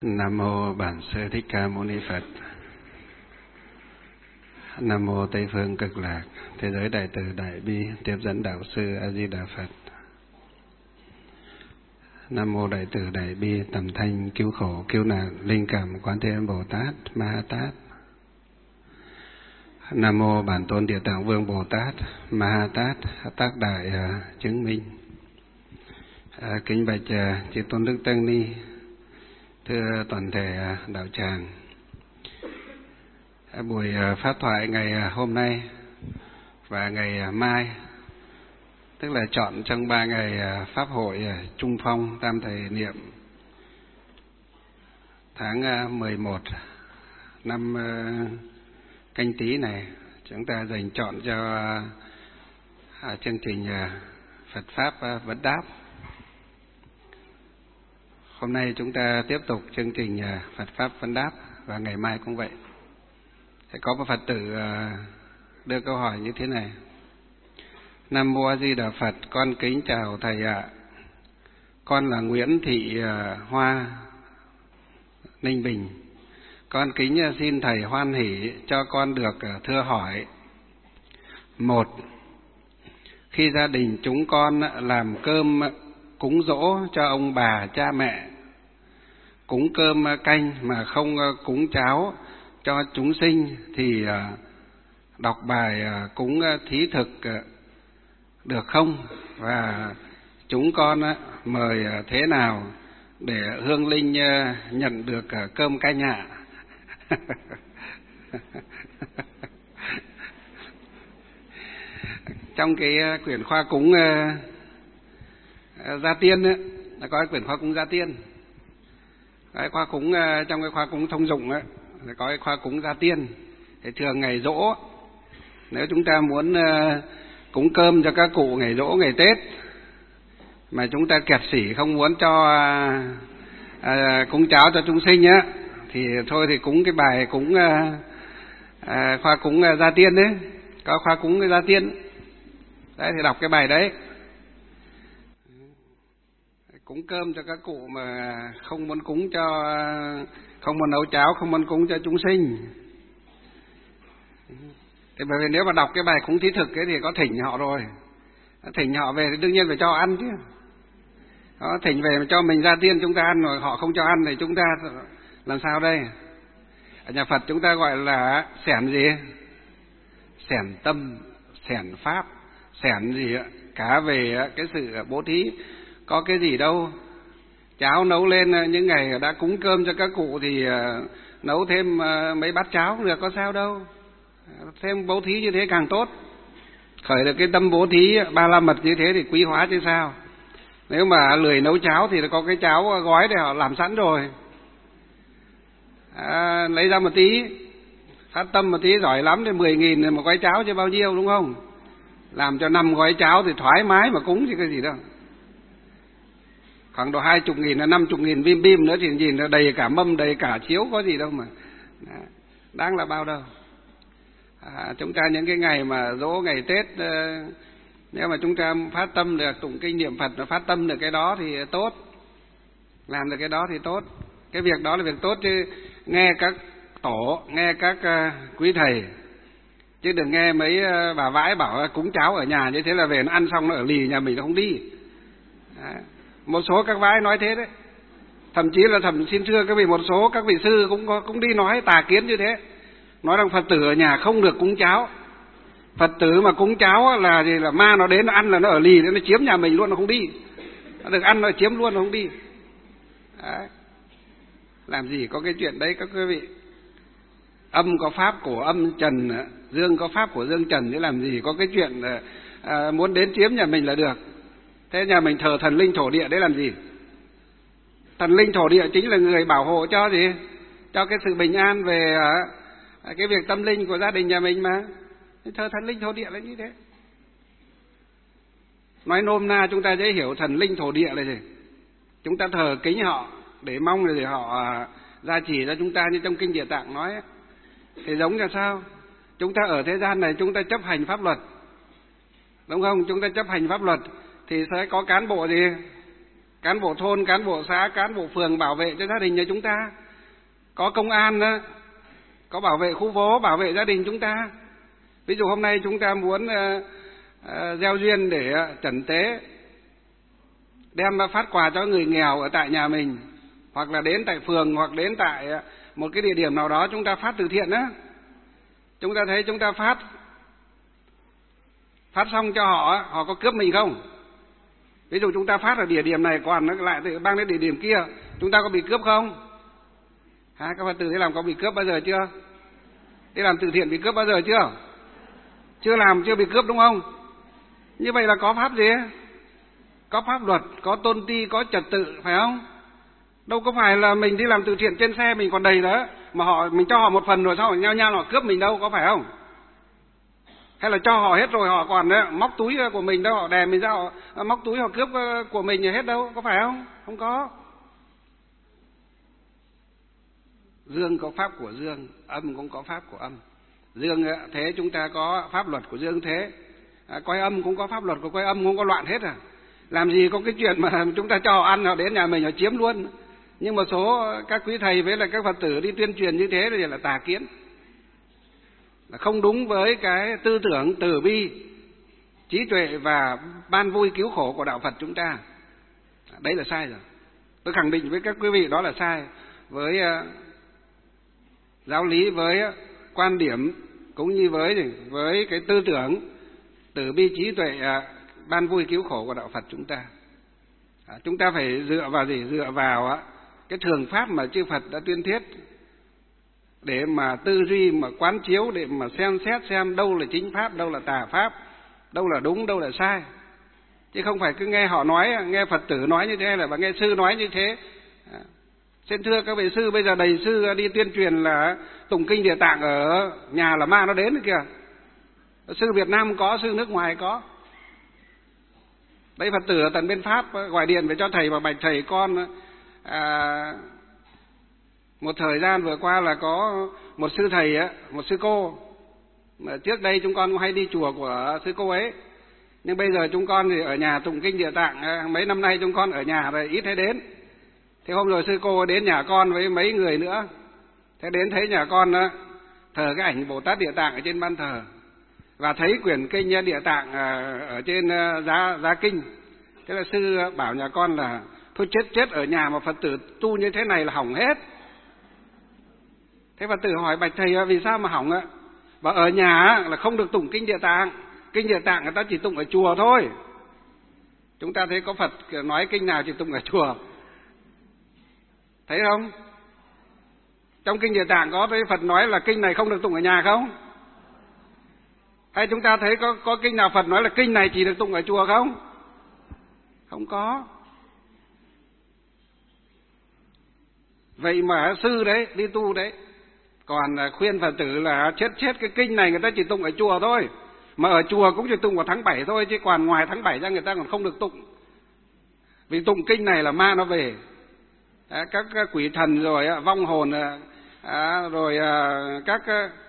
Nam mô Bản Sư Thích Ca Mâu Ni Phật. Nam mô Tây phương Cực Lạc, thế giới Đại Từ Đại Bi, tiếp dẫn đạo sư A Di Đà Phật. Nam mô Đại Từ Đại Bi, tầm thanh cứu khổ cứu nạn, linh cảm Quán Thế Âm Bồ Tát Ma Ha Tát. Nam mô Bản Tôn Địa Tạng Vương Bồ Tát Ma Ha Tát, tác đại chứng minh. Kính bạch chư tôn đức tăng ni, thưa toàn thể đạo tràng. Buổi pháp thoại ngày hôm nay và ngày mai, tức là chọn trong 3 ngày pháp hội Trung Phong Tam Thời Niệm tháng 11 năm Canh Tý này, chúng ta dành chọn cho chương trình Phật Pháp Vấn Đáp. Hôm nay chúng ta tiếp tục chương trình Phật Pháp Vấn Đáp và ngày mai cũng vậy. Sẽ có một Phật tử đưa câu hỏi như thế này: Nam mô A Di Đà Phật, con kính chào thầy ạ. Con là Nguyễn Thị Hoa, Ninh Bình. Con kính xin thầy hoan hỷ cho con được thưa hỏi. 1. Khi gia đình chúng con làm cơm cúng giỗ cho ông bà cha mẹ, cúng cơm canh mà không cúng cháo cho chúng sinh, thì đọc bài cúng thí thực được không? Và chúng con mời thế nào để hương linh nhận được cơm canh ạ? Trong cái quyển khoa cúng Gia Tiên ấy, là có cái quyển khoa cúng Gia Tiên. Cái khoa cúng trong cái khoa cúng thông dụng ấy, là có cái khoa cúng Gia Tiên. Thì thường ngày giỗ, nếu chúng ta muốn cúng cơm cho các cụ ngày giỗ, ngày Tết, mà chúng ta kẹt xỉ không muốn cho cúng cháo cho chúng sinh á, thì thôi thì cúng cái bài cúng khoa cúng Gia Tiên đấy, có khoa cúng Gia Tiên đấy, thì đọc cái bài đấy, cúng cơm cho các cụ mà không muốn cúng cho, không muốn nấu cháo, không muốn cúng cho chúng sinh. Thì bởi vì nếu mà đọc cái bài cúng thí thực ấy thì có thỉnh họ rồi, thỉnh họ về thì đương nhiên phải cho ăn chứ. Đó, thỉnh về mà cho mình Gia Tiên chúng ta ăn rồi họ không cho ăn thì chúng ta làm sao đây? Ở nhà Phật chúng ta gọi là xẻn gì? Xẻn tâm, xẻn pháp, xẻn gì ạ? Cả về cái sự bố thí. Có cái gì đâu, cháo nấu lên những ngày đã cúng cơm cho các cụ thì nấu thêm mấy bát cháo cũng được, có sao đâu. Thêm bố thí như thế càng tốt, khởi được cái tâm bố thí ba la mật như thế thì quý hóa chứ sao. Nếu mà lười nấu cháo thì có cái cháo gói để họ làm sẵn rồi, lấy ra một tí, phát tâm một tí giỏi lắm thì 10.000 một gói cháo chứ bao nhiêu, đúng không? Làm cho 5 gói cháo thì thoải mái mà cúng chứ cái gì đâu. Khoảng độ 20.000 là 50.000 bim bim nữa thì nhìn là đầy cả mâm, đầy cả chiếu, có gì đâu mà đáng là bao đâu. Chúng ta những cái ngày mà dỗ, ngày Tết, nếu mà chúng ta phát tâm được tụng kinh niệm Phật và phát tâm được cái đó thì tốt, làm được cái đó thì tốt. Cái việc đó là việc tốt, chứ nghe các tổ, nghe các quý thầy, chứ đừng nghe mấy bà vãi bảo cúng cháo ở nhà như thế là về nó ăn xong nó ở lì nhà mình nó không đi. Đấy. Một số các vãi nói thế đấy, thậm chí là xin thưa các vị, một số các vị sư cũng đi nói tà kiến như thế, nói rằng Phật tử ở nhà không được cúng cháo. Phật tử mà cúng cháo là gì, là ma nó đến nó ăn là nó ở lì, nó chiếm nhà mình luôn, nó không đi. Nó được ăn nó chiếm luôn, nó không đi. Đấy. Làm gì có cái chuyện đấy các quý vị. Âm có pháp của âm trần, dương có pháp của dương trần, chứ làm gì có cái chuyện muốn đến chiếm nhà mình là được. Thế nhà mình thờ thần linh thổ địa đấy làm gì? Thần linh thổ địa chính là người bảo hộ cho gì? Cho cái sự bình an về cái việc tâm linh của gia đình nhà mình mà. Thờ thần linh thổ địa là như thế. Nói nôm na chúng ta dễ hiểu, thần linh thổ địa là gì? Chúng ta thờ kính họ để mong để họ gia trì cho chúng ta, như trong kinh Địa Tạng nói ấy. Thì giống như sao? Chúng ta ở thế gian này chúng ta chấp hành pháp luật, đúng không? Chúng ta chấp hành pháp luật thì sẽ có cán bộ gì? cán bộ thôn, cán bộ xã, cán bộ phường bảo vệ cho gia đình nhà chúng ta, có công an đó, có bảo vệ khu phố, bảo vệ gia đình chúng ta. Ví dụ hôm nay chúng ta muốn gieo duyên để trần tế, đem phát quà cho người nghèo ở tại nhà mình, hoặc là đến tại phường, hoặc đến tại một cái địa điểm nào đó chúng ta phát từ thiện á. Chúng ta thấy chúng ta phát xong cho họ, họ có cướp mình không? Ví dụ chúng ta phát ở địa điểm này còn nó lại tự mang đến địa điểm kia, chúng ta có bị cướp không? Các Phật tử thế làm có bị cướp bao giờ chưa? Thế làm từ thiện bị cướp bao giờ chưa? Chưa làm, chưa bị cướp đúng không? Như vậy là có pháp gì? Có pháp luật, có tôn ti, có trật tự, phải không? Đâu có phải là mình đi làm từ thiện trên xe mình còn đầy đó, mà mình cho họ một phần rồi sau họ nhau họ cướp mình đâu, có phải không? Hay là cho họ hết rồi họ còn móc túi của mình đâu, họ đè mình ra họ móc túi họ cướp của mình hết đâu, có phải không? Không có. Dương có pháp của dương, âm cũng có pháp của âm. Dương thế chúng ta có pháp luật của dương thế, Quay Âm cũng có pháp luật của Quay Âm, không có loạn hết à? Làm gì có cái chuyện mà chúng ta cho họ ăn họ đến nhà mình họ chiếm luôn. Nhưng một số các quý thầy với lại các Phật tử đi tuyên truyền như thế thì là tà kiến, là không đúng với cái tư tưởng từ bi, trí tuệ và ban vui cứu khổ của đạo Phật chúng ta. Đấy là sai rồi. Tôi khẳng định với các quý vị đó là sai, với giáo lý, với quan điểm cũng như với cái tư tưởng từ bi trí tuệ ban vui cứu khổ của đạo Phật chúng ta. Chúng ta phải dựa vào gì? Dựa vào cái thường pháp mà chư Phật đã tuyên thuyết, để mà tư duy, mà quán chiếu, để mà xem xét xem đâu là chính pháp, đâu là tà pháp, đâu là đúng, đâu là sai. Chứ không phải cứ nghe họ nói, nghe Phật tử nói như thế là và nghe sư nói như thế. Xin thưa các vị sư, bây giờ đầy sư đi tuyên truyền là tụng kinh Địa Tạng ở nhà là ma nó đến rồi kìa. Sư Việt Nam có, sư nước ngoài có. Đấy, Phật tử ở tận bên Pháp gọi điện về cho thầy và bạch thầy con, một thời gian vừa qua là có một sư thầy, một sư cô, mà trước đây chúng con cũng hay đi chùa của sư cô ấy, nhưng bây giờ chúng con thì ở nhà tụng kinh Địa Tạng, mấy năm nay chúng con ở nhà rồi ít thấy đến. Thế hôm rồi sư cô đến nhà con với mấy người nữa, thế đến thấy nhà con thờ cái ảnh Bồ Tát Địa Tạng ở trên ban thờ, và thấy quyển kinh Địa Tạng ở trên giá kinh. Thế là sư bảo nhà con là thôi chết ở nhà mà Phật tử tu như thế này là hỏng hết. Thế Phật tử hỏi bạch thầy vì sao mà hỏng ạ? Và ở nhà là không được tụng kinh Địa Tạng. Kinh Địa Tạng người ta chỉ tụng ở chùa thôi. Chúng ta thấy có Phật nói kinh nào chỉ tụng ở chùa, thấy không? Trong kinh Địa Tạng có thấy Phật nói là kinh này không được tụng ở nhà không? Hay chúng ta thấy có kinh nào Phật nói là kinh này chỉ được tụng ở chùa không? Không có. Vậy mà sư đấy, đi tu đấy, còn khuyên Phật tử là chết cái kinh này người ta chỉ tụng ở chùa thôi. Mà ở chùa cũng chỉ tụng vào tháng 7 thôi, chứ còn ngoài tháng 7 ra người ta còn không được tụng. Vì tụng kinh này là ma nó về. Các quỷ thần rồi vong hồn, rồi các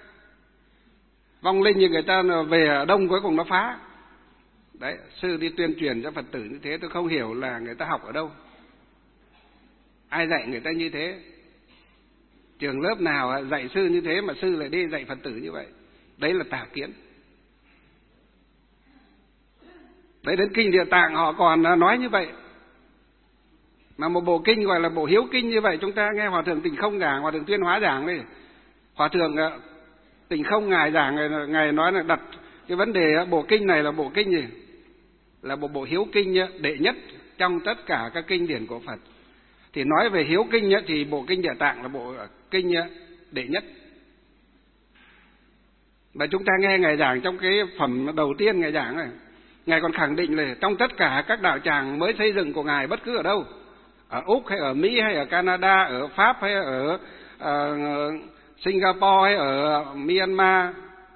vong linh như người ta về ở đông cuối cùng nó phá. Đấy, sư đi tuyên truyền cho Phật tử như thế, tôi không hiểu là người ta học ở đâu, ai dạy người ta như thế, trường lớp nào dạy sư như thế mà sư lại đi dạy Phật tử như vậy. Đấy là tà kiến. Đấy, đến kinh Địa Tạng họ còn nói như vậy. Mà một bộ kinh gọi là bộ hiếu kinh như vậy, chúng ta nghe Hòa thượng Tịnh Không giảng, Hòa thượng Tuyên Hóa giảng đây, Hòa thượng Tịnh Không ngài giảng, ngài nói là đặt cái vấn đề bộ kinh này là bộ kinh gì? Là bộ hiếu kinh đệ nhất trong tất cả các kinh điển của Phật. Thì nói về hiếu kinh thì bộ kinh Địa Tạng là bộ kinh đệ nhất. Và chúng ta nghe ngài giảng trong cái phẩm đầu tiên ngài giảng này, ngài còn khẳng định là trong tất cả các đạo tràng mới xây dựng của ngài, bất cứ ở đâu, ở Úc hay ở Mỹ hay ở Canada, ở Pháp hay ở Singapore hay ở Myanmar,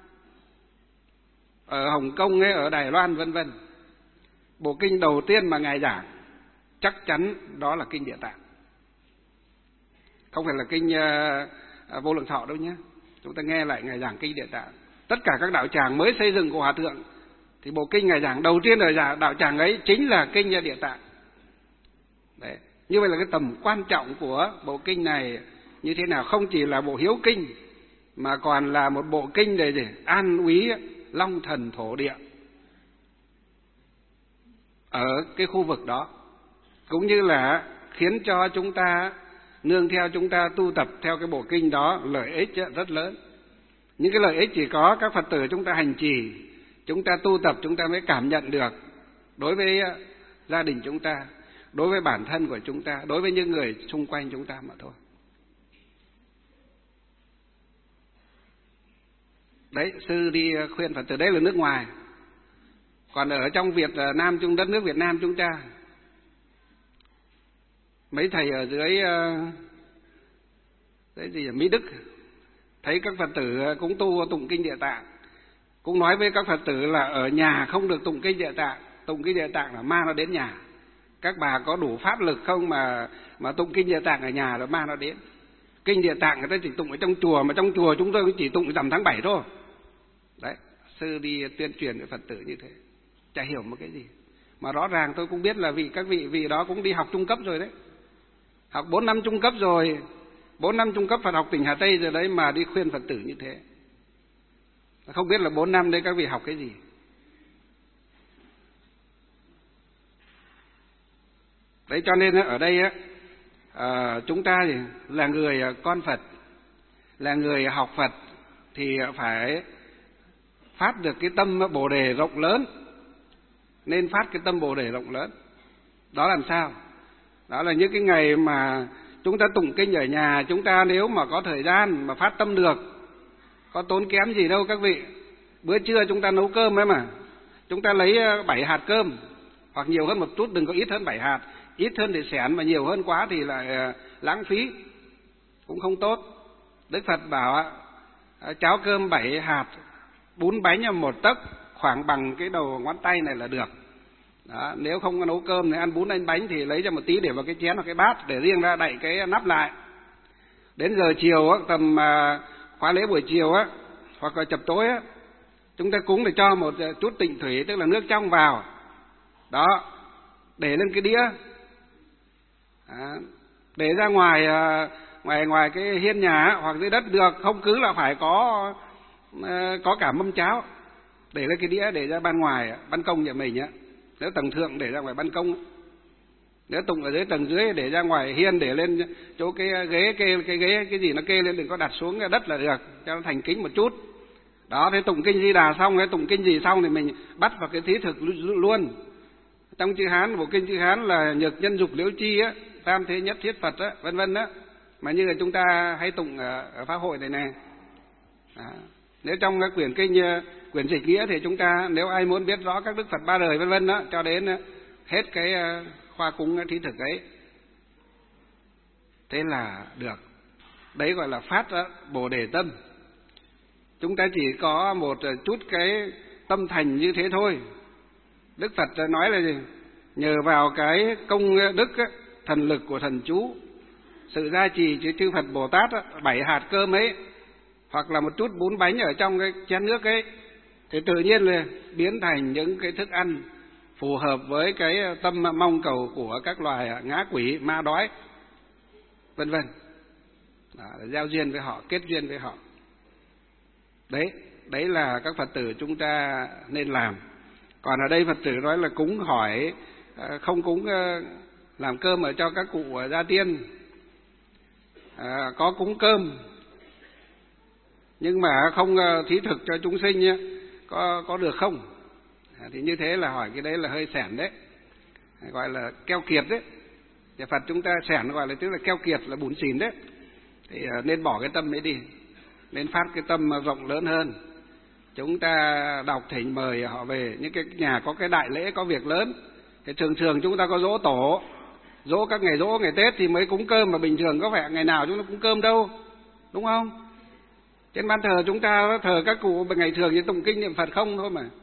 ở Hồng Kông hay ở Đài Loan vân vân, bộ kinh đầu tiên mà ngài giảng chắc chắn đó là kinh Địa Tạng, không phải là kinh Vô Lượng Thọ đâu nhé. Chúng ta nghe lại ngài giảng kinh Địa Tạng. Tất cả các đạo tràng mới xây dựng của Hòa thượng thì bộ kinh ngài giảng đầu tiên ở đạo tràng ấy chính là kinh Địa Tạng. Đấy. Như vậy là cái tầm quan trọng của bộ kinh này như thế nào, không chỉ là bộ hiếu kinh mà còn là một bộ kinh để an úy long thần thổ địa ở cái khu vực đó, cũng như là khiến cho chúng ta nương theo, chúng ta tu tập theo cái bộ kinh đó lợi ích rất lớn. Những cái lợi ích chỉ có các Phật tử chúng ta hành trì, chúng ta tu tập, chúng ta mới cảm nhận được đối với gia đình chúng ta, đối với bản thân của chúng ta, đối với những người xung quanh chúng ta mà thôi. Đấy, sư đi khuyên Phật tử, đấy là nước ngoài. Còn ở trong Việt Nam, trong đất nước Việt Nam chúng ta, mấy thầy ở dưới Mỹ Đức thấy các Phật tử cũng tu tụng kinh Địa Tạng, cũng nói với các Phật tử là ở nhà không được tụng kinh Địa Tạng, tụng kinh Địa Tạng là ma nó đến nhà. Các bà có đủ pháp lực không mà tụng kinh Địa Tạng ở nhà là ma nó đến. Kinh Địa Tạng người ta chỉ tụng ở trong chùa, mà trong chùa chúng tôi chỉ tụng rằm tháng 7 thôi. Đấy, sư đi tuyên truyền với Phật tử như thế, chả hiểu một cái gì. Mà rõ ràng tôi cũng biết là các vị đó cũng đi học trung cấp rồi đấy, học 4 năm trung cấp rồi, 4 năm trung cấp Phật học tỉnh Hà Tây rồi đấy, mà đi khuyên Phật tử như thế. Không biết là 4 năm đấy các vị học cái gì. Đấy, cho nên ở đây chúng ta là người con Phật, là người học Phật thì phải phát được cái tâm Bồ Đề rộng lớn, nên phát cái tâm Bồ Đề rộng lớn. Đó làm sao? Đó là những cái ngày mà chúng ta tụng kinh ở nhà, chúng ta nếu mà có thời gian mà phát tâm được, có tốn kém gì đâu các vị. Bữa trưa chúng ta nấu cơm ấy mà, chúng ta lấy 7 hạt cơm, hoặc nhiều hơn một chút, đừng có ít hơn 7 hạt. Ít hơn thì xẻn, mà nhiều hơn quá thì lại lãng phí, cũng không tốt. Đức Phật bảo cháo cơm 7 hạt, bún bánh 1 tấc, khoảng bằng cái đầu ngón tay này là được. Đó, nếu không có nấu cơm thì ăn bún ăn bánh thì lấy ra một tí để vào cái chén hoặc cái bát, để riêng ra đậy cái nắp lại. Đến giờ chiều tầm khóa lễ buổi chiều hoặc là chập tối chúng ta cúng để cho một chút tịnh thủy, tức là nước trong vào. Đó, để lên cái đĩa, để ra ngoài cái hiên nhà hoặc dưới đất được, không cứ là phải có cả mâm cháo. Để lên cái đĩa, để ra ban ngoài ban công nhà mình nếu tầng thượng để ra ngoài ban công, nếu tụng ở dưới tầng dưới để ra ngoài hiên, để lên chỗ cái ghế kê, cái ghế cái gì nó kê lên, đừng có đặt xuống cái đất là được, cho nó thành kính một chút. Đó, thế tụng kinh Di Đà xong, hay tụng kinh gì xong thì mình bắt vào cái thí thực luôn. Trong chữ Hán, bộ kinh chữ Hán là nhược nhân dục liễu chi tam thế nhất thiết Phật vân vân đó, mà như là chúng ta hay tụng ở pháp hội này. Nếu trong cái quyển kinh, quyển dịch nghĩa thì chúng ta, nếu ai muốn biết rõ các đức Phật ba đời vân vân đó, cho đến hết cái khoa cúng thí thực ấy, thế là được. Đấy gọi là phát Bồ Đề tâm. Chúng ta chỉ có một chút cái tâm thành như thế thôi. Đức Phật nói là gì? Nhờ vào cái công đức thần lực của thần chú, sự gia trì của chư Phật Bồ Tát 7 hạt cơm ấy, hoặc là một chút bún bánh ở trong cái chén nước ấy, thì tự nhiên là biến thành những cái thức ăn phù hợp với cái tâm mong cầu của các loài ngã quỷ, ma đói, vân vân. Giao duyên với họ, kết duyên với họ. Đấy là các Phật tử chúng ta nên làm. Còn ở đây Phật tử nói là cúng hỏi, không cúng làm cơm ở cho các cụ gia tiên, có cúng cơm nhưng mà không thí thực cho chúng sinh có được không? Thì như thế là hỏi cái đấy là hơi xẻn đấy, gọi là keo kiệt đấy. Nhà Phật chúng ta xẻn gọi là tức là keo kiệt, là bủn xỉn đấy. Thì nên bỏ cái tâm ấy đi, nên phát cái tâm rộng lớn hơn. Chúng ta đọc thỉnh mời họ về những cái nhà có cái đại lễ, có việc lớn. Thì thường chúng ta có giỗ tổ, giỗ các ngày giỗ, ngày Tết thì mới cúng cơm, mà bình thường có phải ngày nào chúng ta cúng cơm đâu, đúng không? Trên ban thờ chúng ta thờ các cụ ngày thường thì tụng kinh niệm Phật không thôi mà.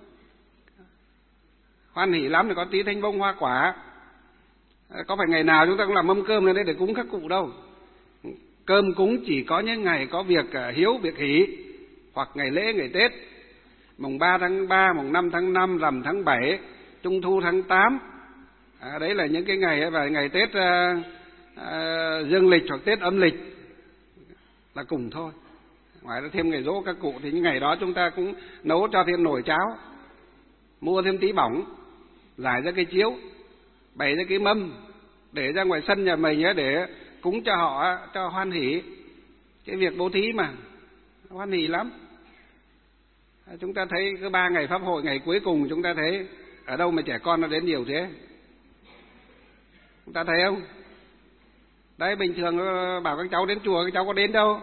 Hoan hỉ lắm thì có tí thanh bông hoa quả. Có phải ngày nào chúng ta cũng làm mâm cơm lên đây để cúng các cụ đâu. Cơm cúng chỉ có những ngày có việc hiếu, việc hỷ, hoặc ngày lễ, ngày Tết, mùng 3 tháng 3, mùng 5 tháng 5, rằm tháng 7, Trung thu tháng 8, Đấy là những cái ngày ấy, và ngày Tết dương lịch hoặc Tết âm lịch là cùng thôi. Ngoài ra thêm ngày giỗ các cụ thì những ngày đó chúng ta cũng nấu cho thêm nồi cháo, mua thêm tí bỏng, rải ra cái chiếu, bày ra cái mâm, để ra ngoài sân nhà mình ấy, để cúng cho họ, cho hoan hỉ. Cái việc bố thí mà hoan hỉ lắm. Chúng ta thấy cứ 3 ngày pháp hội, ngày cuối cùng chúng ta thấy ở đâu mà trẻ con nó đến nhiều thế? Chúng ta thấy không? Đấy, bình thường bảo các cháu đến chùa, các cháu có đến đâu.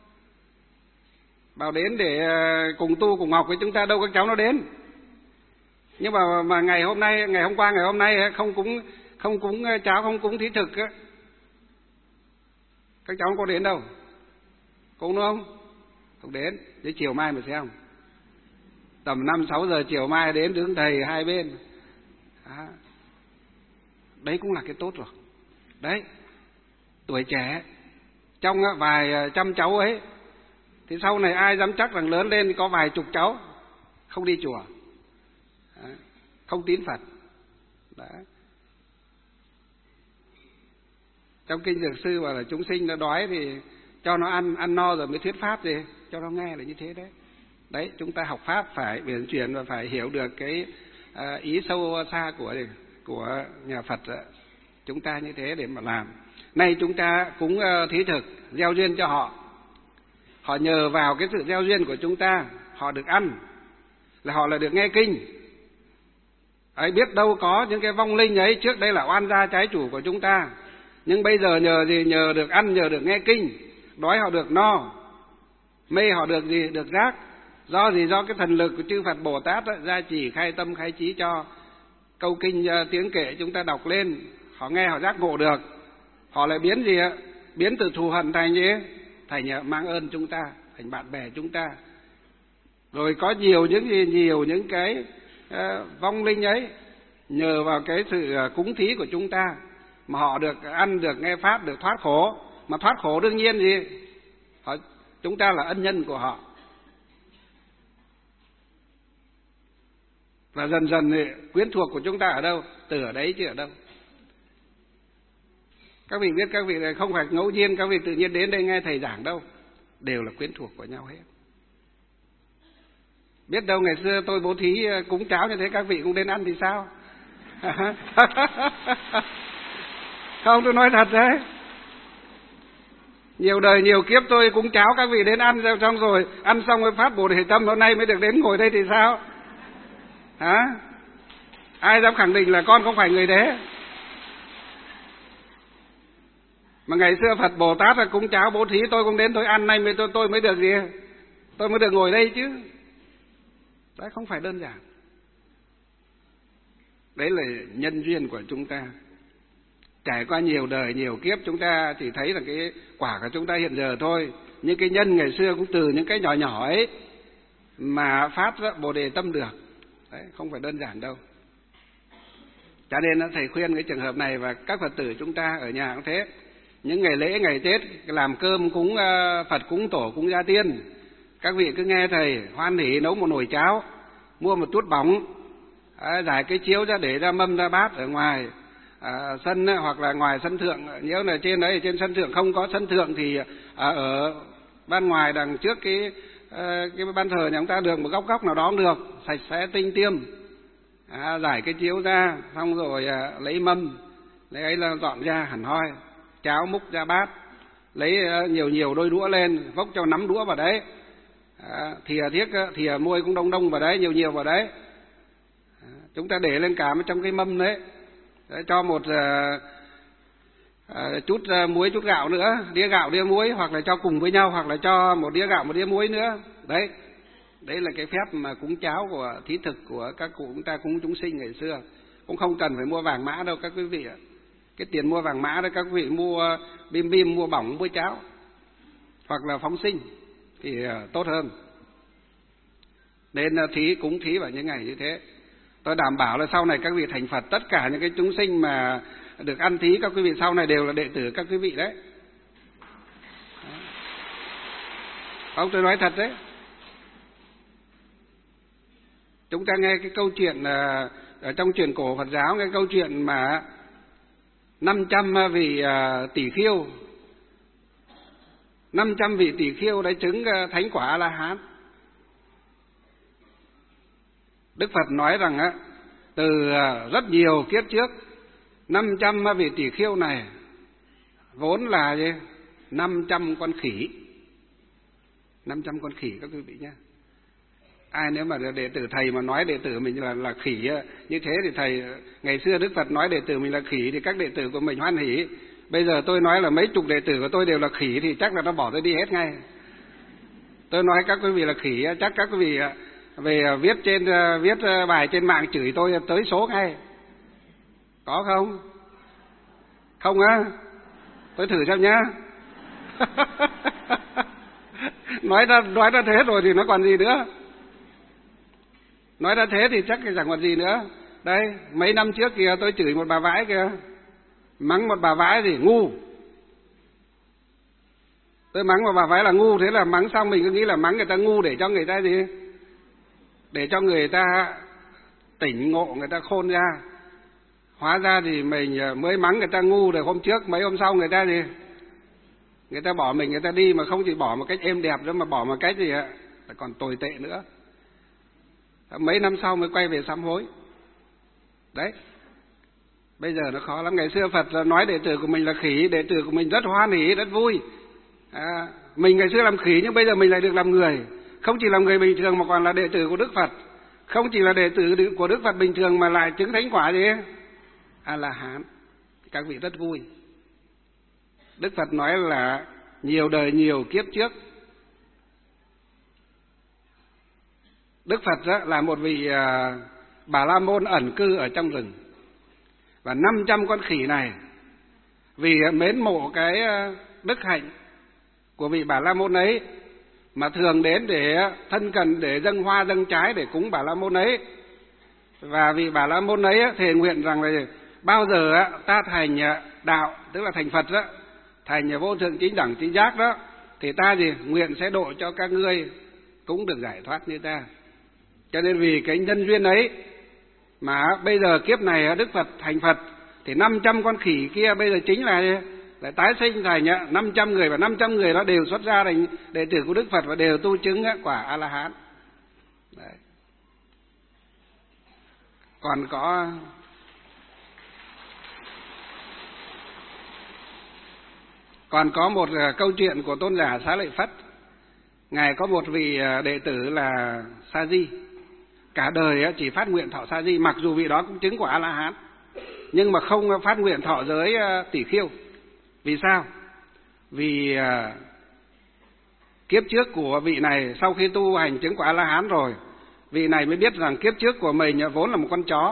Bảo đến để cùng tu cùng học với chúng ta, đâu các cháu nó đến. Nhưng mà ngày hôm nay, ngày hôm qua, ngày hôm nay không cúng cháo, không cúng thí thực á, các cháu có đến đâu. Cũng đúng không? Không đến. Đến chiều mai mà xem. Tầm 5-6 giờ chiều mai đến đứng thầy hai bên. Đấy cũng là cái tốt rồi. Đấy, tuổi trẻ trong vài trăm cháu ấy thì sau này ai dám chắc rằng lớn lên có vài chục cháu không đi chùa, không tín Phật. Đấy. Trong kinh Dược Sư bảo là chúng sinh nó đói thì cho nó ăn no rồi mới thuyết pháp gì, cho nó nghe là như thế đấy. Đấy, chúng ta học pháp phải uyển chuyển và phải hiểu được cái ý sâu xa của nhà Phật đó. Chúng ta như thế để mà làm. Nay chúng ta cúng thí thực, gieo duyên cho họ. Họ nhờ vào cái sự gieo duyên của chúng ta, họ được ăn, là họ là được nghe kinh. Ấy, biết đâu có những cái vong linh ấy trước đây là oan gia trái chủ của chúng ta, nhưng bây giờ nhờ gì? Nhờ được ăn, nhờ được nghe kinh. Đói họ được no, mê họ được gì? Được giác. Do gì? Do cái thần lực của chư Phật Bồ Tát đó, gia trì khai tâm khai trí cho. Câu kinh tiếng kệ chúng ta đọc lên, họ nghe họ giác ngộ được. Họ lại biến gì ạ? Biến từ thù hận thành gì? Thành mang ơn chúng ta, thành bạn bè chúng ta. Rồi có nhiều những cái vong linh ấy nhờ vào cái sự cúng thí của chúng ta mà họ được ăn, được nghe pháp, được thoát khổ. Mà thoát khổ đương nhiên gì? Chúng ta là ân nhân của họ. Và dần dần thì quyến thuộc của chúng ta ở đâu? Từ ở đấy chứ ở đâu. Các vị biết, các vị không phải ngẫu nhiên các vị tự nhiên đến đây nghe thầy giảng đâu, đều là quyến thuộc của nhau hết. Biết đâu ngày xưa tôi bố thí cúng cháo như thế các vị cũng đến ăn thì sao? Không, tôi nói thật đấy. Nhiều đời nhiều kiếp tôi cúng cháo các vị đến ăn xong rồi, ăn xong rồi phát Bồ Đề Tâm, hôm nay mới được đến ngồi đây thì sao? Hả? Ai dám khẳng định là con không phải người thế? Mà ngày xưa Phật Bồ Tát là cúng cháo bố thí tôi cũng đến tôi ăn, nay tôi mới được gì? Tôi mới được ngồi đây chứ. Đấy, không phải đơn giản. Đấy là nhân duyên của chúng ta. Trải qua nhiều đời nhiều kiếp chúng ta chỉ thấy là cái quả của chúng ta hiện giờ thôi. Nhưng cái nhân ngày xưa cũng từ những cái nhỏ nhỏ ấy mà phát ra Bồ Đề Tâm được. Đấy, không phải đơn giản đâu. Cho nên thầy khuyên cái trường hợp này, và các Phật tử chúng ta ở nhà cũng thế. Những ngày lễ, ngày Tết làm cơm cúng Phật, cúng Tổ, cúng Gia Tiên, các vị cứ nghe thầy hoan hỉ nấu một nồi cháo, mua một chút bỏng, rải cái chiếu ra để ra mâm ra bát ở ngoài sân hoặc là ngoài sân thượng. Nếu là trên đấy, trên sân thượng không có sân thượng thì ở ban ngoài đằng trước cái ban thờ nhà chúng ta được một góc nào đó cũng được, sạch sẽ tinh tiêm. Rải cái chiếu ra xong rồi lấy mâm, lấy ấy là dọn ra hẳn hoi, cháo múc ra bát, lấy nhiều đôi đũa lên, vốc cho nắm đũa vào đấy, thìa muôi cũng đông vào đấy, nhiều vào đấy. Chúng ta để lên cả trong cái mâm đấy, cho một chút muối chút gạo nữa, đĩa gạo đĩa muối, hoặc là cho cùng với nhau, hoặc là cho một đĩa gạo một đĩa muối nữa. Đấy là cái phép mà cúng cháo của thí thực của các cụ chúng ta cúng chúng sinh ngày xưa. Cũng không cần phải mua vàng mã đâu các quý vị ạ. Cái tiền mua vàng mã đó các quý vị mua bim, mua bỏng, mua cháo, hoặc là phóng sinh thì tốt hơn. Nên cúng thí vào những ngày như thế. Tôi đảm bảo là sau này các vị thành Phật, tất cả những cái chúng sinh mà được ăn thí các quý vị sau này đều là đệ tử các quý vị đấy. Không, tôi nói thật đấy. Chúng ta nghe cái câu chuyện ở trong truyền cổ Phật giáo cái câu chuyện mà 500 vị tỷ khiêu, 500 vị tỷ khiêu đã chứng thánh quả A-la-hán. Đức Phật nói rằng á, từ rất nhiều kiếp trước, 500 vị tỷ khiêu này vốn là gì? 500 con khỉ. 500 con khỉ các quý vị nhé. Ai nếu mà đệ tử thầy mà nói đệ tử mình là khỉ như thế thì thầy, ngày xưa Đức Phật nói đệ tử mình là khỉ thì các đệ tử của mình hoan hỉ. Bây giờ tôi nói là mấy chục đệ tử của tôi đều là khỉ thì chắc là nó bỏ tôi đi hết ngay. Tôi nói các quý vị là khỉ, chắc các quý vị về viết bài trên mạng chửi tôi tới số ngay. Có không? Không á? Tôi thử xem nhá. Nói ra thế rồi thì nó còn gì nữa. Nói ra thế thì chắc chẳng còn gì nữa. Đây, mấy năm trước kìa tôi chửi một bà vãi kìa. Mắng một bà vãi thì ngu. Tôi mắng một bà vãi là ngu, thế là mắng xong mình cứ nghĩ là mắng người ta ngu để cho người ta gì? Để cho người ta tỉnh ngộ, người ta khôn ra. Hóa ra thì mình mới mắng người ta ngu rồi hôm trước, mấy hôm sau người ta gì? Người ta bỏ mình, người ta đi mà không chỉ bỏ một cách êm đẹp nữa mà bỏ một cách gì ạ? Còn tồi tệ nữa. Mấy năm sau mới quay về sám hối. Đấy. Bây giờ nó khó lắm. Ngày xưa Phật nói đệ tử của mình là khỉ, đệ tử của mình rất hoan hỉ, rất vui. Mình ngày xưa làm khỉ nhưng bây giờ mình lại được làm người. Không chỉ làm người bình thường mà còn là đệ tử của Đức Phật. Không chỉ là đệ tử của Đức Phật bình thường mà lại chứng thánh quả gì? A-la-hán. Các vị rất vui. Đức Phật nói là nhiều đời nhiều kiếp trước, Đức Phật là một vị Bà La Môn ẩn cư ở trong rừng. Và 500 con khỉ này vì mến mộ cái đức hạnh của vị Bà La Môn ấy mà thường đến để thân cần, để dâng hoa dâng trái để cúng Bà La Môn ấy. Và vị Bà La Môn ấy thề nguyện rằng là bao giờ ta thành đạo, tức là thành Phật đó, thành vô thượng chính đẳng chính giác đó, thì ta gì nguyện sẽ độ cho các ngươi cũng được giải thoát như ta. Cho nên vì cái nhân duyên ấy mà bây giờ kiếp này Đức Phật thành Phật, thì 500 con khỉ kia bây giờ chính là tái sinh thành 500 người, và 500 người đó đều xuất ra thành đệ tử của Đức Phật và đều tu chứng quả A-la-hán. Đấy. Còn có một câu chuyện của tôn giả Xá Lợi Phất. Ngài có một vị đệ tử là Sa Di, cả đời chỉ phát nguyện thọ Sa Di, mặc dù vị đó cũng chứng quả A-la-hán nhưng mà không phát nguyện thọ giới tỷ khiêu. Vì sao? Vì kiếp trước của vị này sau khi tu hành chứng quả A-la-hán rồi, vị này mới biết rằng kiếp trước của mình vốn là một con chó,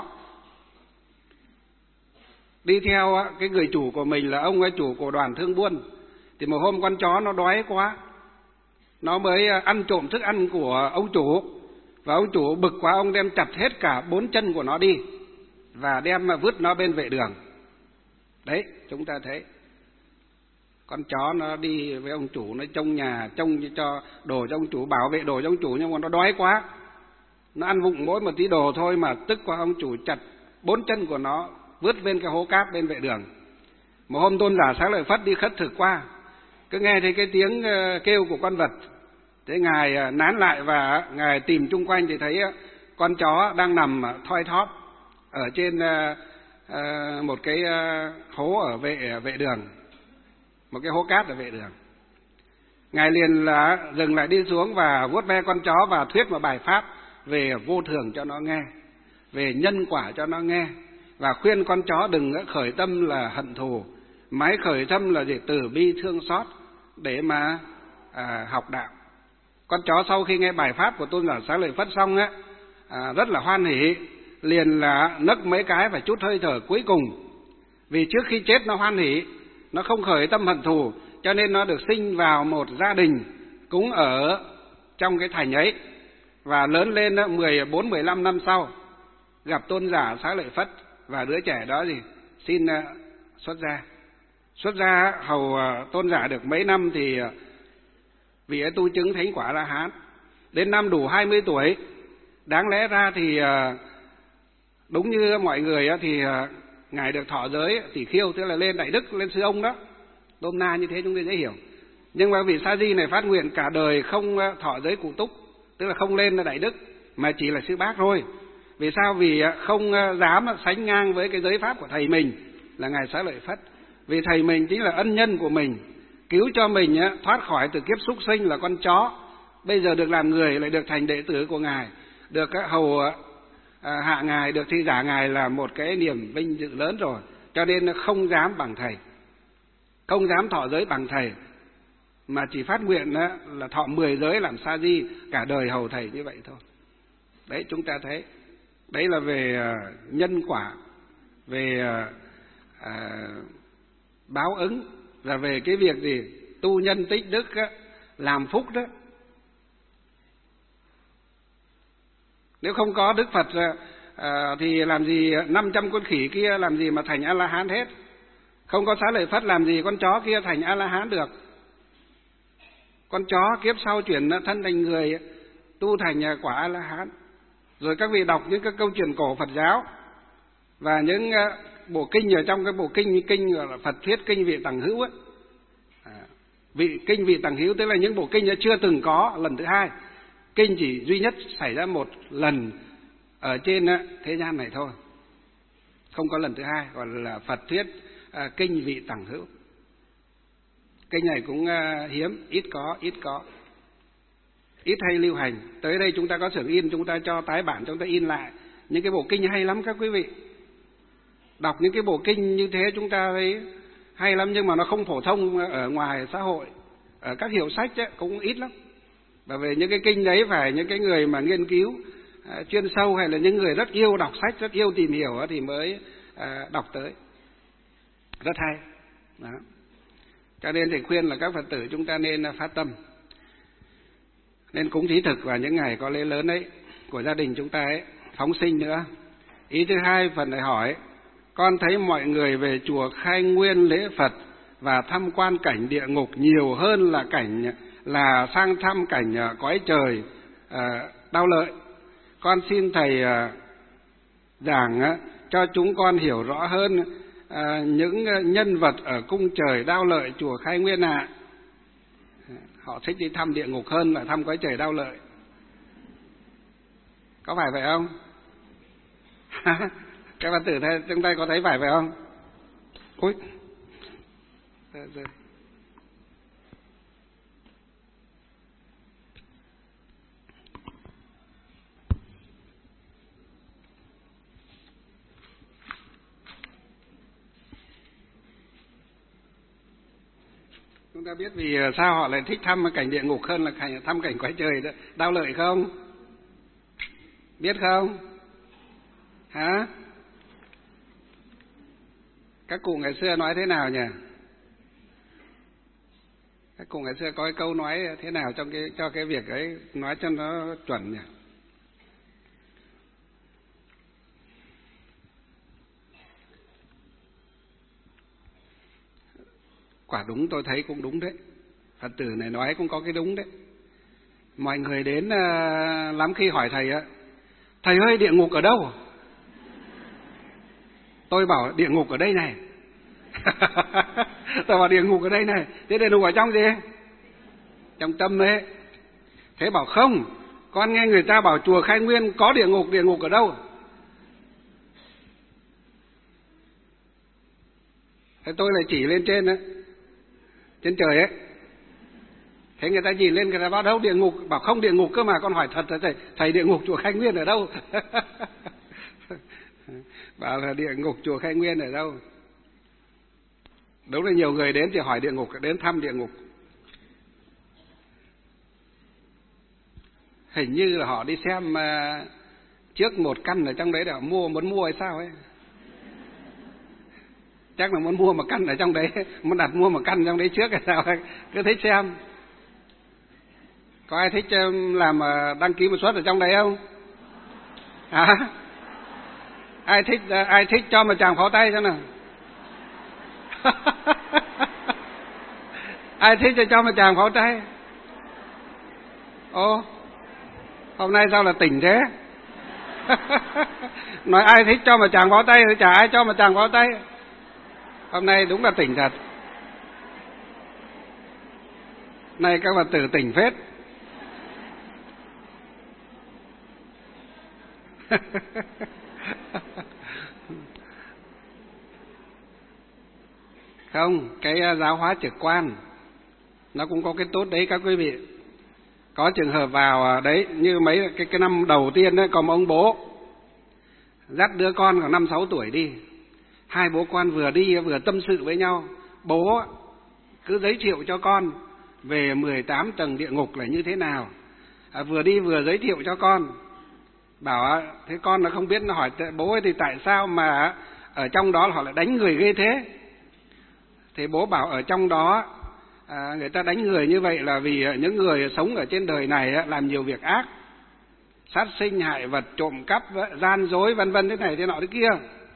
đi theo cái người chủ của mình là ông chủ của đoàn thương buôn. Thì một hôm con chó nó đói quá, nó mới ăn trộm thức ăn của ông chủ, và ông chủ bực quá, ông đem chặt hết cả 4 chân của nó đi và đem vứt nó bên vệ đường. Đấy, chúng ta thấy con chó nó đi với ông chủ, nó trông nhà, trông cho đồ cho ông chủ, bảo vệ đồ cho ông chủ, nhưng mà nó đói quá, nó ăn vụng mỗi một tí đồ thôi mà tức quá, ông chủ chặt 4 chân của nó vứt bên cái hố cát bên vệ đường. Một hôm tôn giả Xá Lợi Phất đi khất thực qua, cứ nghe thấy cái tiếng kêu của con vật, thế ngài nán lại và ngài tìm chung quanh thì thấy con chó đang nằm thoi thóp ở trên một cái hố ở vệ đường, một cái hố cát ở vệ đường. Ngài liền là dừng lại đi xuống và vuốt ve con chó và thuyết một bài pháp về vô thường cho nó nghe, về nhân quả cho nó nghe, và khuyên con chó đừng khởi tâm là hận thù, mãi khởi tâm là gì? Từ bi thương xót để mà học đạo. Con chó sau khi nghe bài pháp của tôn giả Xá Lợi Phất xong rất là hoan hỉ, liền là nấc mấy cái và chút hơi thở cuối cùng. Vì trước khi chết nó hoan hỉ, nó không khởi tâm hận thù, cho nên nó được sinh vào một gia đình cũng ở trong cái thành ấy. Và lớn lên 14-15 năm sau gặp tôn giả Xá Lợi Phất, và đứa trẻ đó gì xin xuất gia. Xuất gia hầu tôn giả được mấy năm thì vì ấy tu chứng thánh quả A-la-hán. Đến năm đủ 20 tuổi, đáng lẽ ra thì Đúng như mọi người thì ngài được thọ giới tỷ khiêu, tức là lên đại đức, lên sư ông đó, nôm na như thế chúng ta dễ hiểu. Nhưng mà vị Sa Di này phát nguyện cả đời không thọ giới cụ túc, tức là không lên đại đức mà chỉ là sư bác thôi. Vì sao? Vì không dám sánh ngang với cái giới pháp của thầy mình là ngài Xá Lợi Phất. Vì thầy mình chính là ân nhân của mình, cứu cho mình thoát khỏi từ kiếp súc sinh là con chó, bây giờ được làm người, lại được thành đệ tử của ngài, được hầu hạ ngài, được thi giả ngài là một cái niềm vinh dự lớn rồi. Cho nên không dám bằng thầy, không dám thọ giới bằng thầy, mà chỉ phát nguyện là thọ 10 giới làm Sa Di, cả đời hầu thầy như vậy thôi. Đấy, chúng ta thấy đấy là về nhân quả, về báo ứng, là về cái việc gì tu nhân tích đức làm phúc đó. Nếu không có Đức Phật thì làm gì 500 con khỉ kia làm gì mà thành A-la-hán hết. Không có Xá Lợi Phất làm gì con chó kia thành A-la-hán được. Con chó kiếp sau chuyển thân thành người, tu thành quả A-la-hán. Rồi các vị đọc những cái câu chuyện cổ Phật giáo và những bộ kinh ở trong cái bộ kinh gọi là Phật Thuyết Kinh Vị Tằng Hữu ấy. Kinh Vị Tằng Hữu tức là những bộ kinh chưa từng có lần thứ hai. Kinh chỉ duy nhất xảy ra một lần ở trên thế gian này thôi, không có lần thứ hai, gọi là Phật Thuyết Kinh Vị Tằng Hữu. Kinh này cũng hiếm, ít hay lưu hành. Tới đây chúng ta có xưởng in, chúng ta cho tái bản, chúng ta in lại những cái bộ kinh hay lắm các quý vị. Đọc những cái bộ kinh như thế chúng ta thấy hay lắm, nhưng mà nó không phổ thông ở ngoài xã hội, ở các hiệu sách ấy, cũng ít lắm. Và về những cái kinh đấy phải những cái người mà nghiên cứu chuyên sâu, hay là những người rất yêu đọc sách, rất yêu tìm hiểu thì mới đọc tới. Rất hay. Đó. Cho nên thì khuyên là các Phật tử chúng ta nên phát tâm, nên cúng thí thực vào những ngày có lễ lớn ấy của gia đình chúng ta ấy, phóng sinh nữa. Ý thứ hai, Phật lại hỏi: con thấy mọi người về chùa Khai Nguyên lễ Phật và thăm quan cảnh địa ngục nhiều hơn là sang thăm cảnh cõi trời đau lợi. Con xin thầy giảng cho chúng con hiểu rõ hơn những nhân vật ở cung trời đau lợi chùa Khai Nguyên ạ. Họ thích đi thăm địa ngục hơn là thăm cõi trời đau lợi. Có phải vậy không? Các bạn tử chúng ta có thấy phải vậy không? Ôi. Chúng ta biết vì sao họ lại thích thăm cảnh địa ngục hơn là thăm cảnh cõi trời đau lợi không? Biết không? Hả? Các cụ ngày xưa nói thế nào nhỉ? Các cụ ngày xưa có cái câu nói thế nào cho cái việc ấy, nói cho nó chuẩn nhỉ? Quả đúng, tôi thấy cũng đúng đấy. Phật tử này nói cũng có cái đúng đấy. Mọi người đến lắm khi hỏi thầy á: thầy ơi, địa ngục ở đâu? Tôi bảo địa ngục ở đây này. Tôi bảo địa ngục ở đây này. Thế địa ngục ở trong gì? Trong tâm ấy. Thế bảo không, con nghe người ta bảo chùa Khai Nguyên có địa ngục ở đâu? Thế tôi lại chỉ lên trên ấy, trên trời ấy. Thế người ta nhìn lên, người ta bảo đâu địa ngục? Bảo không địa ngục cơ mà. Con hỏi thật là thầy địa ngục chùa Khai Nguyên ở đâu? Bảo là địa ngục chùa Khai Nguyên ở đâu? Đúng là nhiều người đến thì hỏi địa ngục, đến thăm địa ngục. Hình như là họ đi xem trước một căn ở trong đấy để họ muốn mua hay sao ấy. Chắc là muốn mua một căn ở trong đấy, muốn đặt mua một căn trong đấy trước hay sao ấy. Cứ thích xem. Có ai thích làm đăng ký một suất ở trong đấy không? Hả? Ai thích cho một tràng pháo tay xem nào. Ai thích cho một tràng pháo tay? Ô, hôm nay sao là tỉnh thế? Nói ai thích cho mà chàng bó tay thì chả ai cho mà chàng bó tay. Hôm nay đúng là tỉnh thật. Nay các Phật tử tỉnh phết. Không, cái giáo hóa trực quan nó cũng có cái tốt đấy các quý vị. Có trường hợp vào đấy, như mấy cái năm đầu tiên đấy, có một ông bố dắt đứa con khoảng 5-6 tuổi đi. Hai bố con vừa đi vừa tâm sự với nhau. Bố cứ giới thiệu cho con về 18 tầng địa ngục là như thế nào. Vừa đi vừa giới thiệu cho con. Bảo thế con nó không biết, nó hỏi bố ấy thì tại sao mà ở trong đó họ lại đánh người ghê thế. Thì bố bảo ở trong đó người ta đánh người như vậy là vì những người sống ở trên đời này làm nhiều việc ác, sát sinh, hại vật, trộm cắp, gian dối, vân vân, thế này thế nọ thế kia.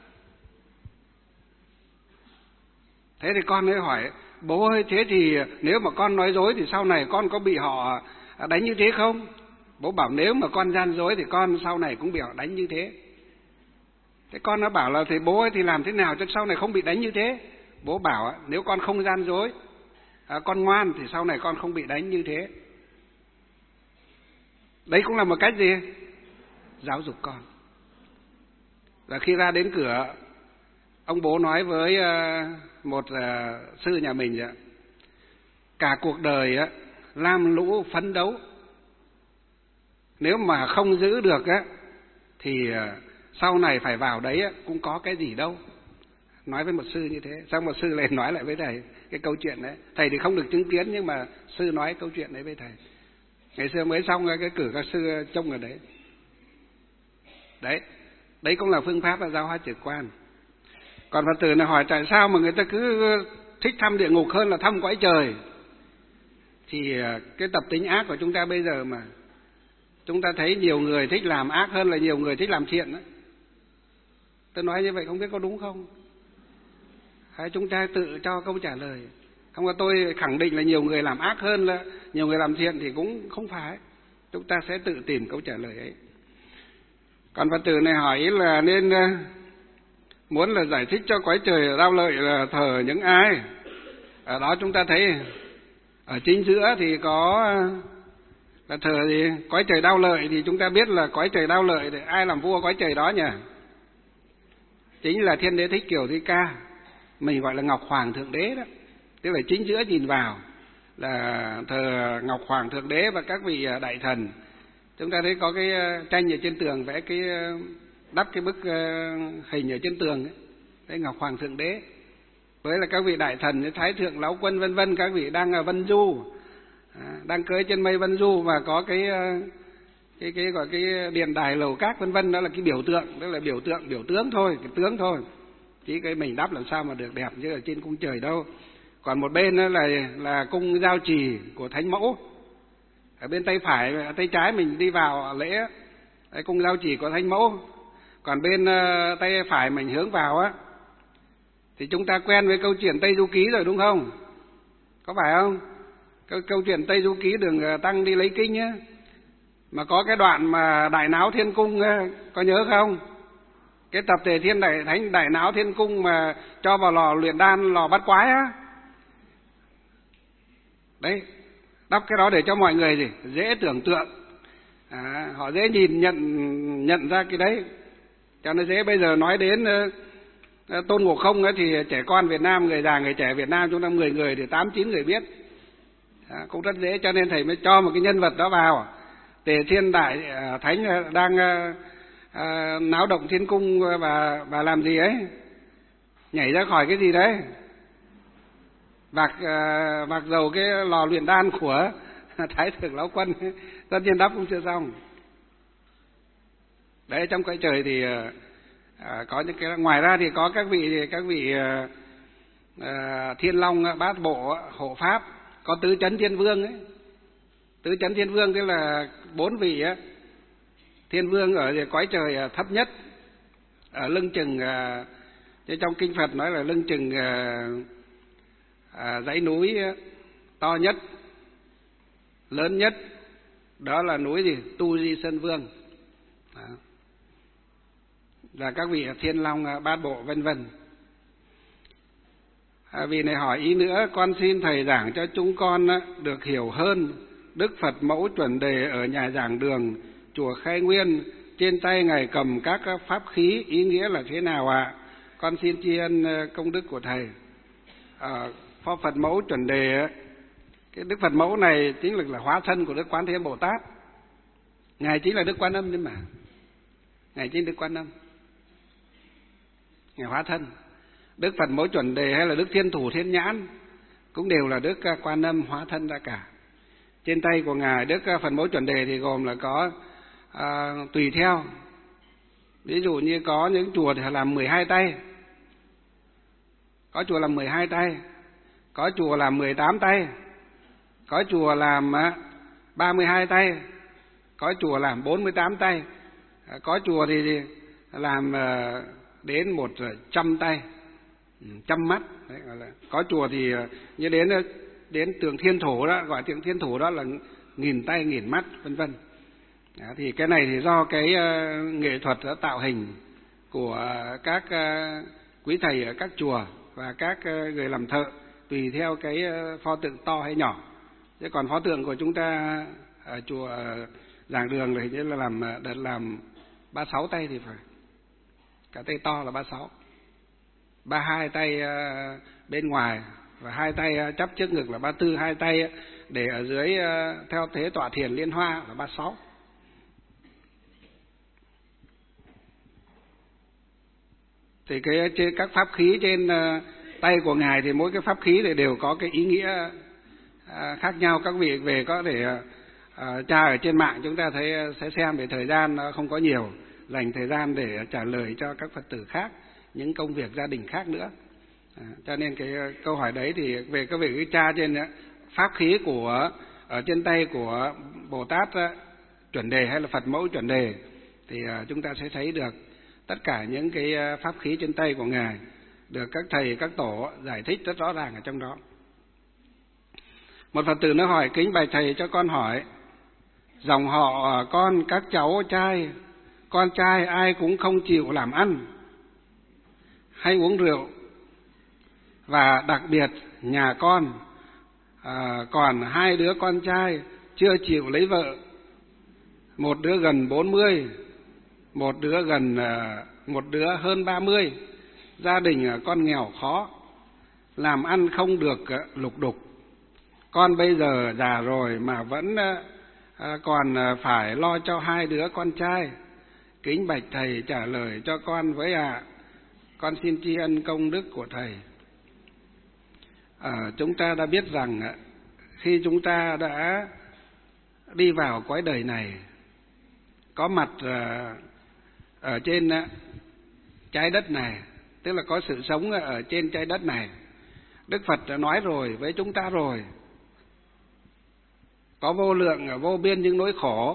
Thế thì con mới hỏi bố ơi, thế thì nếu mà con nói dối thì sau này con có bị họ đánh như thế không? Bố bảo nếu mà con gian dối thì con sau này cũng bị họ đánh như thế. Thế con nó bảo là thì bố ơi thì làm thế nào cho sau này không bị đánh như thế? Bố bảo nếu con không gian dối, con ngoan thì sau này con không bị đánh như thế. Đấy cũng là một cách gì? Giáo dục con. Và khi ra đến cửa, ông bố nói với một sư nhà mình cả cuộc đời lam lũ phấn đấu, nếu mà không giữ được thì sau này phải vào đấy cũng có cái gì đâu. Nói với một sư như thế. Xong một sư lại nói lại với thầy cái câu chuyện đấy. Thầy thì không được chứng kiến, nhưng mà sư nói câu chuyện đấy với thầy. Ngày xưa mới xong cái cử các sư trông ở đấy. Đấy cũng là phương pháp giáo hóa trực quan. Còn Phật tử này hỏi tại sao mà người ta cứ thích thăm địa ngục hơn là thăm cõi trời. Thì cái tập tính ác của chúng ta bây giờ mà chúng ta thấy nhiều người thích làm ác hơn là nhiều người thích làm thiện đó. Tôi nói như vậy không biết có đúng không? Hay chúng ta tự cho câu trả lời. Không có tôi khẳng định là nhiều người làm ác hơn là nhiều người làm thiện thì cũng không phải. Chúng ta sẽ tự tìm câu trả lời ấy. Còn Phật tử này hỏi là nên muốn là giải thích cho cõi trời đau lợi là thờ những ai. Ở đó chúng ta thấy ở chính giữa thì có là thờ gì? Cõi trời đau lợi thì chúng ta biết là cõi trời đau lợi thì ai làm vua cõi trời đó nhỉ? Chính là Thiên Đế Thích Kiều Thi Ca. Mình gọi là Ngọc Hoàng Thượng Đế đó. Tức là chính giữa nhìn vào là thờ Ngọc Hoàng Thượng Đế và các vị đại thần. Chúng ta thấy có cái tranh ở trên tường vẽ cái đắp cái bức hình ở trên tường ấy. Đấy, Ngọc Hoàng Thượng Đế. Với là các vị đại thần như Thái Thượng Lão Quân vân vân, các vị đang vân du, đang cưỡi trên mây vân du, và có cái gọi cái điện đài lầu các vân vân, đó là cái biểu tượng, đó là biểu tướng thôi, cái tướng thôi. Chỉ cái mình đắp làm sao mà được đẹp như ở trên cung trời đâu. Còn một bên đó là cung Giao Trì của Thánh Mẫu. Ở bên tay phải, tay trái mình đi vào lễ đấy, cung Giao Trì của Thánh Mẫu. Còn bên tay phải mình hướng vào thì chúng ta quen với câu chuyện Tây Du Ký rồi đúng không? Có phải không? Câu chuyện Tây Du Ký Đường Tăng đi lấy kinh á, mà có cái đoạn mà Đại Náo Thiên Cung có nhớ không? Cái tập Tề Thiên Thánh Đại Náo Thiên Cung mà cho vào lò luyện đan, lò bắt quái á. Đấy, đắp cái đó để cho mọi người gì dễ tưởng tượng, họ dễ nhìn nhận ra cái đấy, cho nó dễ. Bây giờ nói đến Tôn Ngộ Không ấy, thì trẻ con Việt Nam, người già người trẻ Việt Nam chúng ta 10 người thì 8-9 người biết, cũng rất dễ. Cho nên thầy mới cho một cái nhân vật đó vào. Tề Thiên Đại Thánh đang náo động thiên cung và làm gì ấy, nhảy ra khỏi cái gì đấy, vạc dầu cái lò luyện đan của Thái Thượng Lão Quân. Tất nhiên đắp cũng chưa xong. Đấy, trong cõi trời thì có những cái, ngoài ra thì có các vị Thiên Long Bát Bộ hộ pháp, có Tứ Chấn Thiên Vương ấy. Tứ Chấn Thiên Vương tức là 4 vị Thiên Vương ở cõi trời thấp nhất, ở lưng chừng, trong kinh Phật nói là lưng chừng dãy núi to nhất, lớn nhất, đó là núi gì? Tu Di Sơn Vương. Đó. và các vị Thiên Long Bát Bộ vân vân. Vị này hỏi ý nữa: con xin thầy giảng cho chúng con được hiểu hơn Đức Phật mẫu chuẩn đề ở nhà giảng đường chùa Khai Nguyên, trên tay ngài cầm các pháp khí, ý nghĩa là thế nào ạ? Con xin tri ân công đức của thầy. Phật mẫu chuẩn đề, cái Đức Phật mẫu này chính là hóa thân của Đức Quán Thế Âm Bồ Tát. Ngài chính là Đức Quan Âm nhưng mà ngài chính Đức Quan Âm, ngài hóa thân. Đức Phật mẫu chuẩn đề hay là Đức Thiên Thủ Thiên Nhãn cũng đều là Đức Quan Âm hóa thân ra cả. Trên tay của ngài Đức Phật mẫu chuẩn đề thì gồm là có tùy theo, ví dụ như có những chùa thì làm 12 tay, có chùa làm 12 tay, có chùa làm 18 tay, có chùa làm 32 tay, có chùa làm 48 tay, có chùa thì làm đến 100 tay, 100 mắt. Đấy, gọi là. Có chùa thì như đến tượng Thiên Thủ đó, gọi tượng Thiên Thủ đó là 1000 tay 1000 mắt vân vân. Thì cái này thì do cái nghệ thuật tạo hình của các quý thầy ở các chùa và các người làm thợ, tùy theo cái pho tượng to hay nhỏ. Chứ còn pho tượng của chúng ta ở chùa giảng đường là hình như là đợt làm 36 tay thì phải, cả tay to là 36, 32 tay bên ngoài và 2 tay chắp trước ngực là 34, 2 tay để ở dưới theo thế tọa thiền liên hoa là 36. Thì các pháp khí trên tay của ngài thì mỗi cái pháp khí thì đều có cái ý nghĩa khác nhau. Các vị về có thể tra ở trên mạng, chúng ta thấy sẽ xem, về thời gian nó không có nhiều, dành thời gian để trả lời cho các Phật tử khác những công việc gia đình khác nữa. Cho nên cái câu hỏi đấy thì về các vị cứ tra trên pháp khí của ở trên tay của Bồ Tát chuẩn đề hay là Phật mẫu chuẩn đề thì chúng ta sẽ thấy được tất cả những cái pháp khí trên tay của ngài được các thầy các tổ giải thích rất rõ ràng ở trong đó. Một Phật tử nó hỏi: kính bạch thầy, cho con hỏi, dòng họ con các cháu trai, con trai ai cũng không chịu làm ăn hay uống rượu, và đặc biệt nhà con còn 2 đứa con trai chưa chịu lấy vợ, một đứa gần 40, một đứa hơn 30. Gia đình con nghèo khó, làm ăn không được lục đục. Con bây giờ già rồi mà vẫn còn phải lo cho 2 đứa con trai. Kính bạch thầy trả lời cho con với ạ. Con xin tri ân công đức của thầy. Chúng ta đã biết rằng khi chúng ta đã đi vào cõi đời này, có mặt ở trên trái đất này, tức là có sự sống ở trên trái đất này, Đức Phật đã nói rồi với chúng ta rồi, có vô lượng vô biên những nỗi khổ.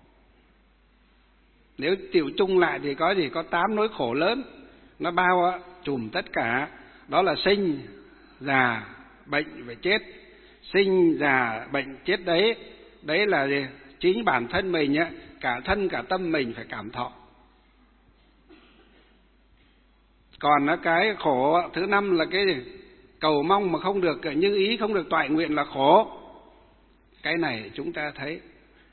Nếu tiểu chung lại thì có gì? Có 8 nỗi khổ lớn, nó bao trùm tất cả. Đó là sinh, già, bệnh và chết. Sinh, già, bệnh, chết đấy là gì? Chính bản thân mình, cả thân cả tâm mình phải cảm thọ. Còn cái khổ thứ 5 là cái gì? Cầu mong mà không được như ý, không được toại nguyện là khổ. Cái này chúng ta thấy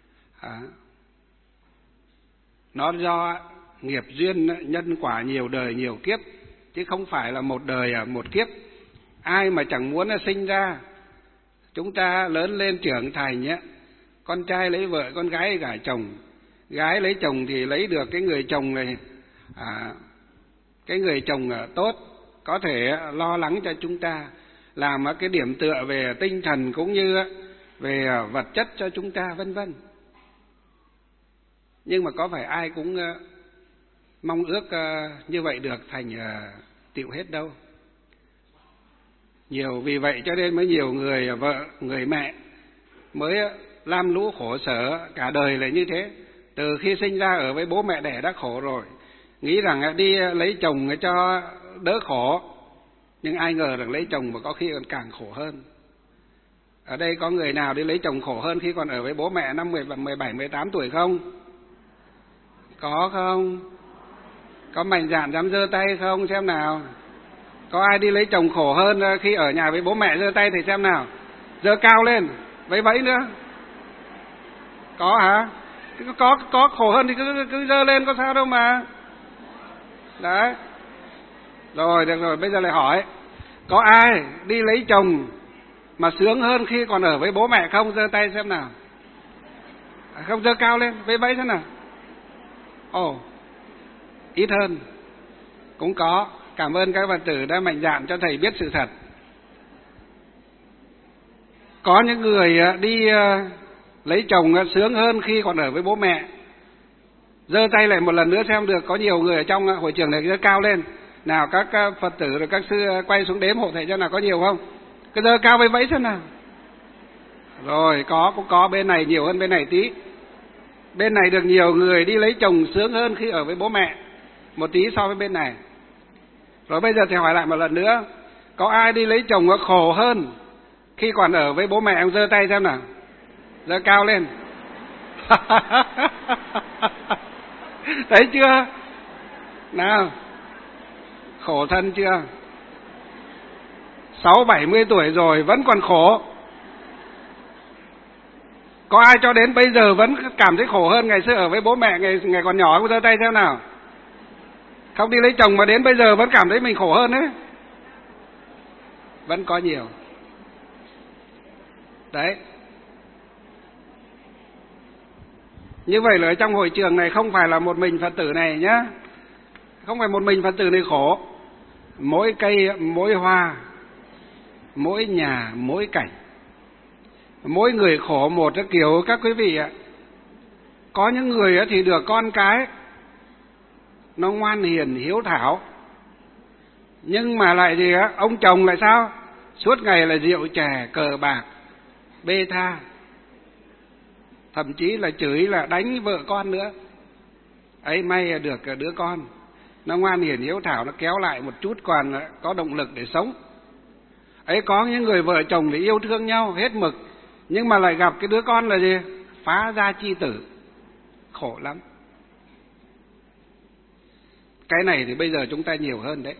nó do nghiệp duyên nhân quả nhiều đời nhiều kiếp, chứ không phải là một đời một kiếp. Ai mà chẳng muốn sinh ra, chúng ta lớn lên trưởng thành, con trai lấy vợ, con gái gả chồng, gái lấy chồng thì lấy được cái người chồng này, cái người chồng tốt, có thể lo lắng cho chúng ta, làm cái điểm tựa về tinh thần cũng như về vật chất cho chúng ta vân vân. Nhưng mà có phải ai cũng mong ước như vậy được thành tựu hết đâu. Nhiều vì vậy cho nên mới nhiều người vợ, người mẹ mới lam lũ khổ sở cả đời là như thế. Từ khi sinh ra ở với bố mẹ đẻ đã khổ rồi, nghĩ rằng đi lấy chồng cho đỡ khổ, nhưng ai ngờ rằng lấy chồng mà có khi còn càng khổ hơn. Ở đây có người nào đi lấy chồng khổ hơn khi còn ở với bố mẹ năm 17, 18 tuổi không? Có không? Có mạnh dạn dám giơ tay không xem nào? Có ai đi lấy chồng khổ hơn khi ở nhà với bố mẹ, giơ tay thì xem nào. Giơ cao lên, vẫy vẫy nữa. Có hả? Có khổ hơn thì cứ giơ lên, có sao đâu mà. Đấy. Rồi, được rồi, bây giờ lại hỏi. Có ai đi lấy chồng mà sướng hơn khi còn ở với bố mẹ không? Giơ tay xem nào. Không, giơ cao lên, vẫy vẫy xem nào. Ồ, ít hơn. Cũng có. Cảm ơn các Phật tử đã mạnh dạn cho thầy biết sự thật. Có những người đi lấy chồng sướng hơn khi còn ở với bố mẹ. Giơ tay lại một lần nữa xem được. Có nhiều người ở trong hội trường này giơ cao lên. Nào các Phật tử rồi các sư quay xuống đếm hộ thầy cho nào, có nhiều không? Cứ giơ cao với vẫy xem nào. Rồi, cũng có bên này nhiều hơn bên này tí. Bên này được nhiều người đi lấy chồng sướng hơn khi ở với bố mẹ một tí so với bên này. Rồi bây giờ thì hỏi lại một lần nữa. Có ai đi lấy chồng khổ hơn khi còn ở với bố mẹ? Ông giơ tay xem nào. Giơ cao lên. Thấy chưa? Nào, khổ thân chưa? 60-70 tuổi rồi vẫn còn khổ. Có ai cho đến bây giờ vẫn cảm thấy khổ hơn ngày xưa ở với bố mẹ ngày còn nhỏ không? Giơ tay xem nào. Không đi lấy chồng mà đến bây giờ vẫn cảm thấy mình khổ hơn ấy. Vẫn có nhiều. Đấy. Như vậy là ở trong hội trường này không phải là một mình Phật tử này nhá. Không phải một mình Phật tử này khổ. Mỗi cây, mỗi hoa, mỗi nhà, mỗi cảnh, mỗi người khổ một kiểu các quý vị ạ. Có những người thì được con cái nó ngoan hiền hiếu thảo, nhưng mà lại gì á, ông chồng lại sao? Suốt ngày là rượu chè cờ bạc bê tha, thậm chí là chửi là đánh vợ con nữa. Ấy may được đứa con nó ngoan hiền hiếu thảo, nó kéo lại một chút còn có động lực để sống. Ấy có những người vợ chồng thì yêu thương nhau hết mực, nhưng mà lại gặp cái đứa con là gì? Phá gia chi tử. Khổ lắm. Cái này thì bây giờ chúng ta nhiều hơn đấy.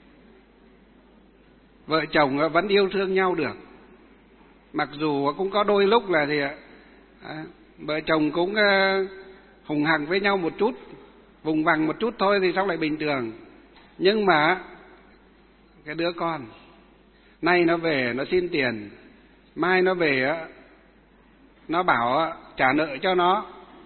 Vợ chồng vẫn yêu thương nhau được. Mặc dù cũng có đôi lúc là thì vợ chồng cũng hùng hằng với nhau một chút, vùng vằng một chút thôi thì xong lại bình thường. Nhưng mà cái đứa con nay nó về nó xin tiền, mai nó về nó bảo trả nợ cho nó.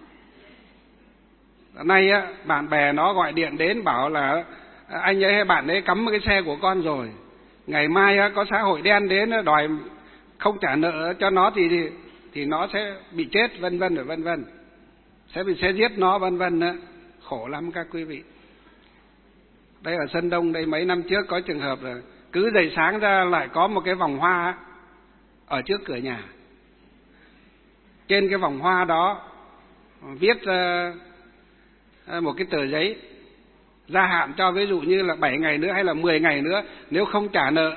Nay bạn bè nó gọi điện đến bảo là anh ấy hay bạn ấy cắm cái xe của con rồi, ngày mai có xã hội đen đến đòi không trả nợ cho nó thì nó sẽ bị chết, vân vân, vân vân, sẽ giết nó, vân vân. Khổ lắm các quý vị. Đây ở Sơn Đông đây mấy năm trước có trường hợp là cứ dậy sáng ra lại có một cái vòng hoa ở trước cửa nhà. Trên cái vòng hoa đó viết một cái tờ giấy gia hạn cho, ví dụ như là 7 ngày nữa hay là 10 ngày nữa, nếu không trả nợ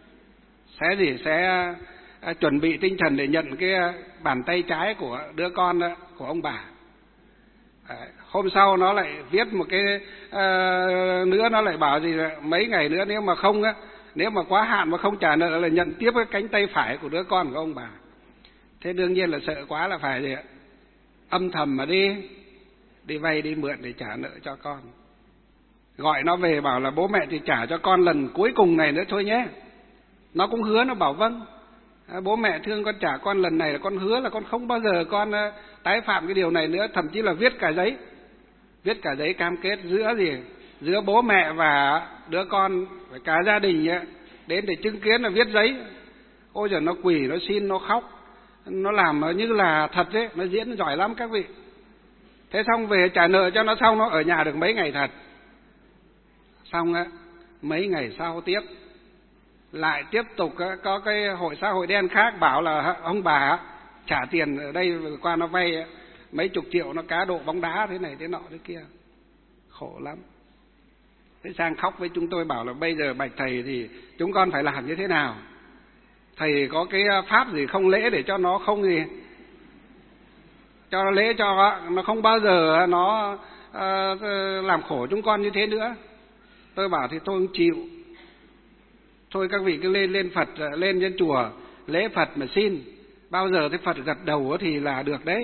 sẽ chuẩn bị tinh thần để nhận cái bàn tay trái của đứa con của ông bà. Hôm sau nó lại viết một cái nữa, nó lại bảo gì là mấy ngày nữa nếu mà không nếu mà quá hạn mà không trả nợ là nhận tiếp cái cánh tay phải của đứa con của ông bà. Thế đương nhiên là sợ quá là phải gì ạ? Âm thầm mà đi vay đi mượn để trả nợ cho con. Gọi nó về bảo là bố mẹ thì trả cho con lần cuối cùng này nữa thôi nhé. Nó cũng hứa, nó bảo vâng, bố mẹ thương con, trả con lần này là con hứa là con không bao giờ con tái phạm cái điều này nữa. Thậm chí là viết cả giấy cam kết giữa bố mẹ và đứa con, và cả gia đình đến để chứng kiến, là viết giấy. Ôi giời, nó quỳ, nó xin, nó khóc, nó làm nó như là thật đấy, nó diễn giỏi lắm các vị. Thế xong về trả nợ cho nó xong, nó ở nhà được mấy ngày thật. Xong mấy ngày sau tiếp lại tiếp tục có cái hội xã hội đen khác bảo là ông bà trả tiền ở đây vừa qua nó vay mấy chục triệu, nó cá độ bóng đá thế này thế nọ thế kia. Khổ lắm. Thế sang khóc với chúng tôi bảo là bây giờ bạch thầy thì chúng con phải làm như thế nào? Thầy có cái pháp gì không lễ để cho nó không gì, cho nó lễ cho nó không bao giờ nó làm khổ chúng con như thế nữa. Tôi bảo thì tôi không chịu. Thôi các vị cứ lên Phật, lên trên chùa lễ Phật mà xin, bao giờ thấy Phật gật đầu thì là được đấy.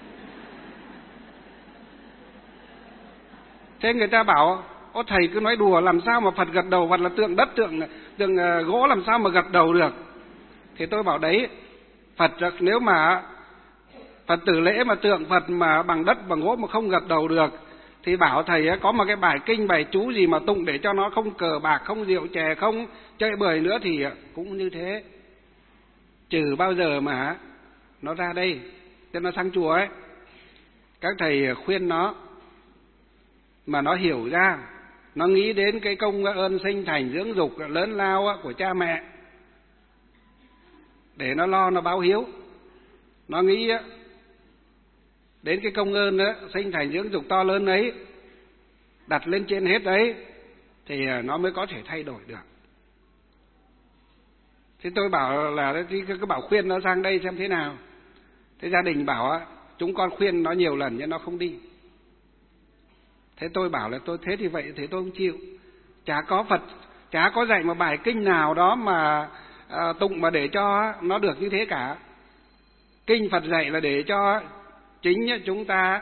Thế người ta bảo ô thầy cứ nói đùa, làm sao mà Phật gật đầu, Phật là tượng đất, tượng gỗ, làm sao mà gật đầu được. Thì tôi bảo đấy, Phật nếu mà Phật tử lễ mà tượng Phật mà bằng đất bằng gỗ mà không gật đầu được, thì bảo thầy có một cái bài kinh bài chú gì mà tụng để cho nó không cờ bạc, không rượu chè, không chơi bời nữa thì cũng như thế. Trừ bao giờ mà nó ra đây, cho nó sang chùa ấy, các thầy khuyên nó mà nó hiểu ra, nó nghĩ đến cái công ơn sinh thành dưỡng dục lớn lao của cha mẹ để nó lo nó báo hiếu. Nó nghĩ đến cái công ơn sinh thành dưỡng dục to lớn ấy, đặt lên trên hết đấy, thì nó mới có thể thay đổi được. Thế tôi bảo là cứ bảo khuyên nó sang đây xem thế nào. Thế gia đình bảo chúng con khuyên nó nhiều lần nhưng nó không đi. Thế tôi bảo là thế thì vậy thì tôi không chịu. Chả có Phật, chả có dạy một bài kinh nào đó mà tụng mà để cho nó được như thế cả. Kinh Phật dạy là để cho chính chúng ta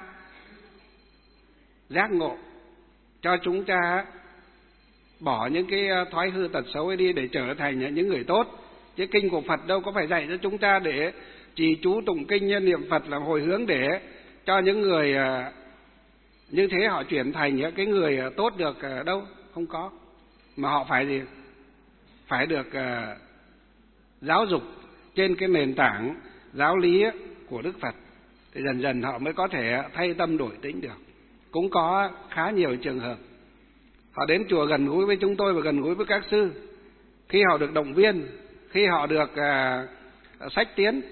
giác ngộ, cho chúng ta bỏ những cái thói hư tật xấu ấy đi để trở thành những người tốt. Chứ kinh của Phật đâu có phải dạy cho chúng ta để trì chú tụng kinh niệm Phật là hồi hướng để cho những người như thế họ chuyển thành những cái người tốt được đâu, không có. Mà họ phải gì? Phải được giáo dục trên cái nền tảng giáo lý của Đức Phật, thì dần dần họ mới có thể thay tâm đổi tính được. Cũng có khá nhiều trường hợp họ đến chùa gần gũi với chúng tôi và gần gũi với các sư, khi họ được động viên, khi họ được sách tiến,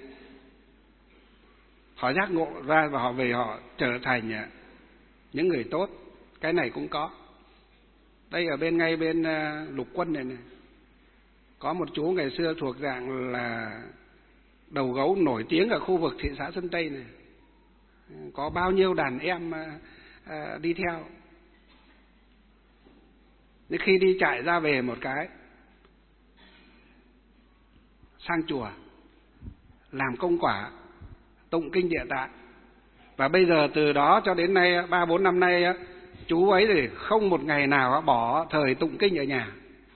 họ giác ngộ ra và họ về họ trở thành những người tốt. Cái này cũng có. Đây ở ngay bên Lục Quân này có một chú ngày xưa thuộc dạng là đầu gấu nổi tiếng ở khu vực thị xã Sơn Tây này, có bao nhiêu đàn em đi theo. Nhưng khi đi trại ra về một cái, sang chùa làm công quả tụng kinh Địa Tạng. Và bây giờ từ đó cho đến nay 3-4 năm nay chú ấy thì không một ngày nào bỏ thời tụng kinh ở nhà,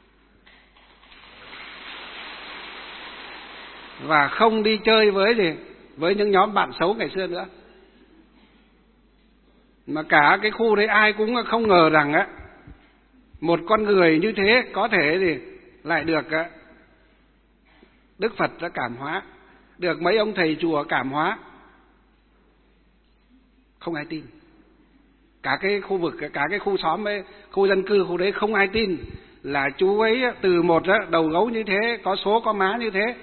và không đi chơi với những nhóm bạn xấu ngày xưa nữa. Mà cả cái khu đấy ai cũng không ngờ rằng một con người như thế có thể thì lại được Đức Phật đã cảm hóa, được mấy ông thầy chùa cảm hóa. Không ai tin. Cả cái khu vực, cả cái khu xóm ấy, khu dân cư khu đấy không ai tin là chú ấy từ một đầu gấu như thế, có số có má như thế,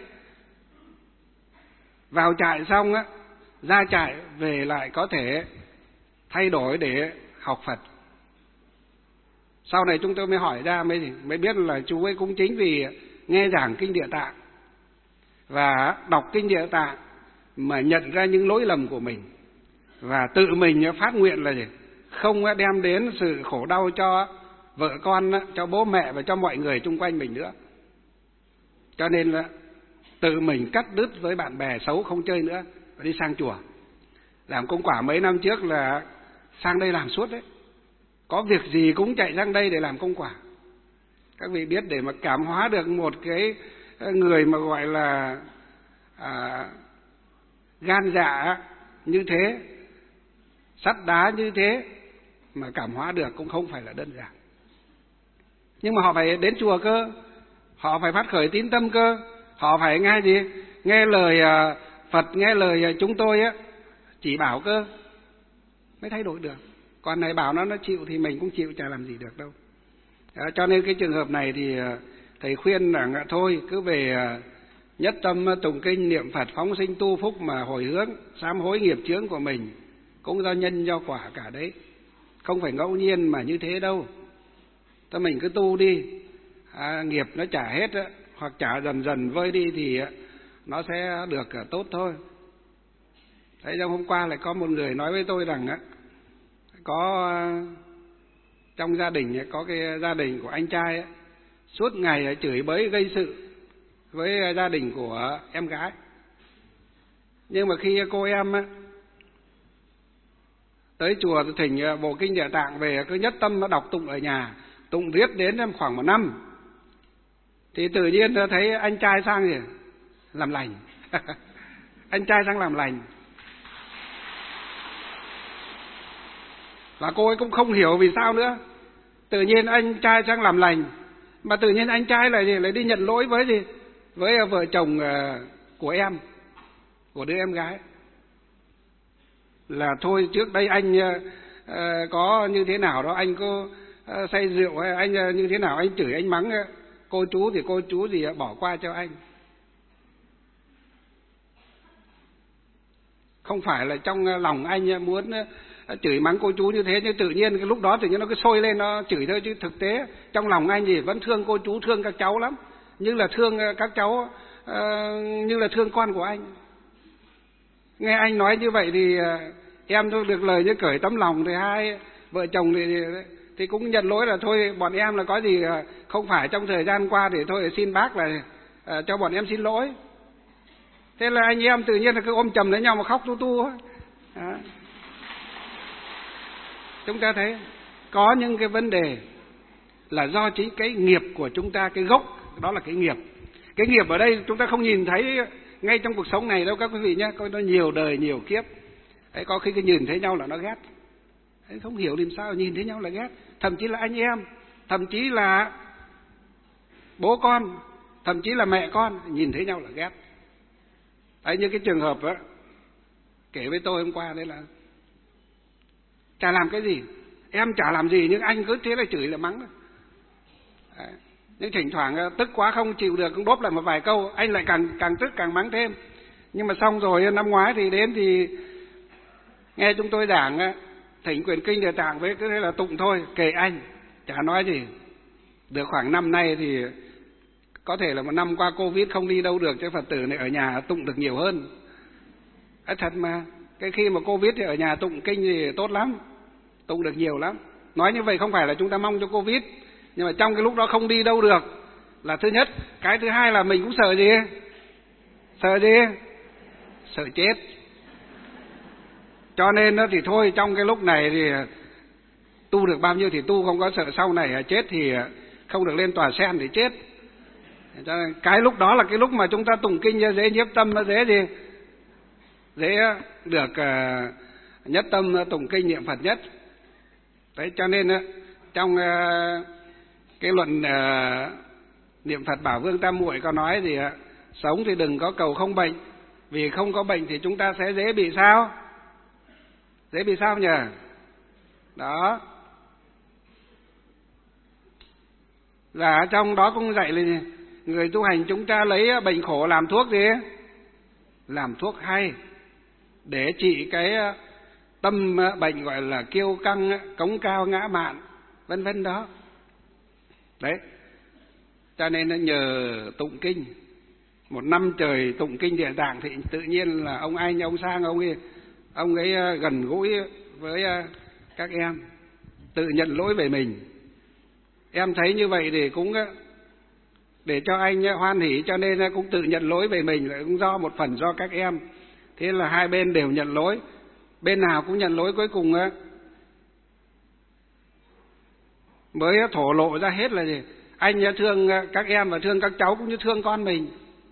vào trại xong ra trại về lại có thể thay đổi để học Phật. Sau này chúng tôi mới hỏi ra mới biết là chú ấy cũng chính vì nghe giảng kinh Địa Tạng và đọc kinh Địa Tạng mà nhận ra những lỗi lầm của mình, và tự mình phát nguyện là gì? Không đem đến sự khổ đau cho vợ con, cho bố mẹ và cho mọi người chung quanh mình nữa. Cho nên là tự mình cắt đứt với bạn bè xấu, không chơi nữa, và đi sang chùa. Làm công quả mấy năm trước là sang đây làm suốt đấy. Có việc gì cũng chạy sang đây để làm công quả. Các vị biết, để mà cảm hóa được một cái người mà gọi là gan dạ như thế, sắt đá như thế, mà cảm hóa được cũng không phải là đơn giản. Nhưng mà họ phải đến chùa cơ, họ phải phát khởi tín tâm cơ, họ phải nghe gì? Nghe lời Phật, nghe lời chúng tôi chỉ bảo cơ, mới thay đổi được. Còn này bảo nó chịu thì mình cũng chịu, chả làm gì được đâu. Cho nên cái trường hợp này thì thầy khuyên là thôi cứ về nhất tâm tụng kinh niệm Phật, phóng sinh tu phúc mà hồi hướng, sám hối nghiệp chướng của mình, cũng do nhân do quả cả đấy, không phải ngẫu nhiên mà như thế đâu. Mình cứ tu đi, nghiệp nó trả hết hoặc trả dần dần vơi đi thì nó sẽ được tốt thôi. Thế hôm qua lại có một người nói với tôi rằng có trong gia đình có cái gia đình của anh trai ấy, suốt ngày chửi bới gây sự với gia đình của em gái. Nhưng mà khi cô em tới chùa thỉnh bộ kinh Địa Tạng về, cứ nhất tâm nó đọc tụng ở nhà, tụng riết đến khoảng 1 năm, thì tự nhiên thấy anh trai sang gì làm lành. Anh trai sang làm lành. Và cô ấy cũng không hiểu vì sao nữa. Tự nhiên anh trai sang làm lành, mà tự nhiên anh trai lại đi nhận lỗi với gì? Với vợ chồng của em, của đứa em gái. Là thôi trước đây anh có như thế nào đó, anh có say rượu hay anh như thế nào, anh chửi anh mắng cô chú thì cô chú gì bỏ qua cho anh. Không phải là trong lòng anh muốn chửi mắng cô chú như thế, nhưng tự nhiên cái lúc đó tự nhiên nó cứ sôi lên nó chửi thôi, chứ thực tế trong lòng anh thì vẫn thương cô chú, thương các cháu lắm, như là thương các cháu như là thương con của anh. Nghe anh nói như vậy thì em tôi được lời như cởi tấm lòng, thì hai vợ chồng thì cũng nhận lỗi là thôi bọn em là có gì không phải trong thời gian qua, thì thôi xin bác là cho bọn em xin lỗi. Thế là anh em tự nhiên là cứ ôm chầm lấy nhau mà khóc tu tu. Chúng ta thấy có những cái vấn đề là do chính cái nghiệp của chúng ta, cái gốc đó là cái nghiệp. Cái nghiệp ở đây chúng ta không nhìn thấy ngay trong cuộc sống này đâu các quý vị nhé, coi nó nhiều đời nhiều kiếp. Đấy, có khi cái nhìn thấy nhau là nó ghét. Đấy, không hiểu làm sao nhìn thấy nhau là ghét. Thậm chí là anh em, thậm chí là bố con, thậm chí là mẹ con, nhìn thấy nhau là ghét. Đấy, như cái trường hợp đó, kể với tôi hôm qua đấy là chả làm cái gì, em chả làm gì nhưng anh cứ thế là chửi là mắng. Đấy. Nhưng thỉnh thoảng tức quá không chịu được cũng đốp lại một vài câu, anh lại càng tức càng mắng thêm. Nhưng mà xong rồi năm ngoái thì đến thì nghe chúng tôi giảng thỉnh quyển kinh Địa Tạng với cứ thế là tụng thôi, kệ anh, chả nói gì. Được khoảng năm nay thì có thể là một năm qua Covid không đi đâu được, chứ Phật tử này ở nhà tụng được nhiều hơn. Thật mà, cái khi mà Covid thì ở nhà tụng kinh thì tốt lắm, tụng được nhiều lắm. Nói như vậy không phải là chúng ta mong cho Covid, nhưng mà trong cái lúc đó không đi đâu được là thứ nhất. Cái thứ hai là mình cũng sợ gì? Sợ gì? Sợ chết. Cho nên thì thôi trong cái lúc này thì tu được bao nhiêu thì tu, không có sợ sau này chết thì không được lên tòa sen thì chết. Cái lúc đó là cái lúc mà chúng ta tụng kinh dễ nhiếp tâm, nó dễ gì? Dễ được nhất tâm tụng kinh niệm Phật nhất. Đấy, cho nên trong cái luận niệm Phật Bảo Vương Tam Muội có nói gì ạ? Sống thì đừng có cầu không bệnh, vì không có bệnh thì chúng ta sẽ dễ bị sao? Dễ bị sao nhỉ? Đó. Và trong đó cũng dạy là gì? Người tu hành chúng ta lấy bệnh khổ làm thuốc gì? Làm thuốc hay để trị cái tâm bệnh gọi là kiêu căng, cống cao, ngã mạn, vân vân đó. Đấy. Cho nên nhờ tụng kinh, 1 năm trời tụng kinh Địa Tạng thì tự nhiên là ông Anh, ông Sang, ông ấy gần gũi với các em, tự nhận lỗi về mình. Em thấy như vậy thì cũng để cho anh hoan hỉ, cho nên cũng tự nhận lỗi về mình, lại cũng do một phần do các em. Thế là hai bên đều nhận lỗi, bên nào cũng nhận lỗi, cuối cùng mới thổ lộ ra hết là gì? Anh thương các em và thương các cháu cũng như thương con mình.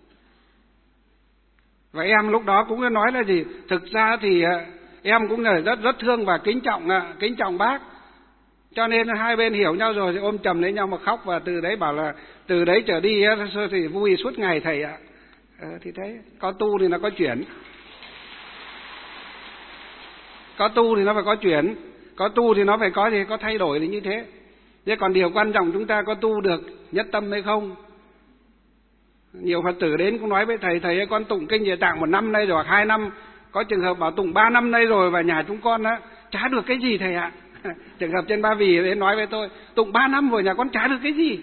Và em lúc đó cũng nói là gì? Thực ra thì em cũng là rất thương và kính trọng bác. Cho nên hai bên hiểu nhau rồi thì ôm chầm lấy nhau mà khóc, và từ đấy bảo là từ đấy trở đi thì vui suốt ngày thầy ạ. Thì thế, có tu thì nó có chuyển. Có tu thì nó phải có chuyển, có tu thì nó phải có gì, có thay đổi thì như thế. Thế còn điều quan trọng chúng ta có tu được nhất tâm hay không? Nhiều Phật tử đến cũng nói với thầy, thầy ơi con tụng kinh Địa Tạng 1 năm nay rồi, hoặc 2 năm, có trường hợp bảo tụng 3 năm nay rồi và nhà chúng con chả được cái gì thầy ạ. Trường hợp trên Ba Vì đến nói với tôi, tụng 3 năm rồi nhà con chả được cái gì.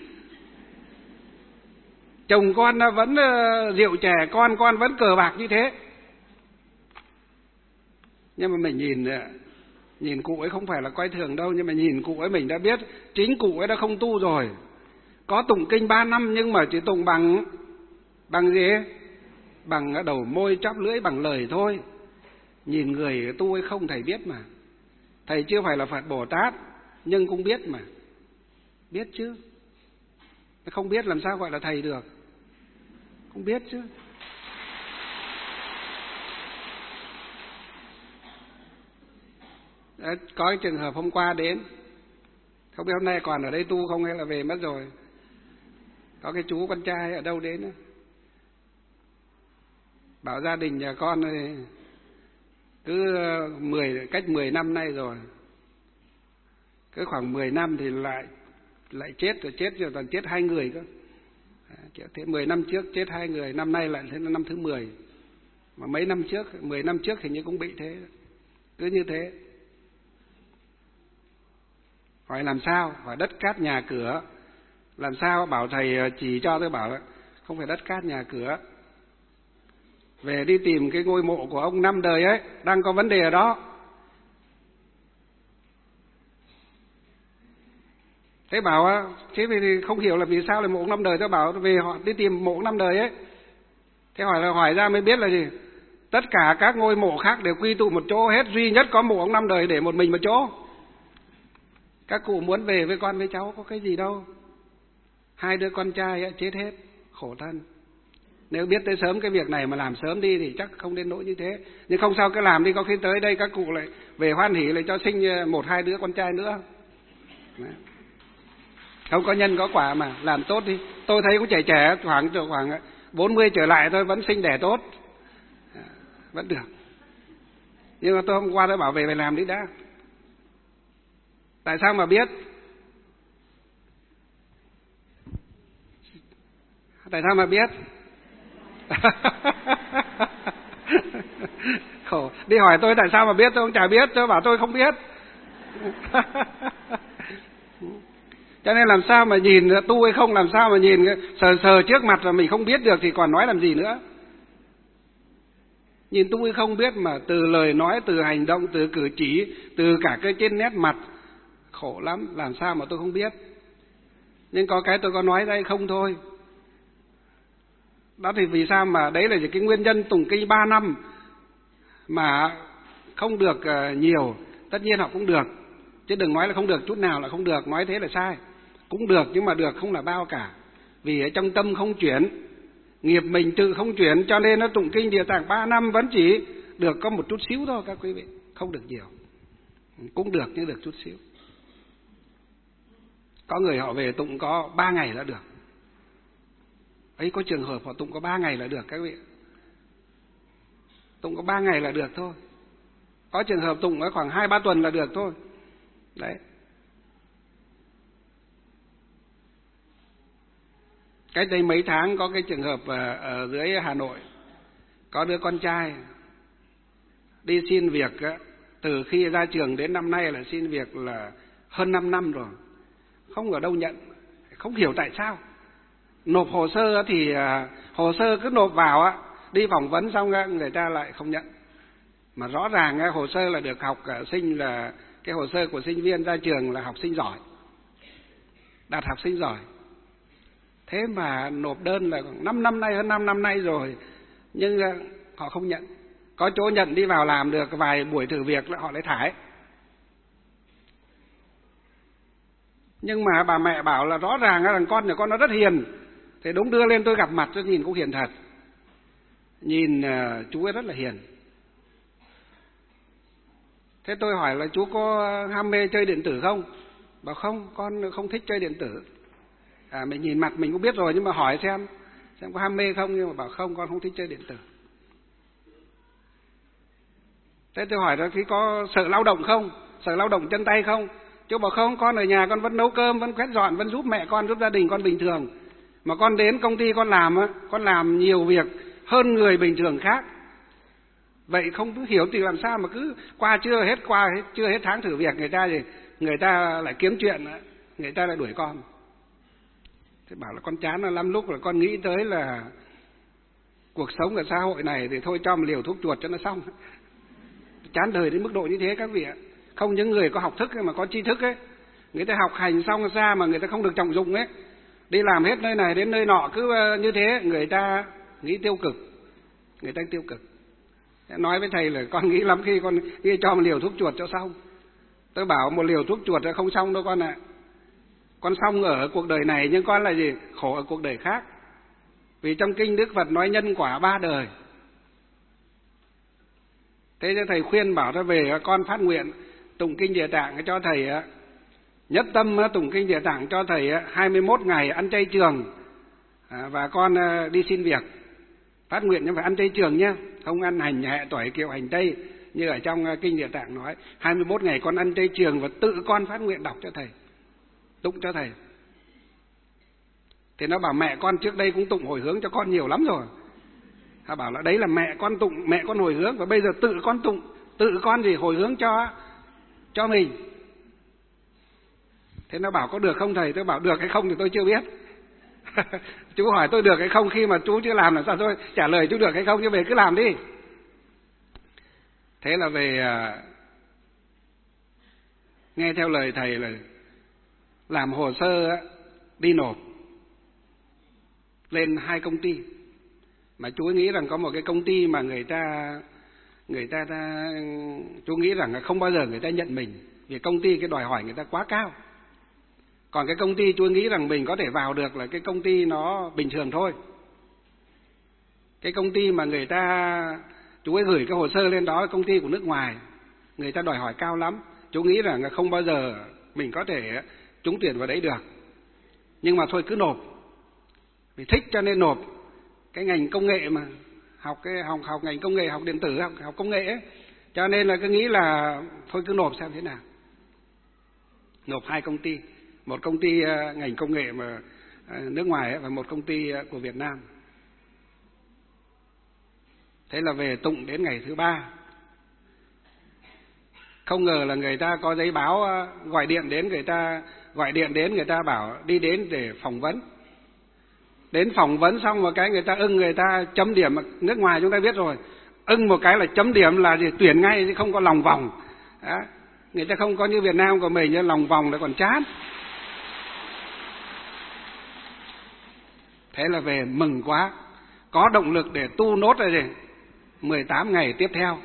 Chồng con vẫn rượu chè, con vẫn cờ bạc như thế. Nhưng mà mình nhìn Nhìn cụ ấy không phải là coi thường đâu, nhưng mà nhìn cụ ấy mình đã biết chính cụ ấy đã không tu rồi. Có tụng kinh 3 năm nhưng mà chỉ tụng bằng gì ấy? Bằng đầu môi chóp lưỡi, bằng lời thôi. Nhìn người tu hay không thầy biết mà. Thầy chưa phải là Phật Bồ Tát nhưng cũng biết mà. Biết chứ. Không biết làm sao gọi là thầy được. Không biết chứ. Đấy, có cái trường hợp hôm qua đến, không biết hôm nay còn ở đây tu không hay là về mất rồi. Có cái chú con trai ở đâu đến, bảo gia đình nhà con cứ cách 10 năm nay rồi, cứ khoảng 10 năm thì lại chết, rồi chết rồi toàn chết 2 người cơ. Kiểu thế, 10 năm trước chết 2 người, năm nay lại thế là năm thứ 10. Mà mấy năm trước, 10 năm trước hình như cũng bị thế. Cứ như thế. Hỏi làm sao? Hỏi đất cát nhà cửa. Làm sao? Bảo thầy chỉ cho, tôi bảo không phải đất cát nhà cửa. Về đi tìm cái ngôi mộ của ông 5 đời ấy, đang có vấn đề ở đó. Thế bảo thế thì không hiểu là vì sao lại mộ ông 5 đời. Tôi bảo về họ đi tìm mộ ông 5 đời ấy. Thế hỏi ra mới biết là gì? Tất cả các ngôi mộ khác đều quy tụ một chỗ hết, duy nhất có mộ ông 5 đời để một mình một chỗ. Các cụ muốn về với con với cháu có cái gì đâu. 2 đứa con trai ấy, chết hết, khổ thân. Nếu biết tới sớm cái việc này mà làm sớm đi thì chắc không đến nỗi như thế. Nhưng không sao, cứ làm đi, có khi tới đây các cụ lại về hoan hỉ lại cho sinh 1-2 đứa con trai nữa. Đấy. Không có nhân có quả mà, làm tốt đi. Tôi thấy cũng trẻ khoảng 40 trở lại thôi vẫn sinh đẻ tốt. Vẫn được. Nhưng mà tôi hôm qua tôi bảo về phải làm đi đã. Tại sao mà biết? Tại sao mà biết? Khổ. Đi hỏi tôi tại sao mà biết, tôi cũng chả biết, tôi bảo tôi không biết. Cho nên làm sao mà nhìn tu hay không, làm sao mà nhìn sờ trước mặt mà mình không biết được thì còn nói làm gì nữa. Nhìn tu hay không biết mà từ lời nói, từ hành động, từ cử chỉ, từ cả cái trên nét mặt, khổ lắm, làm sao mà tôi không biết. Nhưng có cái tôi có nói đây không thôi. Đó thì vì sao mà đấy là cái nguyên nhân tụng kinh 3 năm mà không được nhiều. Tất nhiên họ cũng được, chứ đừng nói là không được chút nào là không được, nói thế là sai. Cũng được nhưng mà được không là bao cả. Vì ở trong tâm không chuyển, nghiệp mình tự không chuyển, cho nên nó tụng kinh Địa Tạng 3 năm vẫn chỉ được có một chút xíu thôi các quý vị, không được nhiều. Cũng được nhưng được chút xíu. Có người họ về tụng có 3 ngày là được. Ấy có trường hợp họ tụng có 3 ngày là được các vị. Tụng có 3 ngày là được thôi. Có trường hợp tụng ở khoảng 2-3 tuần là được thôi. Đấy. Cách đây mấy tháng có cái trường hợp ở dưới Hà Nội, có đứa con trai đi xin việc từ khi ra trường đến năm nay là xin việc là hơn 5 năm rồi, không ở đâu nhận, không hiểu tại sao. Nộp hồ sơ thì hồ sơ cứ nộp vào đi phỏng vấn xong người ta lại không nhận. Mà rõ ràng hồ sơ là được học sinh, là cái hồ sơ của sinh viên ra trường là học sinh giỏi, đạt học sinh giỏi. Thế mà nộp đơn là 5 năm nay, hơn 5 năm nay rồi, nhưng họ không nhận. Có chỗ nhận đi vào làm được vài buổi thử việc là họ lại thải. Nhưng mà bà mẹ bảo là rõ ràng là con nhà con nó rất hiền. Thế đúng đưa lên tôi gặp mặt tôi nhìn cũng hiền thật. Nhìn chú ấy rất là hiền. Thế tôi hỏi là chú có ham mê chơi điện tử không? Bảo không, con không thích chơi điện tử. Mình nhìn mặt mình cũng biết rồi, nhưng mà hỏi xem có ham mê không, nhưng mà bảo không, con không thích chơi điện tử. Thế tôi hỏi là khi có sợ lao động không? Sợ lao động chân tay không? Chú bảo không, con ở nhà con vẫn nấu cơm, vẫn quét dọn, vẫn giúp mẹ con, giúp gia đình con bình thường. Mà con đến công ty con làm nhiều việc hơn người bình thường khác. Vậy không hiểu thì làm sao mà cứ chưa hết tháng thử việc người ta lại kiếm chuyện, người ta lại đuổi con. Thế bảo là con chán lắm, lúc là con nghĩ tới là cuộc sống ở xã hội này thì thôi cho một liều thuốc chuột cho nó xong. Chán đời đến mức độ như thế các vị ạ. Không những người có học thức ấy, mà có tri thức ấy, người ta học hành xong ra mà người ta không được trọng dụng ấy, đi làm hết nơi này đến nơi nọ cứ như thế, người ta nghĩ tiêu cực, người ta tiêu cực. Nói với thầy là con nghĩ lắm khi con nghĩ cho một liều thuốc chuột cho xong. Tôi bảo một liều thuốc chuột là không xong đâu con ạ. Con xong ở cuộc đời này nhưng con là gì? Khổ ở cuộc đời khác. Vì trong kinh Đức Phật nói nhân quả 3 đời. Thế cho thầy khuyên bảo ta về con phát nguyện tụng kinh Địa Tạng cho thầy nhất tâm tụng kinh Địa Tạng cho thầy 21 ngày ăn chay trường, và con đi xin việc. Phát nguyện nhưng phải ăn chay trường nhé, không ăn hành hẹ tỏi kiệu hành tây như ở trong kinh Địa Tạng nói. 21 ngày con ăn chay trường và tự con phát nguyện đọc cho thầy, tụng cho thầy. Thì nó bảo mẹ con trước đây cũng tụng hồi hướng cho con nhiều lắm rồi. Nó bảo là đấy là mẹ con tụng, mẹ con hồi hướng, và bây giờ tự con tụng, tự con gì hồi hướng cho mình. Thế nó bảo có được không thầy? Tôi bảo được hay không thì tôi chưa biết. Chú hỏi tôi được hay không khi mà chú chưa làm là sao tôi trả lời chú được hay không, chứ về cứ làm đi. Thế là về nghe theo lời thầy là làm hồ sơ đi nộp lên 2 công ty. Mà chú nghĩ rằng có một cái công ty mà người ta chú nghĩ rằng là không bao giờ người ta nhận mình, vì công ty cái đòi hỏi người ta quá cao. Còn cái công ty chú nghĩ rằng mình có thể vào được là cái công ty nó bình thường thôi. Cái công ty mà người ta chú ấy gửi cái hồ sơ lên đó, công ty của nước ngoài, người ta đòi hỏi cao lắm. Chú nghĩ rằng là không bao giờ mình có thể trúng tuyển vào đấy được. Nhưng mà thôi cứ nộp, vì thích cho nên nộp. Cái ngành công nghệ mà học ngành công nghệ, học điện tử, học công nghệ ấy. Cho nên là cứ nghĩ là thôi cứ nộp xem thế nào. Nộp 2 công ty, một công ty ngành công nghệ mà nước ngoài ấy, và một công ty của Việt Nam. Thế là về tụng đến ngày thứ 3. Không ngờ là người ta có giấy báo gọi điện đến người ta bảo đi đến để phỏng vấn. Đến phỏng vấn xong một cái người ta ưng, người ta chấm điểm. Nước ngoài chúng ta biết rồi, ưng một cái là chấm điểm là gì? Tuyển ngay chứ không có lòng vòng. Đó. Người ta không có như Việt Nam của mình, như lòng vòng là còn chán. Thế là về mừng quá, có động lực để tu nốt rồi gì 18 ngày tiếp theo.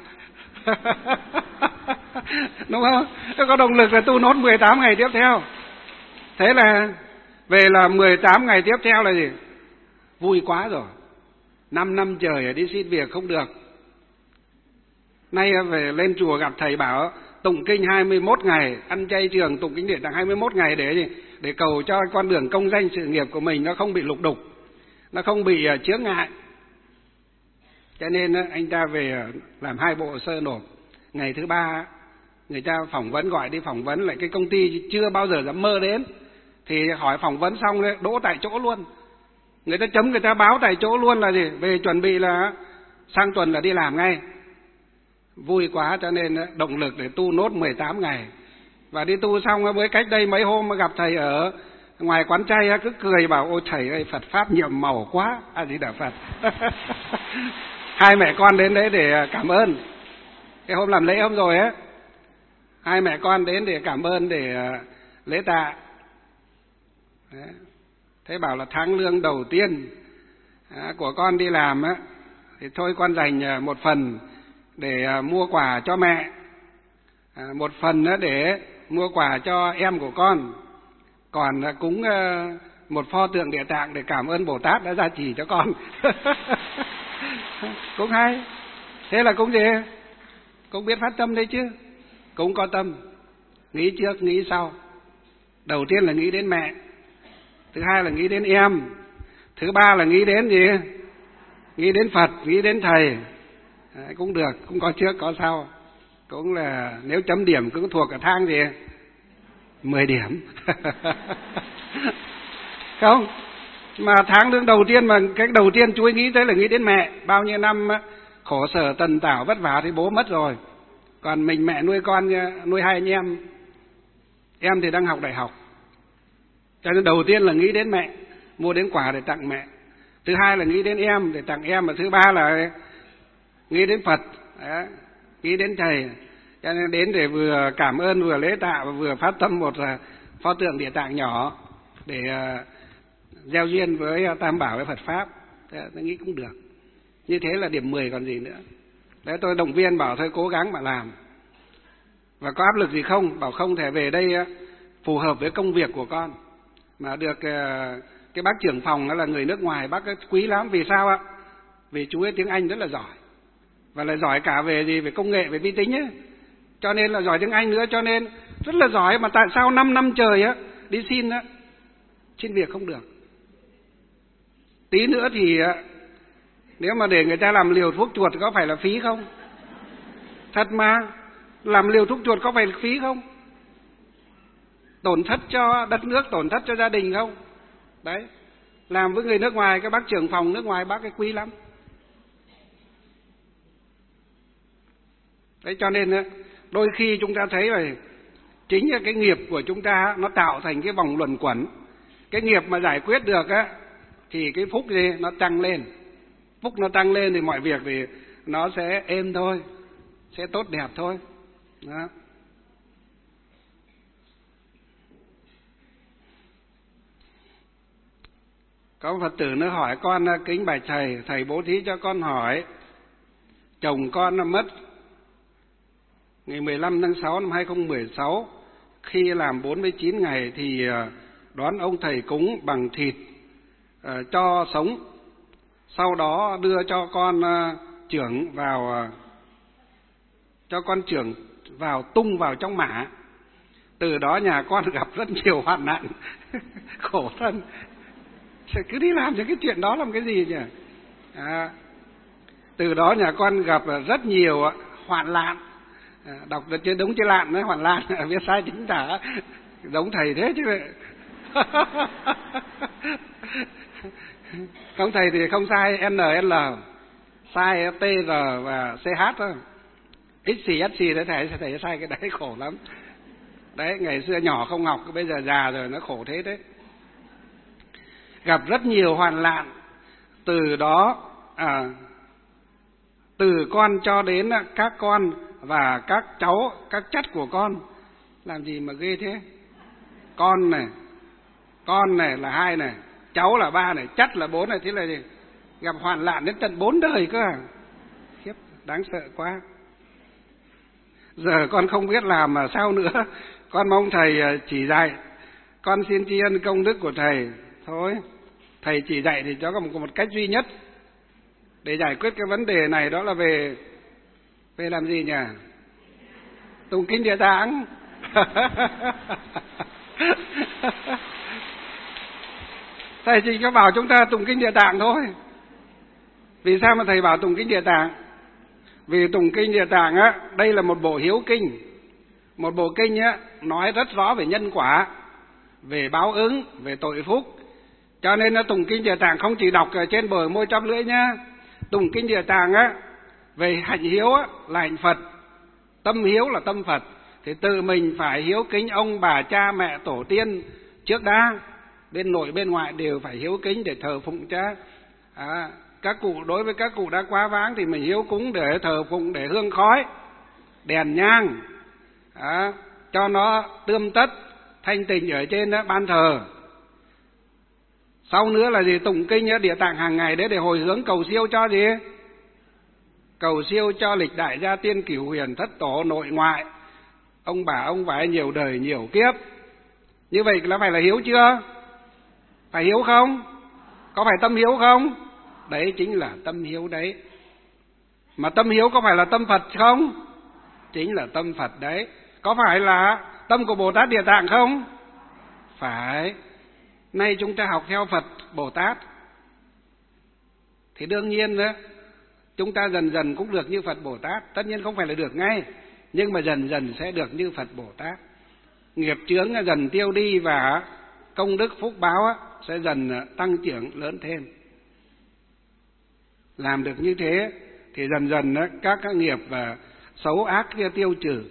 Đúng không? Có động lực là tu nốt 18 ngày tiếp theo. Thế là về là 18 ngày tiếp theo là gì? Vui quá rồi. 5 năm trời đi xin việc không được. Nay về lên chùa gặp thầy bảo tụng kinh 21 ngày, ăn chay trường, tụng kinh Địa Tạng 21 ngày để gì? Để cầu cho con đường công danh sự nghiệp của mình nó không bị lục đục, nó không bị chướng ngại. Cho nên anh ta về làm 2 bộ hồ sơ nộp. Ngày thứ 3 người ta phỏng vấn, gọi đi phỏng vấn lại cái công ty chưa bao giờ dám mơ đến. Thì hỏi phỏng vấn xong đỗ tại chỗ luôn. Người ta chấm, người ta báo tại chỗ luôn là gì? Về chuẩn bị là sang tuần là đi làm ngay. Vui quá cho nên động lực để tu nốt 18 ngày. Và đi tu xong mới cách đây mấy hôm gặp thầy ở ngoài quán chay cứ cười bảo ôi thầy ơi Phật Pháp nhiệm màu quá. A Di Đà Phật. 2 mẹ con đến đấy để cảm ơn. Cái hôm làm lễ hôm rồi á, 2 mẹ con đến để cảm ơn, để lễ tạ. Đấy. Thế bảo là tháng lương đầu tiên của con đi làm á, thì thôi con dành một phần để mua quà cho mẹ, một phần để mua quà cho em của con, còn cúng một pho tượng Địa Tạng để cảm ơn Bồ Tát đã gia trì cho con. Cũng hay. Thế là cũng gì? Cũng biết phát tâm đấy chứ. Cũng có tâm, nghĩ trước nghĩ sau. Đầu tiên là nghĩ đến mẹ, thứ 2 là nghĩ đến em, thứ 3 là nghĩ đến gì? Nghĩ đến Phật, nghĩ đến thầy. Đấy, cũng được, cũng có trước có sau. Cũng là nếu chấm điểm cũng thuộc ở thang gì? 10 điểm. Không? Mà tháng lương đầu tiên mà cái đầu tiên chú ấy nghĩ tới là nghĩ đến mẹ. Bao nhiêu năm khổ sở tần tảo vất vả thì bố mất rồi. Còn mình mẹ nuôi con, nuôi 2 anh em. Em thì đang học đại học. Cho nên đầu tiên là nghĩ đến mẹ, mua đến quà để tặng mẹ. Thứ 2 là nghĩ đến em để tặng em. Và thứ 3 là nghĩ đến Phật, nghĩ đến thầy. Cho nên đến để vừa cảm ơn, vừa lễ tạ và vừa phát tâm một pho tượng Địa Tạng nhỏ để gieo duyên với Tam Bảo với Phật Pháp. Tôi nghĩ cũng được. Như thế là điểm 10 còn gì nữa. Đấy, tôi động viên bảo thôi cố gắng mà làm. Và có áp lực gì không? Bảo không thể về đây phù hợp với công việc của con. Mà được cái bác trưởng phòng đó là người nước ngoài, bác ấy quý lắm. Vì sao ạ? Vì chú ấy tiếng Anh rất là giỏi. Và lại giỏi cả về gì? Về công nghệ, về vi tính ấy. Cho nên là giỏi tiếng Anh nữa, cho nên rất là giỏi. Mà tại sao 5 năm trời á đi xin việc không được? Tí nữa thì nếu mà để người ta làm liều thuốc chuột có phải là phí không? Thật mà, làm liều thuốc chuột có phải là phí không? Tổn thất cho đất nước, tổn thất cho gia đình không? Đấy, làm với người nước ngoài, cái bác trưởng phòng nước ngoài bác ấy quý lắm. Đấy, cho nên đôi khi chúng ta thấy là chính là cái nghiệp của chúng ta nó tạo thành cái vòng luẩn quẩn. Cái nghiệp mà giải quyết được á thì cái phúc gì nó tăng lên. Phúc nó tăng lên thì mọi việc thì nó sẽ êm thôi, sẽ tốt đẹp thôi. Đó. Có Phật tử nó hỏi con kính bạch thầy bố thí cho con hỏi. Chồng con nó mất ngày 15 tháng 6 năm 2016, khi làm 49 ngày thì đón ông thầy cúng bằng thịt cho sống. Sau đó đưa cho con trưởng vào tung vào trong mả. Từ đó nhà con gặp rất nhiều hoạn nạn khổ thân. Cứ đi làm cho cái chuyện đó làm cái gì nhỉ? Từ đó nhà con gặp rất nhiều hoạn nạn. Đọc được chứ đúng chứ lạn đấy, hoạn nạn viết sai chính tả, giống thầy thế chứ. Không thầy thì không sai NL, sai TR và CH thôi. XC đấy thầy sai cái đấy khổ lắm. Đấy, ngày xưa nhỏ không học, bây giờ già rồi nó khổ thế đấy. Gặp rất nhiều hoạn nạn, từ đó từ con cho đến các con và các cháu, các chất của con. Làm gì mà ghê thế? Con này là 2 này, cháu là 3 này, chất là 4 này, thế là gì? Gặp hoạn nạn đến tận 4 đời cơ à? Khiếp, đáng sợ quá. Giờ con không biết làm mà sao nữa. Con mong thầy chỉ dạy. Con xin tri ân công đức của thầy. Thôi, thầy chỉ dạy thì cho có một cách duy nhất để giải quyết cái vấn đề này, đó là về làm gì nhỉ? Tụng kinh Địa Tạng. Thầy chỉ có bảo chúng ta tụng kinh Địa Tạng thôi. Vì sao mà thầy bảo tụng kinh Địa Tạng? Vì tụng kinh Địa Tạng á, đây là một bộ hiếu kinh. Một bộ kinh á nói rất rõ về nhân quả, về báo ứng, về tội phúc. Cho nên nó tụng kinh Địa Tạng không chỉ đọc ở trên bờ môi trăm lưỡi nhá. Tụng kinh Địa Tạng á, về hạnh hiếu á là hạnh Phật, tâm hiếu là tâm Phật. Thì tự mình phải hiếu kính ông bà cha mẹ tổ tiên trước đã, bên nội bên ngoại đều phải hiếu kính để thờ phụng cha. Các cụ, đối với các cụ đã quá vãng thì mình hiếu cúng để thờ phụng, để hương khói, đèn nhang, cho nó tươm tất thanh tịnh ở trên ban thờ. Sau nữa là gì? Tụng kinh Địa Tạng hàng ngày đấy để hồi hướng cầu siêu cho gì? Cầu siêu cho lịch đại gia tiên cửu huyền thất tổ nội ngoại, ông bà ông vải nhiều đời nhiều kiếp. Như vậy là phải là hiếu chưa? Phải hiếu không? Có phải tâm hiếu không? Đấy chính là tâm hiếu đấy. Mà tâm hiếu có phải là tâm Phật không? Chính là tâm Phật đấy. Có phải là tâm của Bồ Tát Địa Tạng không? Phải. Nay chúng ta học theo Phật Bồ Tát thì đương nhiên đó, chúng ta dần dần cũng được như Phật Bồ Tát. Tất nhiên không phải là được ngay, nhưng mà dần dần sẽ được như Phật Bồ Tát. Nghiệp chướng dần tiêu đi và công đức phúc báo sẽ dần tăng trưởng lớn thêm. Làm được như thế thì dần dần các nghiệp xấu ác kia tiêu trừ.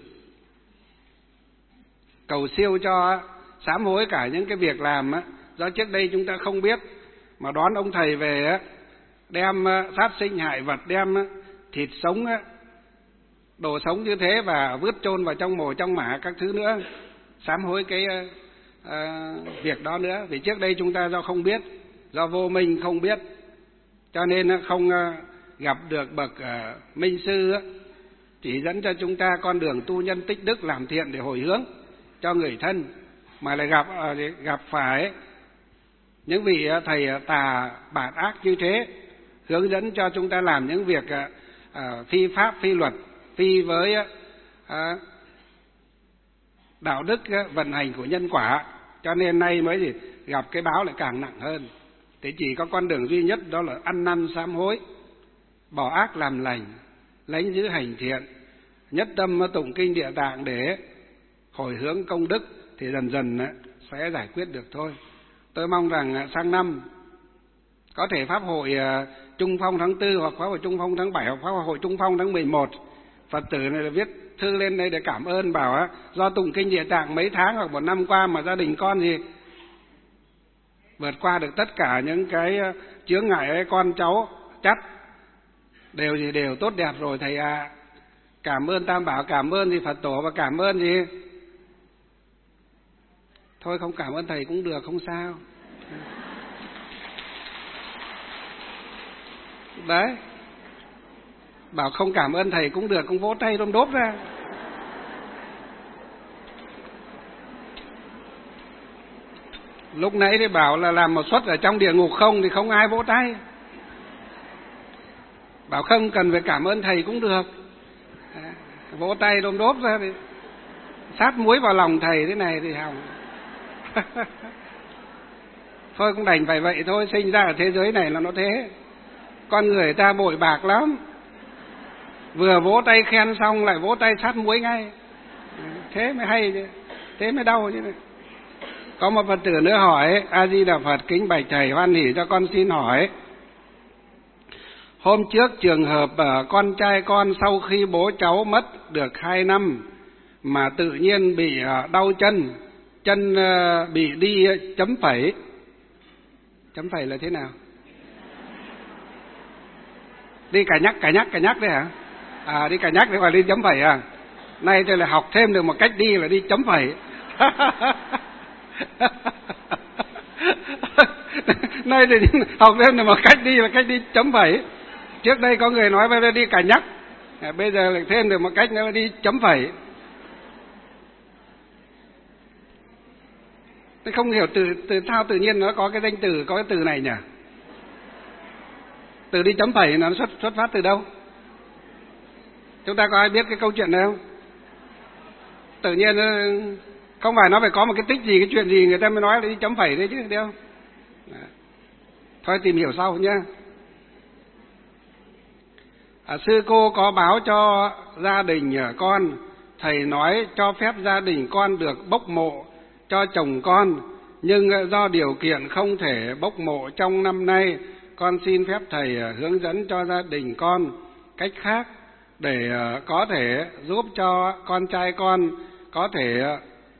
Cầu siêu cho sám hối cả những cái việc làm do trước đây chúng ta không biết, mà đón ông thầy về đem sát sinh hại vật, đem thịt sống đồ sống như thế và vứt chôn vào trong mồ trong mả các thứ nữa, sám hối cái việc đó nữa. Vì trước đây chúng ta do không biết, do vô minh không biết, cho nên không gặp được bậc minh sư chỉ dẫn cho chúng ta con đường tu nhân tích đức làm thiện để hồi hướng cho người thân, mà lại gặp phải những vị thầy tà bạt ác như thế, hướng dẫn cho chúng ta làm những việc phi pháp, phi luật, phi với đạo đức vận hành của nhân quả. Cho nên nay mới gặp cái báo lại càng nặng hơn. Thế chỉ có con đường duy nhất, đó là ăn năn sám hối, bỏ ác làm lành, lánh giữ hành thiện, nhất tâm tụng kinh Địa Tạng để hồi hướng công đức, thì dần dần sẽ giải quyết được thôi. Tôi mong rằng sang năm có thể pháp hội Trung Phong tháng 4 hoặc pháp hội Trung Phong tháng 7 hoặc pháp hội Trung Phong tháng 11, Phật tử này viết thư lên đây để cảm ơn, bảo do tụng kinh Địa Tạng mấy tháng hoặc một năm qua mà gia đình con vượt qua được tất cả những cái chướng ngại ấy, con cháu chắc đều tốt đẹp rồi thầy ạ. Cảm ơn Tam Bảo, cảm ơn Phật tổ, và cảm ơn thôi không cảm ơn thầy cũng được, không sao. Đấy, bảo không cảm ơn thầy cũng được, cũng vỗ tay đôm đốp ra. Lúc nãy thì bảo là làm một suất ở trong địa ngục không thì không ai vỗ tay. Bảo không cần phải cảm ơn thầy cũng được, vỗ tay đôm đốp ra thì sát muối vào lòng thầy thế này thì hỏng. Thôi cũng đành phải vậy thôi, sinh ra ở thế giới này là nó thế. Con người ta bội bạc lắm, vừa vỗ tay khen xong lại vỗ tay sát muối ngay, thế mới hay chứ, thế mới đau chứ. Có một Phật tử nữa hỏi: A Di Đà Phật, kính bạch thầy, hoan hỉ cho con xin hỏi. Hôm trước trường hợp con trai con sau khi bố cháu mất được 2 năm mà tự nhiên bị đau chân bị đi chấm phẩy. Chấm phẩy là thế nào? Đi cà nhắc đấy hả? Đi cà nhắc đấy, gọi đi chấm phẩy à? Nay tôi lại học thêm được một cách đi là đi chấm phẩy. Nay thì học thêm được một cách đi là cách đi chấm phẩy. Trước đây có người nói bây giờ đi cà nhắc, bây giờ lại thêm được một cách nữa là đi chấm phẩy. Tôi không hiểu từ sao tự nhiên nó có cái danh từ, có cái từ này nhỉ? Từ đi chấm phẩy nó xuất phát từ đâu? Chúng ta có ai biết cái câu chuyện này không? Tự nhiên không phải nó phải có một cái tích gì, cái chuyện gì người ta mới nói là đi chấm phẩy đấy chứ, đúng không? Thôi tìm hiểu sau nhé. Sư cô có báo cho gia đình con, thầy nói cho phép gia đình con được bốc mộ cho chồng con, nhưng do điều kiện không thể bốc mộ trong năm nay, con xin phép thầy hướng dẫn cho gia đình con cách khác để có thể giúp cho con trai con có thể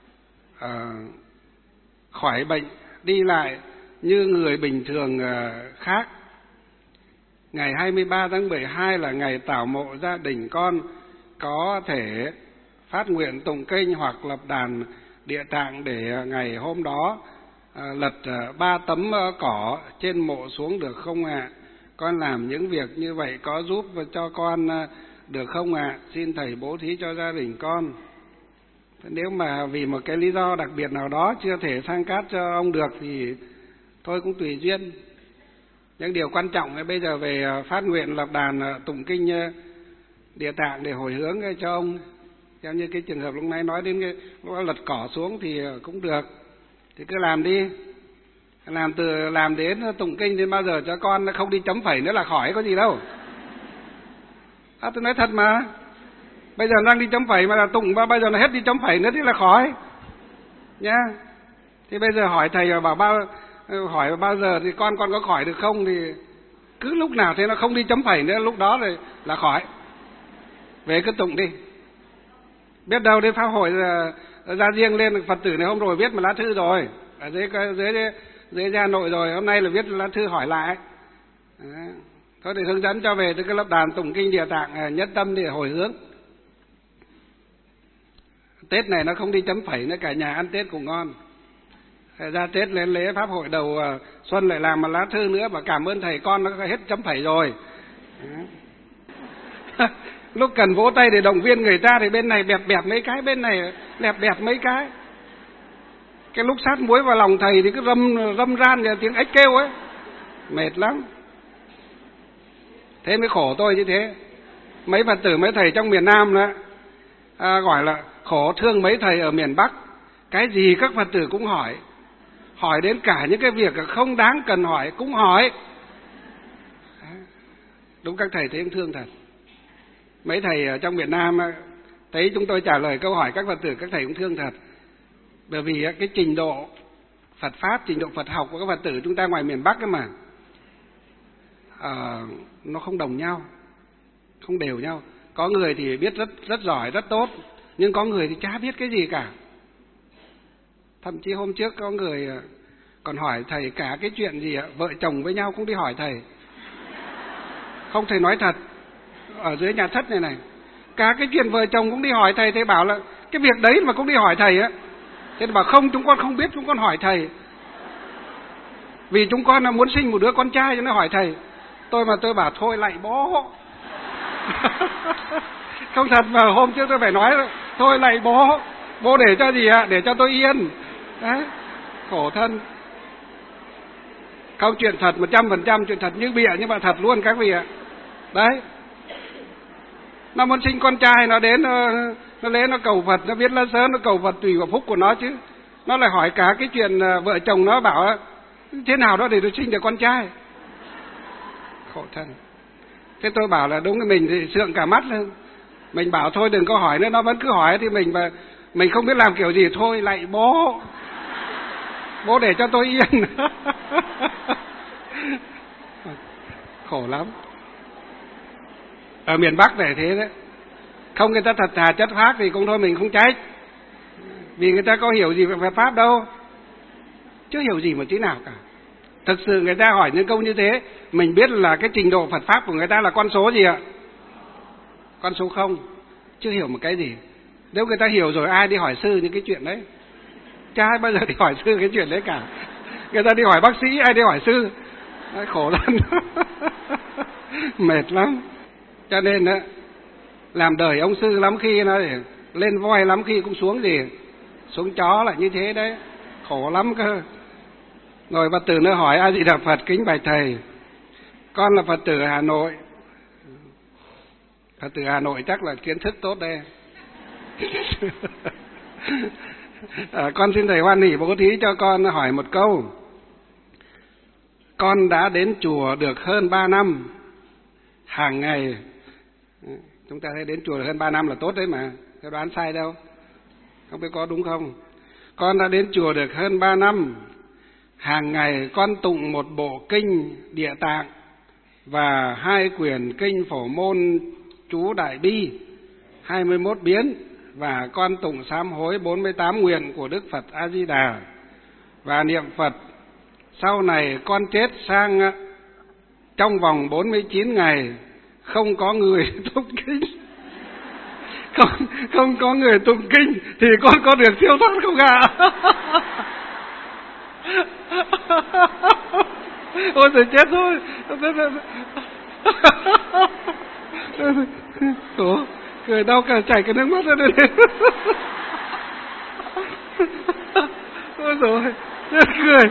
khỏi bệnh đi lại như người bình thường khác. Ngày 23 tháng 12 là ngày tảo mộ gia đình con, có thể phát nguyện tụng kinh hoặc lập đàn Địa Tạng để ngày hôm đó lật 3 tấm cỏ trên mộ xuống được không ạ? Con làm những việc như vậy có giúp cho con được không ạ? Xin thầy bố thí cho gia đình con. Nếu mà vì một cái lý do đặc biệt nào đó chưa thể sang cát cho ông được thì thôi cũng tùy duyên. Những điều quan trọng là bây giờ về phát nguyện lập đàn tụng kinh Địa Tạng để hồi hướng cho ông. Theo như cái trường hợp lúc nãy nói đến cái lật cỏ xuống thì cũng được, thì cứ làm đi. Làm đến tụng kinh thì bao giờ cho con nó không đi chấm phẩy nữa là khỏi, có gì đâu. Tôi nói thật mà. Bây giờ đang đi chấm phẩy mà là tụng, bây giờ nó hết đi chấm phẩy nữa thì là khỏi nhá. Thì bây giờ hỏi thầy bảo hỏi bao giờ thì con có khỏi được không, thì cứ lúc nào thế nó không đi chấm phẩy nữa, lúc đó là khỏi. Về cứ tụng đi. Biết đâu đến pháp hội ra riêng lên, Phật tử này hôm rồi viết một lá thư rồi ở dưới Hà Nội rồi, hôm nay là viết lá thư hỏi lại. Thôi thì hướng dẫn cho về từ cái lập đàn tụng kinh Địa Tạng nhất tâm để hồi hướng. Tết này nó không đi chấm phẩy nữa, cả nhà ăn Tết cũng ngon. Ra Tết lên lễ pháp hội đầu xuân lại làm một lá thư nữa và cảm ơn thầy con nó hết chấm phẩy rồi. Lúc cần vỗ tay để động viên người ta thì bên này bẹp bẹp mấy cái, bên này lẹp bẹp mấy cái. Cái lúc sát muối vào lòng thầy thì cứ râm ran như tiếng ếch kêu ấy, mệt lắm. Thế mới khổ tôi như thế. Mấy Phật tử mấy thầy trong miền Nam đó gọi là khổ thương mấy thầy ở miền Bắc. Cái gì các Phật tử cũng hỏi đến cả những cái việc không đáng cần hỏi cũng hỏi. Đúng, các thầy thấy thương thật. Mấy thầy ở trong miền Nam thấy chúng tôi trả lời câu hỏi các Phật tử, các thầy cũng thương thật. Bởi vì cái trình độ Phật Pháp, trình độ Phật học của các Phật tử chúng ta ngoài miền Bắc ấy mà nó không đồng nhau, không đều nhau. Có người thì biết rất giỏi, rất tốt, nhưng có người thì chả biết cái gì cả. Thậm chí hôm trước có người còn hỏi thầy cả cái chuyện gì vợ chồng với nhau cũng đi hỏi thầy. Không, thầy nói thật, ở dưới nhà thất này cả cái chuyện vợ chồng cũng đi hỏi thầy. Thầy bảo là cái việc đấy mà cũng đi hỏi thầy á. Thế bảo không, chúng con không biết, chúng con hỏi thầy. Vì chúng con là muốn sinh một đứa con trai cho nó hỏi thầy. Tôi bảo thôi lạy bố. Không thật, mà hôm trước tôi phải nói thôi lạy bố để cho gì ạ? Để cho tôi yên. Đấy, khổ thân. Không, chuyện thật 100%, chuyện thật như bịa nhưng mà thật luôn các vị ạ. Đấy, nó muốn sinh con trai, nó đến nó lễ nó cầu Phật, nó viết lá sớm nó cầu Phật tùy vào phúc của nó chứ. Nó lại hỏi cả cái chuyện vợ chồng, nó bảo thế nào đó để tôi sinh được con trai. Khổ thân. Thế tôi bảo là đúng, cái mình thì sượng cả mắt lên. Mình bảo thôi đừng có hỏi nữa, nó vẫn cứ hỏi thì mình không biết làm kiểu gì, thôi lạy bố để cho tôi yên. Khổ lắm. Ở miền Bắc này thế đấy. Không, người ta thật thà chất phác thì cũng thôi mình không trách. Vì người ta có hiểu gì về Phật Pháp đâu. Chưa hiểu gì một tí nào cả. Thực sự người ta hỏi những câu như thế, mình biết là cái trình độ Phật Pháp của người ta là con số gì ạ? Con số không. Chưa hiểu một cái gì. Nếu người ta hiểu rồi ai đi hỏi sư những cái chuyện đấy? Chả ai bao giờ đi hỏi sư cái chuyện đấy cả. Người ta đi hỏi bác sĩ, ai đi hỏi sư? Đấy, khổ lắm. Mệt lắm. Cho nên đó, làm đời ông sư lắm khi nó lên voi, lắm khi cũng xuống xuống chó lại như thế đấy. Khổ lắm cơ. Rồi Phật tử nó hỏi A Di Đà Phật, kính bạch thầy, con là Phật tử Hà Nội. Phật tử Hà Nội chắc là kiến thức tốt đây. Con xin thầy hoan hỷ bố thí cho con hỏi một câu. Con đã đến chùa được hơn 3 năm, hàng ngày. Chúng ta thấy đến chùa được hơn 3 năm là tốt đấy mà, tôi đoán sai đâu. Không biết có đúng không? Con đã đến chùa được hơn 3 năm, hàng ngày con tụng một bộ kinh Địa Tạng và 2 quyển kinh Phổ Môn chú Đại Bi 21 biến, và con tụng sám hối 48 nguyện của Đức Phật A Di Đà và niệm Phật. Sau này con chết sang trong vòng 49 ngày không có người tụng kinh, không có người tụng kinh thì con có được siêu thoát không ạ? Ôi trời, chết thôi. Khổ, cười đau cả chảy cái nước mắt ra đây. Ôi rồi, cười.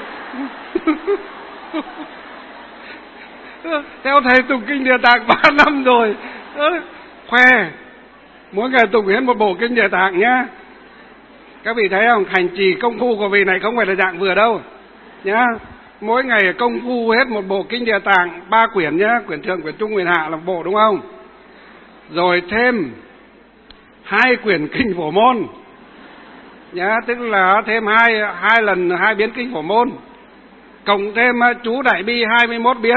Theo thầy tụng kinh Địa Tạng 3 năm rồi, khoe mỗi ngày tụng hết một bộ kinh Địa Tạng nhá. Các vị thấy không, hành trì công phu của vị này không phải là dạng vừa đâu nhá. Mỗi ngày công phu hết một bộ kinh Địa Tạng 3 quyển nhá, quyển thượng, quyển trung, quyển hạ là một bộ đúng không? Rồi thêm 2 quyển kinh Phổ Môn nhá, tức là thêm hai lần 2 biến kinh Phổ Môn, cộng thêm chú Đại Bi 21 biến,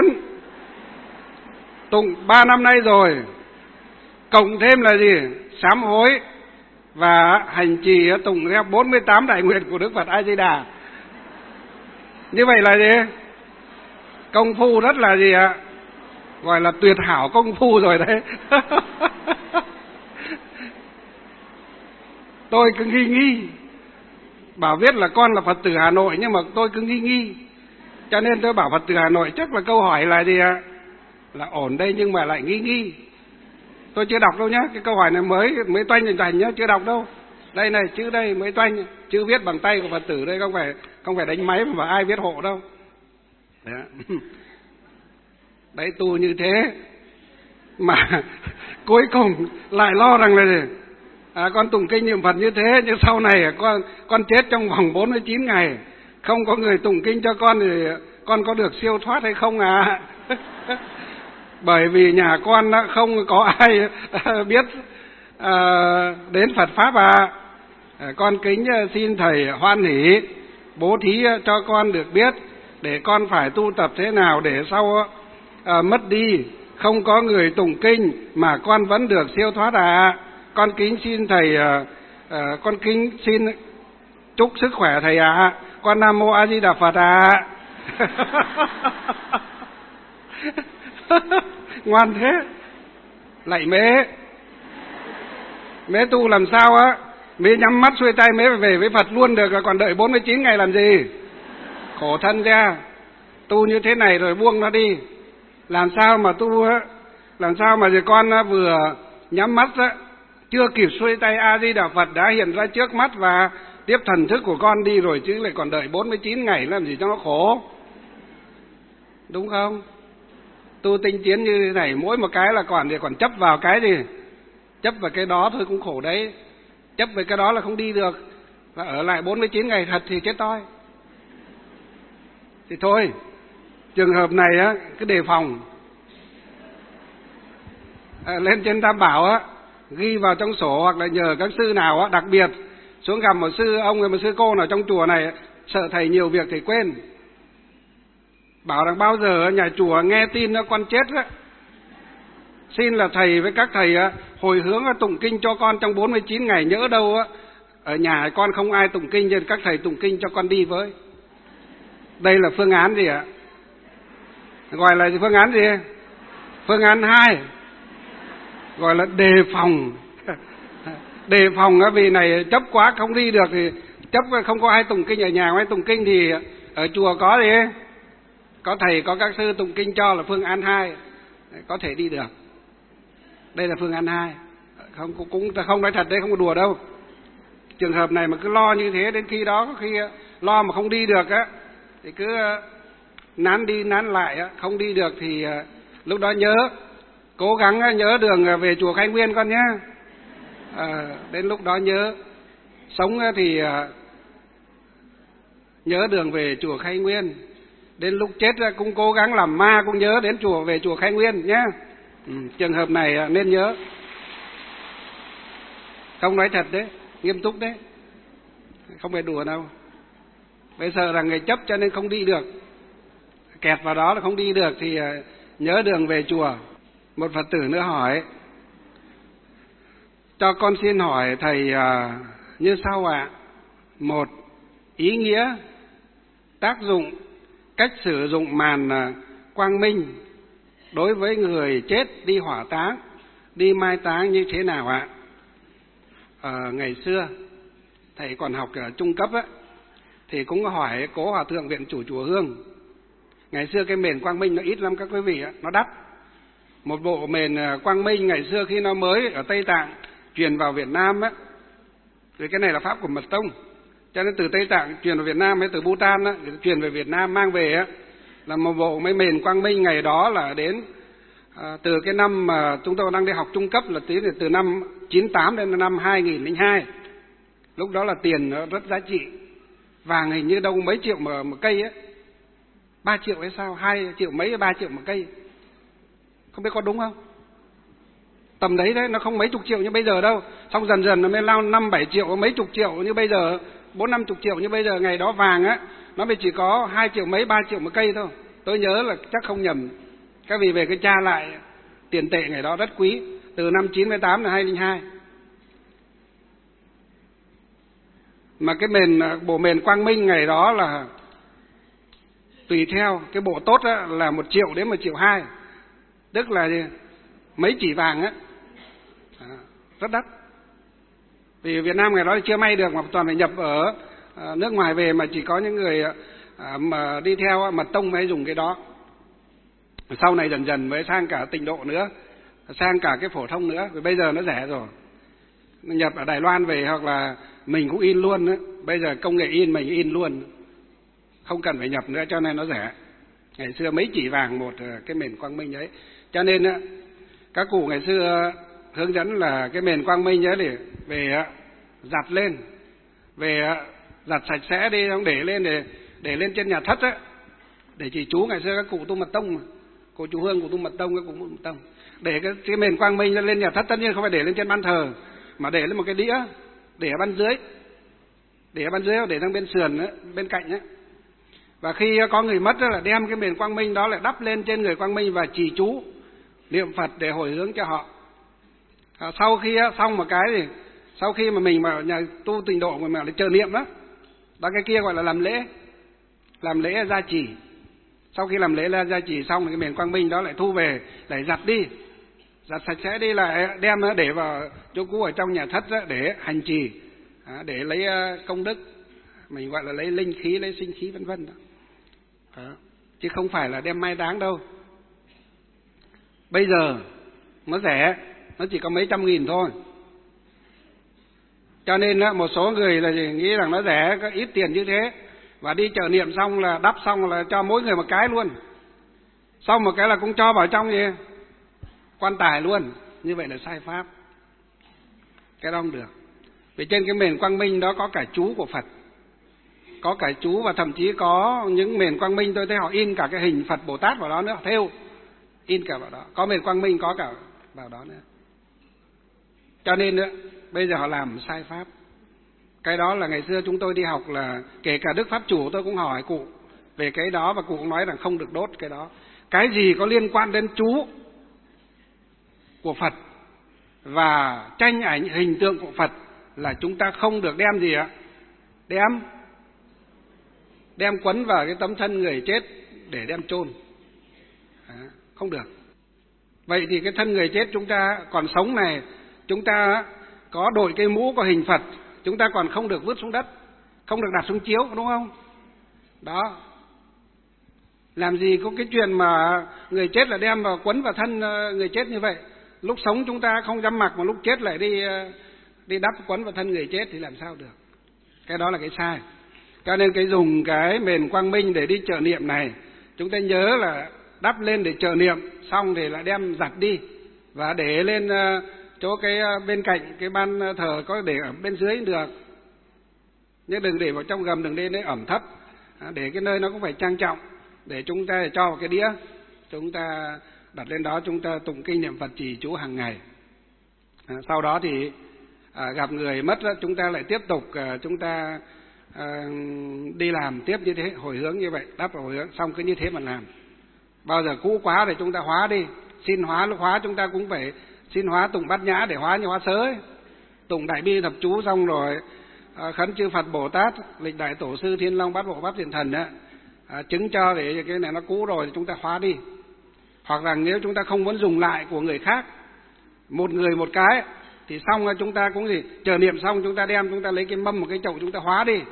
tụng 3 năm nay rồi, cộng thêm là gì? Sám hối và hành trì tụng theo 48 đại nguyện của Đức Phật A Di Đà. Như vậy là gì? Công phu rất là gì ạ? Gọi là tuyệt hảo công phu rồi đấy. tôi cứ nghi. Bảo viết là con là Phật tử Hà Nội nhưng mà tôi cứ nghi. Cho nên tôi bảo Phật tử Hà Nội chắc là câu hỏi là gì ạ? Là ổn đây nhưng mà lại nghi. Tôi chưa đọc đâu nhá, cái câu hỏi này mới toanh thành nhá, chưa đọc đâu. Đây này, chữ đây mới toanh, chữ viết bằng tay của Phật tử đây, không phải đánh máy mà ai viết hộ đâu. Đấy, tu như thế mà cuối cùng lại lo rằng là gì? Con tụng kinh niệm Phật như thế nhưng sau này con chết trong vòng 49 ngày, không có người tụng kinh cho con thì con có được siêu thoát hay không à? Bởi vì nhà con không có ai biết đến Phật Pháp à. Con kính xin Thầy hoan hỷ bố thí cho con được biết để con phải tu tập thế nào để sau mất đi không có người tụng kinh mà con vẫn được siêu thoát à. Con kính xin Thầy, con kính xin chúc sức khỏe Thầy ạ. Con Nam Mô A Di Đà Phật ạ. Ngoan thế. Lạy mế tu làm sao á? Mế nhắm mắt xuôi tay mế về với Phật luôn được, còn đợi 49 ngày làm gì? Khổ thân ra. Tu như thế này rồi buông nó đi. Làm sao mà tu á? Làm sao mà con vừa nhắm mắt á, chưa kịp xuôi tay A Di Đà Phật đã hiện ra trước mắt và tiếp thần thức của con đi rồi, chứ lại còn đợi 49 ngày làm gì cho nó khổ. Đúng không? Tu tinh tiến như thế này mỗi một cái là còn chấp vào cái gì? Chấp vào cái đó thôi cũng khổ đấy. Chấp về cái đó là không đi được. Và ở lại 49 ngày thật thì chết toi. Thì thôi, trường hợp này á, cứ đề phòng. Lên trên Tam Bảo á, ghi vào trong sổ hoặc là nhờ các sư nào á, đặc biệt xuống gặp một sư ông hay một sư cô nào trong chùa này, sợ thầy nhiều việc thầy quên. Bảo rằng bao giờ nhà chùa nghe tin con chết á, xin là thầy với các thầy hồi hướng tụng kinh cho con trong 49 ngày, nhỡ đâu á ở nhà con không ai tụng kinh nên các thầy tụng kinh cho con đi với. Đây là phương án gì ạ? Gọi là phương án gì? Phương án 2 gọi là đề phòng. Đề phòng vì này chấp quá không đi được thì chấp không có ai tụng kinh ở nhà, không ai tụng kinh thì ở chùa có gì? Có thầy có các sư tụng kinh cho là phương án 2, có thể đi được. Đây là phương án 2. Cũng không nói thật đấy, không có đùa đâu. Trường hợp này mà cứ lo như thế, đến khi đó có khi lo mà không đi được á thì cứ nán đi nán lại á, không đi được thì lúc đó nhớ, cố gắng nhớ đường về chùa Khai Nguyên con nhé. Đến lúc đó nhớ, sống thì nhớ đường về chùa Khai Nguyên. Đến lúc chết cũng cố gắng làm ma cũng nhớ đến về chùa Khai Nguyên nhé. Trường hợp này nên nhớ. Không nói thật đấy, nghiêm túc đấy, không phải đùa đâu. Bây giờ là người chấp cho nên không đi được, kẹt vào đó là không đi được thì nhớ đường về chùa. Một Phật tử nữa hỏi: cho con xin hỏi thầy như sau ạ. 1. Ý nghĩa, tác dụng, cách sử dụng màn quang minh đối với người chết đi hỏa táng, đi mai táng như thế nào ạ? Ngày xưa thầy còn học ở trung cấp á, thì cũng hỏi cố hòa thượng viện chủ chùa Hương. Ngày xưa cái mền quang minh nó ít lắm các quý vị á, nó đắt. Một bộ mền quang minh ngày xưa khi nó mới ở Tây Tạng truyền vào Việt Nam á, vì cái này là pháp của Mật Tông, cho nên từ Tây Tạng truyền vào Việt Nam hay từ Bhutan á, truyền về Việt Nam mang về á, là một bộ mấy mền quang minh. Ngày đó là đến từ cái năm mà chúng tôi đang đi học trung cấp là từ năm 98 đến năm 2002. Lúc đó là tiền nó rất giá trị. Vàng hình như đâu mấy triệu một cây á, 3 triệu hay sao, 2 triệu mấy 3 triệu một cây, không biết có đúng không? Tầm đấy nó không mấy chục triệu như bây giờ đâu. Xong dần dần nó mới lao 5-7 triệu, mấy chục triệu như bây giờ, 4-50 triệu như bây giờ. Ngày đó vàng á, nó mới chỉ có 2 triệu mấy 3 triệu một cây thôi. Tôi nhớ là chắc không nhầm. Các vị về cái tra lại, tiền tệ ngày đó rất quý, từ năm 98 đến 2002. Mà cái bộ mền quang minh ngày đó là tùy theo cái bộ tốt á, là 1 triệu đến 1,2 triệu, tức là mấy chỉ vàng á, rất đắt. Vì Việt Nam ngày đó chưa may được mà toàn phải nhập ở nước ngoài về, mà chỉ có những người mà đi theo mật tông mới dùng cái đó. Sau này dần dần mới sang cả tịnh độ nữa, sang cả cái phổ thông nữa, vì bây giờ nó rẻ rồi. Nhập ở Đài Loan về hoặc là mình cũng in luôn nữa. Bây giờ công nghệ in mình in luôn, không cần phải nhập nữa, cho nên nó rẻ. Ngày xưa mấy chỉ vàng một cái mền quang minh ấy. Cho nên các cụ ngày xưa hướng dẫn là cái mền quang minh ấy để về giặt lên, về giặt sạch sẽ đi, không để lên để lên trên nhà thất á, để chỉ chú. Ngày xưa các cụ tu mật tông mà, cô chú Hương của tu mật tông, các cụ mật tông để cái mền quang minh lên nhà thất, tất nhiên không phải để lên trên ban thờ, mà để lên một cái đĩa, để ở ban dưới, để ở ban dưới, để sang bên sườn ấy, bên cạnh ấy. Và khi có người mất là đem cái mền quang minh đó lại đắp lên trên người quang minh và trì chú niệm Phật để hồi hướng cho họ. Sau khi xong một cái thì sau khi mà mình mà nhà tu tịnh độ mà để chờ niệm đó, cái kia gọi là làm lễ gia trì. Sau khi làm lễ gia trì xong thì cái mền quang minh đó lại thu về, lại giặt đi, giặt sạch sẽ đi, lại đem nó để vào chỗ cũ ở trong nhà thất đó, để hành trì, để lấy công đức, mình gọi là lấy linh khí, lấy sinh khí vân vân đó. Chứ không phải là đem mai táng đâu. Bây giờ nó rẻ, nó chỉ có mấy trăm nghìn thôi. Cho nên một số người là nghĩ rằng nó rẻ, có ít tiền như thế, và đi chợ niệm xong là đắp xong là cho mỗi người một cái luôn, xong một cái là cũng cho vào trong gì quan tài luôn. Như vậy là sai pháp, cái đó không được. Vì trên cái mền quang minh đó có cả chú của Phật, có cả chú, và thậm chí có những mền quang minh tôi thấy họ in cả cái hình Phật Bồ Tát vào đó nữa, thêu in cả vào đó, có mền quang minh có cả vào đó nữa. Cho nên nữa bây giờ họ làm sai pháp. Cái đó là ngày xưa chúng tôi đi học là kể cả Đức Pháp Chủ tôi cũng hỏi cụ về cái đó, và cụ cũng nói rằng không được đốt cái đó. Cái gì có liên quan đến chú của Phật và tranh ảnh hình tượng của Phật là chúng ta không được đem gì ạ? Đem quấn vào cái tấm thân người chết để đem chôn. Không được. Vậy thì cái thân người chết chúng ta còn sống này, chúng ta có đội cây mũ có hình Phật, chúng ta còn không được vứt xuống đất, không được đặt xuống chiếu, đúng không? Đó. Làm gì có cái chuyện mà người chết là đem vào quấn vào thân người chết như vậy. Lúc sống chúng ta không dám mặc, mà lúc chết lại đi đắp quấn vào thân người chết thì làm sao được? Cái đó là cái sai. Cho nên cái dùng cái mền quang minh để đi trợ niệm này, chúng ta nhớ là đắp lên để trợ niệm, xong thì lại đem giặt đi và để lên chỗ cái bên cạnh cái ban thờ, có để ở bên dưới cũng được, nhưng đừng để vào trong gầm, đừng để nơi ẩm thấp, để cái nơi nó cũng phải trang trọng, để chúng ta cho vào cái đĩa, chúng ta đặt lên đó, chúng ta tụng kinh niệm Phật trì chú hàng ngày. Sau đó thì gặp người mất, chúng ta lại tiếp tục chúng ta đi làm tiếp như thế, hồi hướng như vậy, đắp vào hồi hướng, xong cứ như thế mà làm. Bao giờ cũ quá thì chúng ta hóa đi, xin hóa. Lúc hóa chúng ta cũng phải xin hóa, tụng bát nhã để hóa như hóa sớ ấy. Tụng đại bi thập chú xong rồi khấn chư Phật Bồ Tát, lịch đại tổ sư Thiên Long Bát Bộ Bát Thiện Thần ấy, chứng cho để cái này nó cũ rồi thì chúng ta hóa đi. Hoặc là nếu chúng ta không muốn dùng lại của người khác, một người một cái, thì xong chúng ta cũng gì, chờ niệm xong chúng ta đem, chúng ta lấy cái mâm, một cái chậu, chúng ta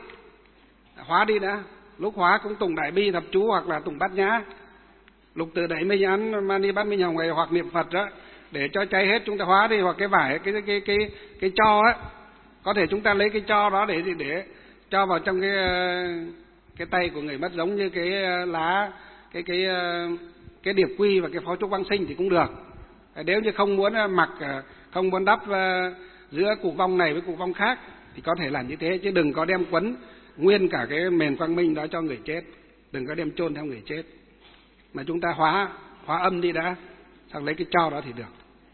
hóa đi đã. Lúc hóa cũng tụng đại bi thập chú hoặc là tụng bát nhã, lục từ đại minh án mani bát minh hồng này, hoặc niệm Phật đó, để cho cháy hết chúng ta hóa đi. Hoặc cái vải, cái tro á, có thể chúng ta lấy cái tro đó để cho vào trong cái tay của người mất, giống như cái lá, cái điệp quy và cái phó trúc vãng sinh thì cũng được. Nếu như không muốn mặc, không muốn đắp giữa cụ vong này với cụ vong khác thì có thể làm như thế, chứ đừng có đem quấn nguyên cả cái mền quang minh đó cho người chết, đừng có đem chôn theo người chết, mà chúng ta hóa âm đi đã, xong lấy cái tro đó thì được.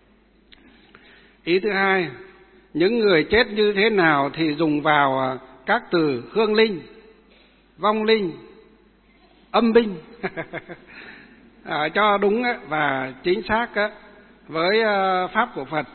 Ý thứ hai, những người chết như thế nào thì dùng vào các từ hương linh, vong linh, âm binh cho đúng và chính xác với pháp của Phật.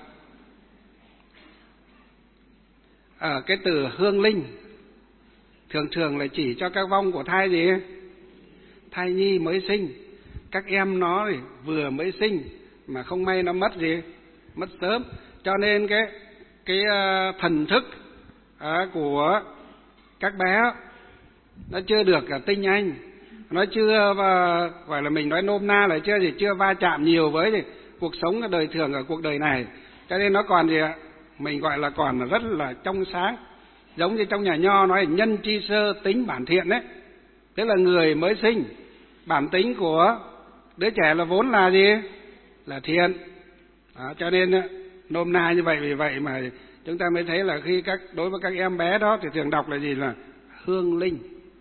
Ở cái từ hương linh thường thường là chỉ cho các vong của thai gì, thai nhi mới sinh, các em nó vừa mới sinh mà không may nó mất gì, mất sớm, cho nên cái thần thức của các bé nó chưa được tinh anh, nó chưa gọi là mình nói nôm na là chưa va chạm nhiều với cuộc sống đời thường ở cuộc đời này, cho nên nó còn mình gọi là còn rất là trong sáng. Giống như trong nhà Nho nói nhân chi sơ tính bản thiện đấy, tức là người mới sinh, bản tính của đứa trẻ là vốn là gì? Là thiện. Đó, cho nên nôm na như vậy, vì vậy mà chúng ta mới thấy là khi đối với các em bé đó thì thường đọc là gì? Là hương linh.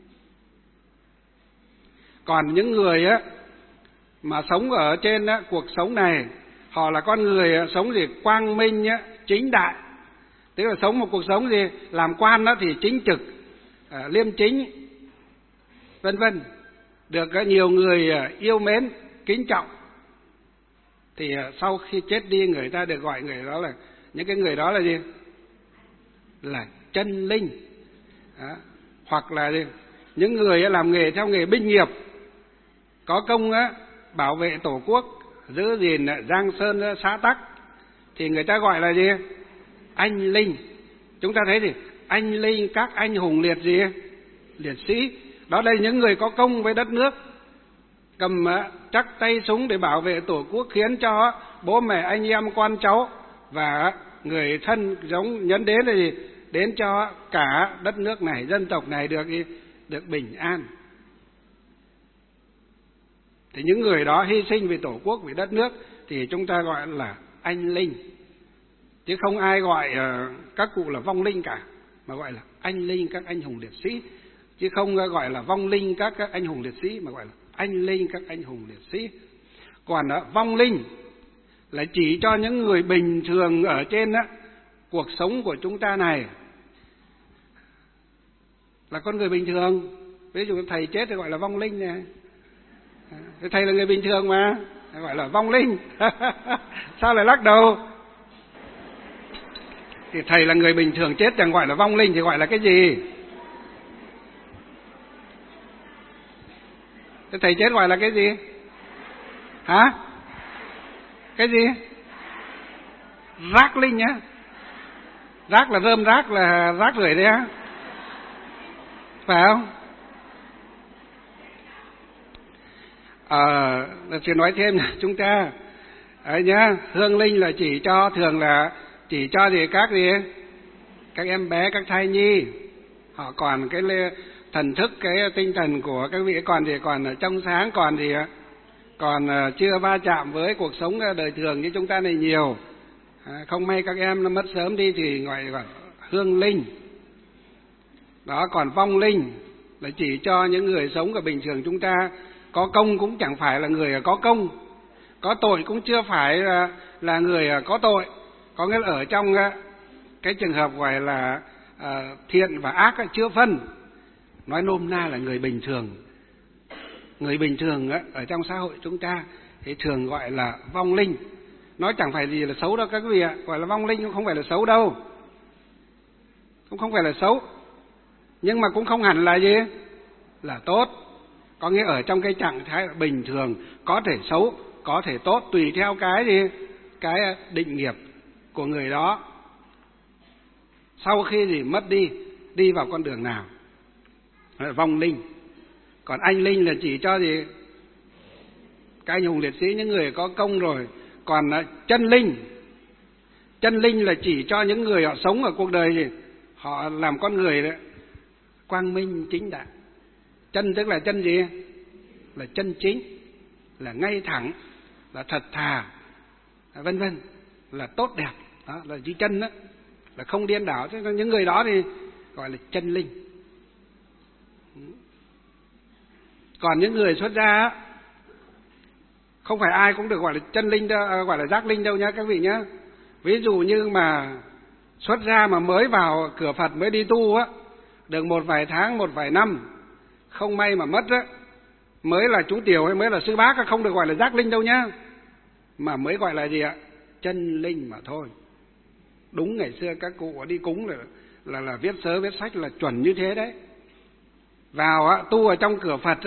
Còn những người mà sống ở trên cuộc sống này, họ là con người sống gì? Quang minh chính đại, tức là sống một cuộc sống gì? Làm quan đó thì chính trực, liêm chính, vân vân, được nhiều người yêu mến, kính trọng. Thì sau khi chết đi, người ta được gọi người đó là, những cái người đó là gì? Là chân linh. Đó. Hoặc là gì? Những người làm nghề theo nghề binh nghiệp, có công bảo vệ tổ quốc, giữ gìn giang sơn xã tắc, thì người ta gọi là gì? Anh linh. Chúng ta thấy gì? Anh linh các anh hùng liệt gì? Liệt sĩ. Đó đây những người có công với đất nước, cầm chắc tay súng để bảo vệ tổ quốc, khiến cho bố mẹ anh em con cháu và người thân giống nhấn đến là gì? Đến cho cả đất nước này, dân tộc này được bình an. Thì những người đó hy sinh vì tổ quốc, vì đất nước thì chúng ta gọi là anh linh. Chứ không ai gọi các cụ là vong linh cả, mà gọi là anh linh các anh hùng liệt sĩ. Chứ không gọi là vong linh các anh hùng liệt sĩ, mà gọi là anh linh các anh hùng liệt sĩ. Còn vong linh là chỉ cho những người bình thường ở trên cuộc sống của chúng ta này, là con người bình thường. Ví dụ thầy chết thì gọi là vong linh này. Thầy là người bình thường mà, gọi là vong linh. Sao lại lắc đầu? Thì thầy là người bình thường chết chẳng gọi là vong linh thì gọi là cái gì? Thế thầy chết gọi là cái gì? Hả? Cái gì? Rác linh nhá. Rác là rơm rác, là rác rưởi đấy á, phải không? Chỉ nói thêm là chúng ta ấy nhá, hương linh là thường là chỉ cho các em bé, các thai nhi, họ còn cái thần thức, cái tinh thần của các vị còn trong sáng, còn chưa va chạm với cuộc sống đời thường như chúng ta này nhiều. Không may các em nó mất sớm đi thì gọi là hương linh. Đó, còn vong linh là chỉ cho những người sống ở bình thường chúng ta, có công cũng chẳng phải là người có công, có tội cũng chưa phải là người có tội. Có nghĩa là ở trong cái trường hợp gọi là thiện và ác chưa phân. Nói nôm na là người bình thường. Người bình thường ở trong xã hội chúng ta thì thường gọi là vong linh. Nó chẳng phải gì là xấu đâu các vị ạ. Gọi là vong linh cũng không phải là xấu đâu, cũng không phải là xấu, nhưng mà cũng không hẳn là gì? Là tốt. Có nghĩa ở trong cái trạng thái bình thường, có thể xấu, có thể tốt, tùy theo cái định nghiệp của người đó. Sau khi mất đi vào con đường nào? Vong linh. Còn anh linh là chỉ cho các anh hùng liệt sĩ, những người có công rồi. Còn chân linh là chỉ cho những người họ sống ở cuộc đời họ làm con người đấy, quang minh chính đại. Chân tức là chân gì? Là chân chính, là ngay thẳng, là thật thà, vân vân, là tốt đẹp. Đó là chữ chân đó, là không điên đảo. Thế những người đó thì gọi là chân linh. Còn những người xuất gia không phải ai cũng được gọi là chân linh đâu, gọi là giác linh đâu nhá các vị nhá. Ví dụ như mà xuất gia mà mới vào cửa Phật, mới đi tu được một vài tháng, một vài năm, không may mà mất mới là chú tiểu hay mới là sư bác, không được gọi là giác linh đâu nhá, mà mới gọi là gì ạ? Chân linh mà thôi. Đúng ngày xưa các cụ đi cúng là viết sớ viết sách là chuẩn như thế đấy. Vào tu ở trong cửa Phật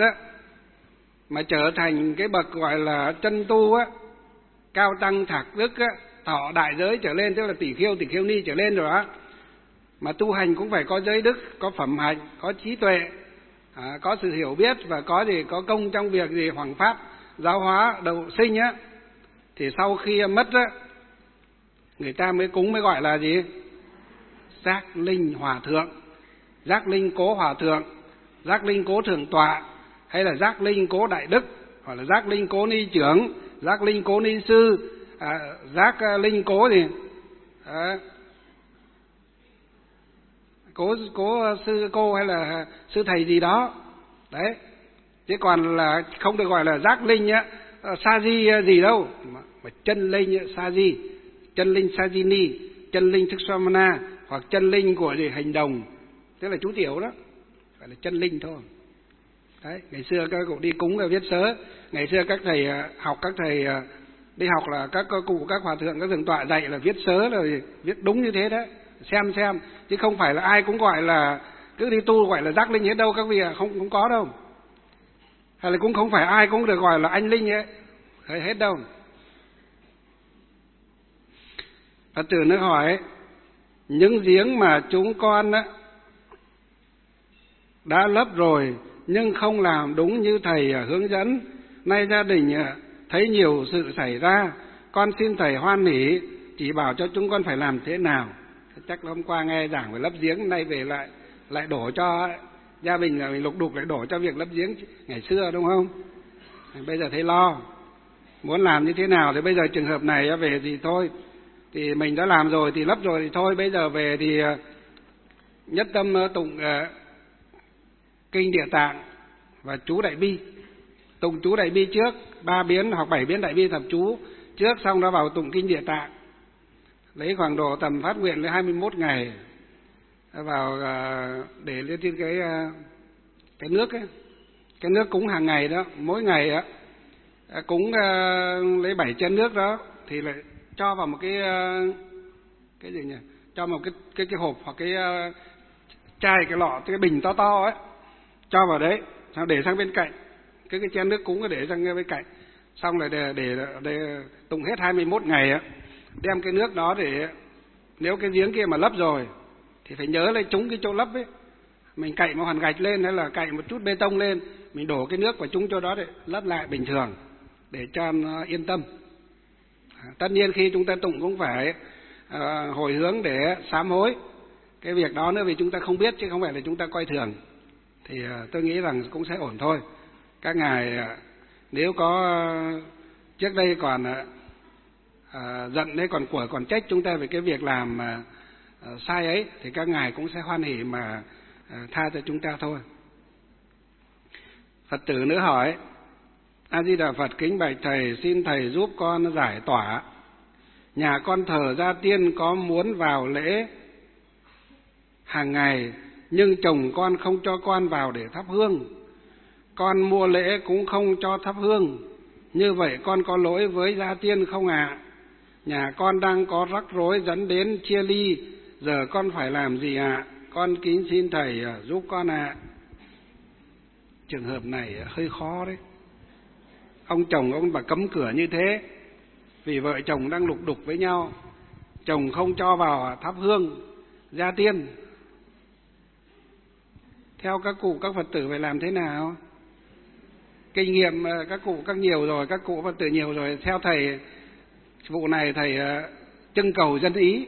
mà trở thành cái bậc gọi là chân tu cao tăng thạc đức thọ đại giới trở lên, tức là tỷ khiêu ni trở lên rồi á. Mà tu hành cũng phải có giới đức, có phẩm hạnh, có trí tuệ, có sự hiểu biết và có công trong việc hoằng pháp, giáo hóa, độ sinh á. Thì sau khi mất á, người ta mới cúng, mới gọi là gì? Giác linh hòa thượng, giác linh cố hòa thượng, giác linh cố thượng tọa, hay là giác linh cố đại đức, hoặc là giác linh cố ni trưởng, giác linh cố ni sư, giác linh cố gì? Cố sư cô hay là sư thầy gì đó. Đấy. Chứ còn là không được gọi là giác linh á, sa di gì đâu, mà chân linh sa di, chân linh Sajini, chân linh Thức Swamana, hoặc chân linh của gì hành đồng, tức là chú tiểu đó, phải là chân linh thôi. Đấy, ngày xưa các cụ đi cúng và viết sớ, ngày xưa các thầy đi học là các cụ, các hòa thượng, các thượng tọa dạy là viết sớ là viết đúng như thế đấy, xem, chứ không phải là ai cũng gọi là cứ đi tu gọi là giác linh hết đâu các vị ạ, không có đâu. Hay là cũng không phải ai cũng được gọi là anh linh ấy, hết đâu. Phật tử nữa hỏi, những giếng mà chúng con đã lấp rồi nhưng không làm đúng như thầy hướng dẫn, nay gia đình thấy nhiều sự xảy ra, con xin thầy hoan hỷ chỉ bảo cho chúng con phải làm thế nào. Chắc hôm qua nghe giảng về lấp giếng, nay về lại đổ cho gia đình là mình lục đục, lại đổ cho việc lấp giếng ngày xưa, đúng không? Bây giờ thấy lo, muốn làm như thế nào thì bây giờ trường hợp này về thì thôi, thì mình đã làm rồi thì lấp rồi thì thôi, bây giờ về thì nhất tâm tụng kinh Địa Tạng và chú Đại Bi. Tụng chú Đại Bi trước 3 biến hoặc 7 biến Đại Bi thập chú trước, xong đó vào tụng kinh Địa Tạng. Lấy khoảng độ tầm phát nguyện lên 21 ngày vào để lên trên cái nước ấy, cái nước cúng hàng ngày đó, mỗi ngày á cúng lấy 7 chén nước đó thì lại cho vào một cái gì nhỉ, cho một cái hộp hoặc cái chai, cái lọ, cái bình to ấy, cho vào đấy, xong để sang bên cạnh, cái chén nước cúng để sang bên cạnh, xong rồi để tụng hết 21 ngày á, đem cái nước đó để nếu cái giếng kia mà lấp rồi thì phải nhớ lấy trúng cái chỗ lấp ấy, mình cậy một hòn gạch lên hay là cậy một chút bê tông lên, mình đổ cái nước vào trúng chỗ đó để lấp lại bình thường để cho nó yên tâm. Tất nhiên khi chúng ta tụng cũng phải hồi hướng để sám hối cái việc đó nữa, vì chúng ta không biết chứ không phải là chúng ta coi thường. Thì tôi nghĩ rằng cũng sẽ ổn thôi. Các ngài nếu có trước đây còn giận đấy, còn của còn trách chúng ta về cái việc làm sai ấy, thì các ngài cũng sẽ hoan hỉ mà tha cho chúng ta thôi. Phật tử nữa hỏi, A Di Đà Phật, kính bạch thầy, xin thầy giúp con giải tỏa. Nhà con thờ gia tiên có muốn vào lễ hàng ngày, nhưng chồng con không cho con vào để thắp hương. Con mua lễ cũng không cho thắp hương. Như vậy con có lỗi với gia tiên không ạ? Nhà con đang có rắc rối dẫn đến chia ly, giờ con phải làm gì ạ? Con kính xin thầy giúp con ạ. Trường hợp này hơi khó đấy. Ông chồng ông bà cấm cửa như thế vì vợ chồng đang lục đục với nhau, chồng không cho vào thắp hương gia tiên. Theo các cụ các Phật tử phải làm thế nào? Kinh nghiệm các cụ các nhiều rồi, các cụ Phật tử nhiều rồi. Theo thầy, vụ này thầy trưng cầu dân ý.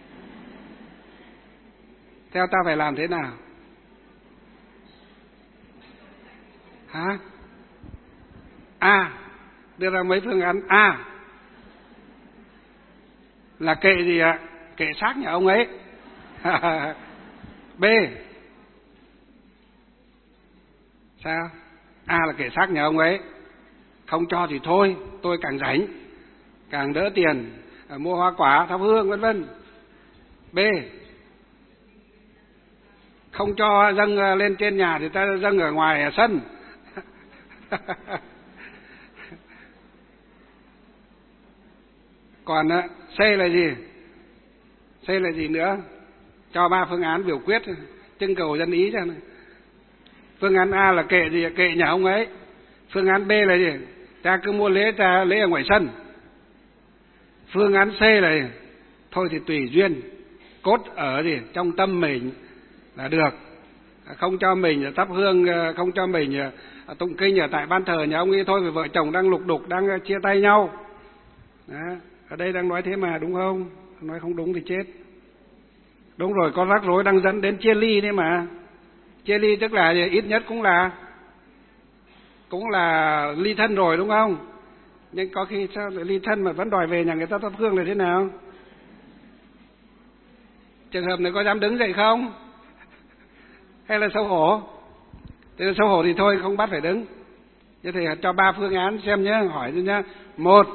Theo ta phải làm thế nào? Hả? Đưa ra mấy phương án. Là kệ gì ạ? Kệ xác nhà ông ấy. B. Sao? A là kệ xác nhà ông ấy, không cho thì thôi, tôi càng rảnh, càng đỡ tiền, mua hoa quả, thắp hương vân vân. B. Không cho dâng lên trên nhà thì ta dâng ở ngoài sân. Còn C là gì? C là gì nữa? Cho 3 phương án biểu quyết, trưng cầu dân ý cho này. Phương án A là kệ gì? Kệ nhà ông ấy. Phương án B là gì? Ta cứ mua lễ, ta lễ ở ngoài sân. Phương án C này thôi thì tùy duyên, cốt ở gì trong tâm mình là được, không cho mình thắp hương, không cho mình tụng kinh ở tại ban thờ nhà ông ấy thôi, vì vợ chồng đang lục đục, đang chia tay nhau. Đó, ở đây đang nói thế mà, đúng không? Nói không đúng thì chết. Đúng rồi, có rắc rối đang dẫn đến chia ly đấy mà. Chia ly tức là ít nhất cũng là ly thân rồi, đúng không? Nhưng có khi sao lại ly thân mà vẫn đòi về nhà người ta thắp hương là thế nào? Trường hợp này có dám đứng dậy không? Hay là xấu hổ? Thế là xấu hổ thì thôi, không bắt phải đứng. Thế thì cho 3 phương án xem nhé, hỏi thôi nhé. 1,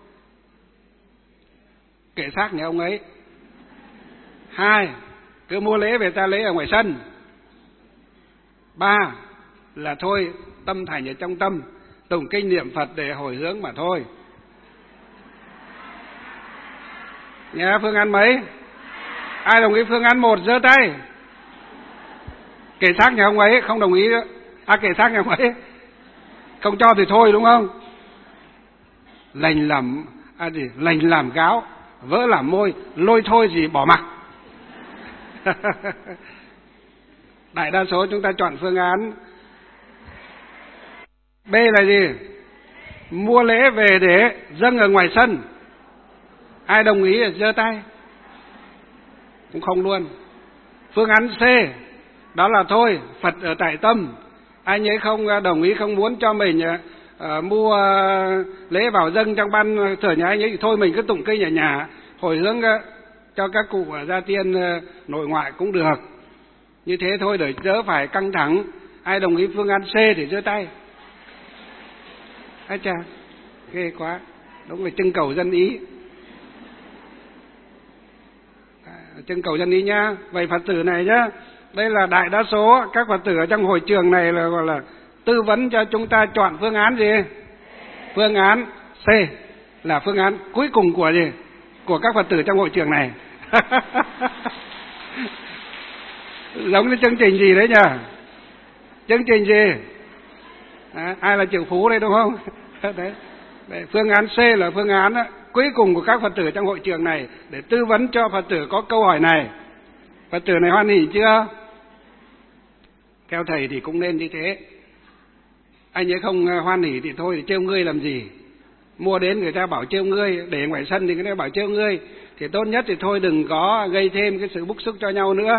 kệ xác nhà ông ấy. 2, cứ mua lễ về ta lễ ở ngoài sân. 3 là thôi, tâm thành ở trong tâm, tụng kinh niệm Phật để hồi hướng mà thôi. Nghe phương án mấy? Ai đồng ý phương án 1 giơ tay. Kệ xác nhà ông ấy, không đồng ý nữa. Kệ xác nhà ông ấy, không cho thì thôi, đúng không? Lành làm gáo, vỡ làm môi, lôi thôi gì bỏ mặc. Đại đa số chúng ta chọn phương án B là gì? Mua lễ về để dâng ở ngoài sân. Ai đồng ý giơ tay. Cũng không luôn. Phương án C, đó là thôi, Phật ở tại tâm. Anh ấy không đồng ý, không muốn cho mình mua lễ vào dâng trong ban thờ nhà anh ấy thì thôi mình cứ tụng kinh ở nhà, hồi hướng cho các cụ ở gia tiên nội ngoại cũng được. Như thế thôi để đỡ phải căng thẳng. Ai đồng ý phương án C thì giơ tay. Chà, ghê quá. Đúng là trưng cầu dân ý. Trưng cầu dân ý nhá. Vậy Phật tử này nhá, đây là đại đa số các Phật tử ở trong hội trường này là gọi là tư vấn cho chúng ta chọn phương án gì? Phương án C là phương án cuối cùng của gì? Của các Phật tử trong hội trường này. Giống như chương trình gì đấy nhỉ? Chương trình gì? Ai là triệu phú đây đúng không? Đấy. Phương án C là phương án cuối cùng của các Phật tử trong hội trường này để tư vấn cho Phật tử có câu hỏi này. Phật tử này hoan hỉ chưa? Theo thầy thì cũng nên như thế. Anh ấy không hoan hỉ thì thôi, thì trêu ngươi làm gì? Mua đến người ta bảo trêu ngươi, để ngoài sân thì người ta bảo trêu ngươi, thì tốt nhất thì thôi đừng có gây thêm cái sự bức xúc cho nhau nữa.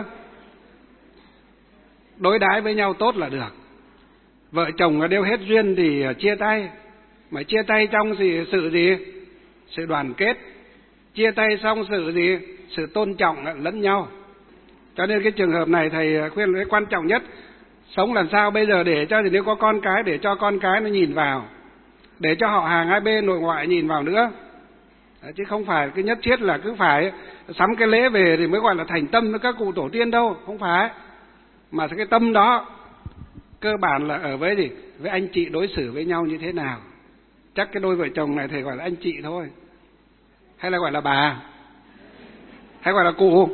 Đối đãi với nhau tốt là được. Vợ chồng đều hết duyên thì chia tay. Mà chia tay trong sự gì? Sự đoàn kết. Chia tay xong sự gì? Sự tôn trọng lẫn nhau. Cho nên cái trường hợp này thầy khuyên cái quan trọng nhất, sống làm sao bây giờ để cho, thì nếu có con cái để cho con cái nó nhìn vào, để cho họ hàng hai bên nội ngoại nhìn vào nữa. Chứ không phải cái nhất thiết là cứ phải sắm cái lễ về thì mới gọi là thành tâm với các cụ tổ tiên đâu, không phải. Mà cái tâm đó cơ bản là ở với gì? Với anh chị đối xử với nhau như thế nào. Chắc cái đôi vợ chồng này thầy gọi là anh chị thôi. Hay là gọi là bà? Hay gọi là cụ?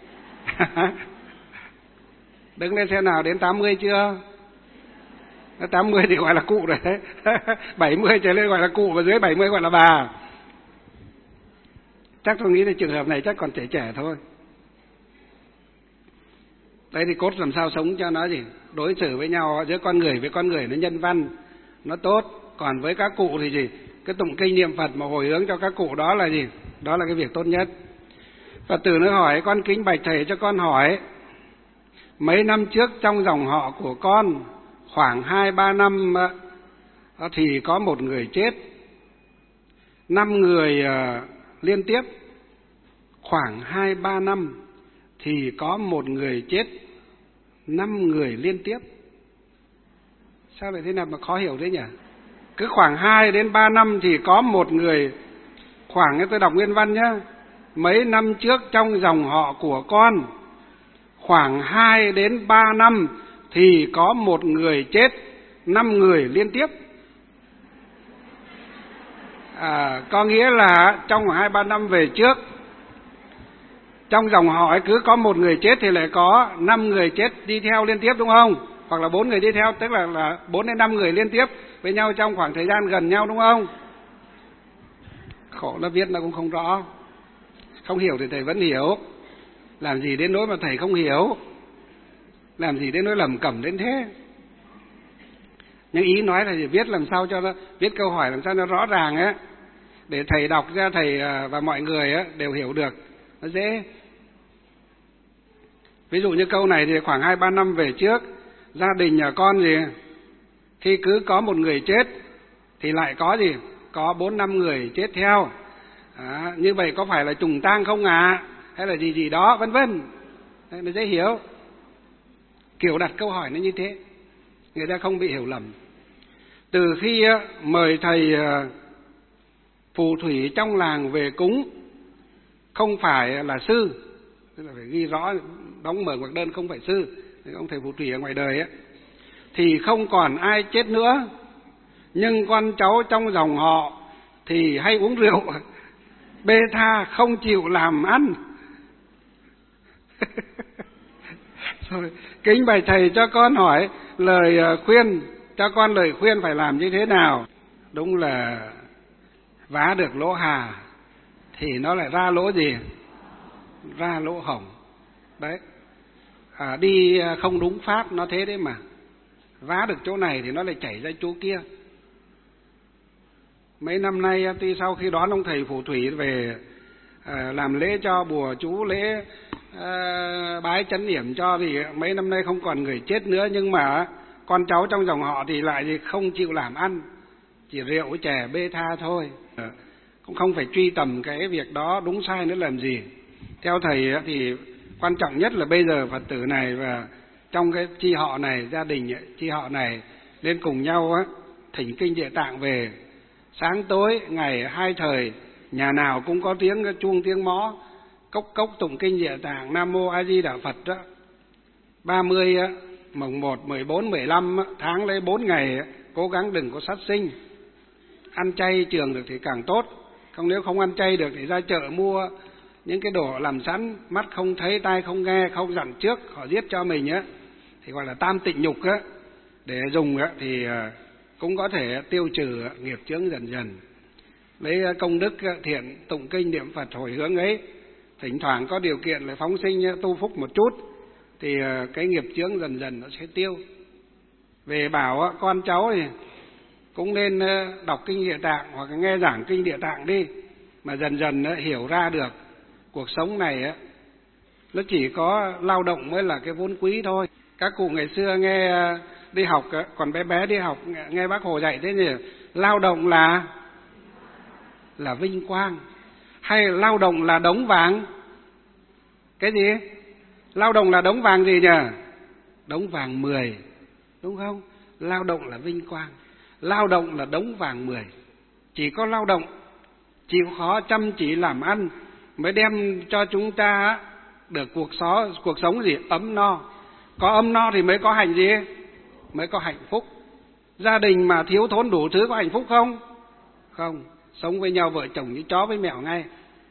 Đứng lên xem nào, đến 80 chưa? 80 thì gọi là cụ rồi đấy. 70 trở lên gọi là cụ, và dưới 70 gọi là bà. Chắc tôi nghĩ là trường hợp này chắc còn trẻ thôi. Đấy thì cốt làm sao sống cho nó gì? Đối xử với nhau giữa con người với con người nó nhân văn, nó tốt. Còn với các cụ thì gì? Cái tụng kinh niệm Phật mà hồi hướng cho các cụ đó là gì? Đó là cái việc tốt nhất. Phật tử nó hỏi: con kính bạch thầy cho con hỏi, mấy năm trước trong dòng họ của con khoảng 2-3 năm thì có một người chết, 5 người liên tiếp. Khoảng 2-3 năm thì có một người chết, 5 người liên tiếp. Sao lại thế nào mà khó hiểu thế nhỉ? Cứ khoảng 2 đến 3 năm thì có một người, khoảng, tôi đọc nguyên văn nhé. Mấy năm trước trong dòng họ của con khoảng 2 đến 3 năm thì có một người chết, 5 người liên tiếp. Có nghĩa là trong 2-3 năm về trước, trong dòng họ ấy cứ có một người chết thì lại có 5 người chết đi theo liên tiếp, đúng không? Hoặc là 4 người đi theo, tức là 4 đến 5 người liên tiếp với nhau trong khoảng thời gian gần nhau, đúng không? Khổ là viết nó cũng không rõ. Không hiểu thì thầy vẫn hiểu. Làm gì đến nỗi mà thầy không hiểu, làm gì đến nỗi lẩm cẩm đến thế. Nhưng ý nói là viết làm sao cho nó, viết câu hỏi làm sao nó rõ ràng á, để thầy đọc ra, thầy và mọi người á đều hiểu được, nó dễ. Ví dụ như câu này thì khoảng 2-3 năm về trước, gia đình nhà con gì, khi cứ có một người chết thì lại có gì, có 4-5 người chết theo. Như vậy có phải là trùng tang không hay là gì gì đó, vân vân. Nó dễ hiểu. Kiểu đặt câu hỏi nó như thế, người ta không bị hiểu lầm. Từ khi mời thầy phù thủy trong làng về cúng, không phải là sư, tức là phải ghi rõ, đóng mở ngoặc đơn không phải sư, ông thầy phù thủy ở ngoài đời ấy, thì không còn ai chết nữa. Nhưng con cháu trong dòng họ thì hay uống rượu, bê tha không chịu làm ăn. Rồi, kính bạch thầy cho con hỏi lời khuyên, cho con lời khuyên phải làm như thế nào. Đúng là vá được lỗ hà thì nó lại ra lỗ gì? Ra lỗ hổng. Đấy. Đi không đúng pháp nó thế đấy mà. Vá được chỗ này thì nó lại chảy ra chỗ kia. Mấy năm nay tuy sau khi đón ông thầy phù thủy về làm lễ cho bùa chú, lễ bái chấn yểm cho, thì mấy năm nay không còn người chết nữa, nhưng mà con cháu trong dòng họ thì lại thì không chịu làm ăn, chỉ rượu chè bê tha thôi. Cũng không phải truy tầm cái việc đó đúng sai nữa làm gì. Theo thầy thì quan trọng nhất là bây giờ Phật tử này và trong cái chi họ này, gia đình chi họ này nên cùng nhau thỉnh kinh Địa Tạng về. Sáng tối ngày 2 thời, nhà nào cũng có tiếng chuông tiếng mõ, cốc cốc tụng kinh Địa Tạng, Nam Mô A Di Đà Phật đó. 30 mồng 1, 14, 15 tháng lấy 4 ngày cố gắng đừng có sát sinh. Ăn chay trường được thì càng tốt. Không, nếu không ăn chay được thì ra chợ mua những cái đồ làm sẵn, mắt không thấy, tai không nghe, không dặn trước, họ giết cho mình á, thì gọi là tam tịnh nhục á, để dùng á thì cũng có thể tiêu trừ nghiệp chướng dần dần. Lấy công đức thiện tụng kinh niệm Phật hồi hướng ấy, thỉnh thoảng có điều kiện là phóng sinh tu phúc một chút, thì cái nghiệp chướng dần dần nó sẽ tiêu. Về bảo con cháu thì cũng nên đọc kinh Địa Tạng hoặc nghe giảng kinh Địa Tạng đi, mà dần dần hiểu ra được cuộc sống này nó chỉ có lao động mới là cái vốn quý thôi. Các cụ ngày xưa nghe đi học, còn bé bé đi học nghe bác Hồ dạy thế nhỉ, lao động là vinh quang, hay lao động là đống vàng? Cái gì? Lao động là đống vàng gì nhỉ? Đống vàng 10, đúng không? Lao động là vinh quang, lao động là đống vàng 10. Chỉ có lao động, chịu khó chăm chỉ làm ăn mới đem cho chúng ta được cuộc sống gì? Ấm no. Có ấm no thì mới có hạnh gì? Mới có hạnh phúc. Gia đình mà thiếu thốn đủ thứ có hạnh phúc không? Không. Sống với nhau vợ chồng như chó với mèo ngay.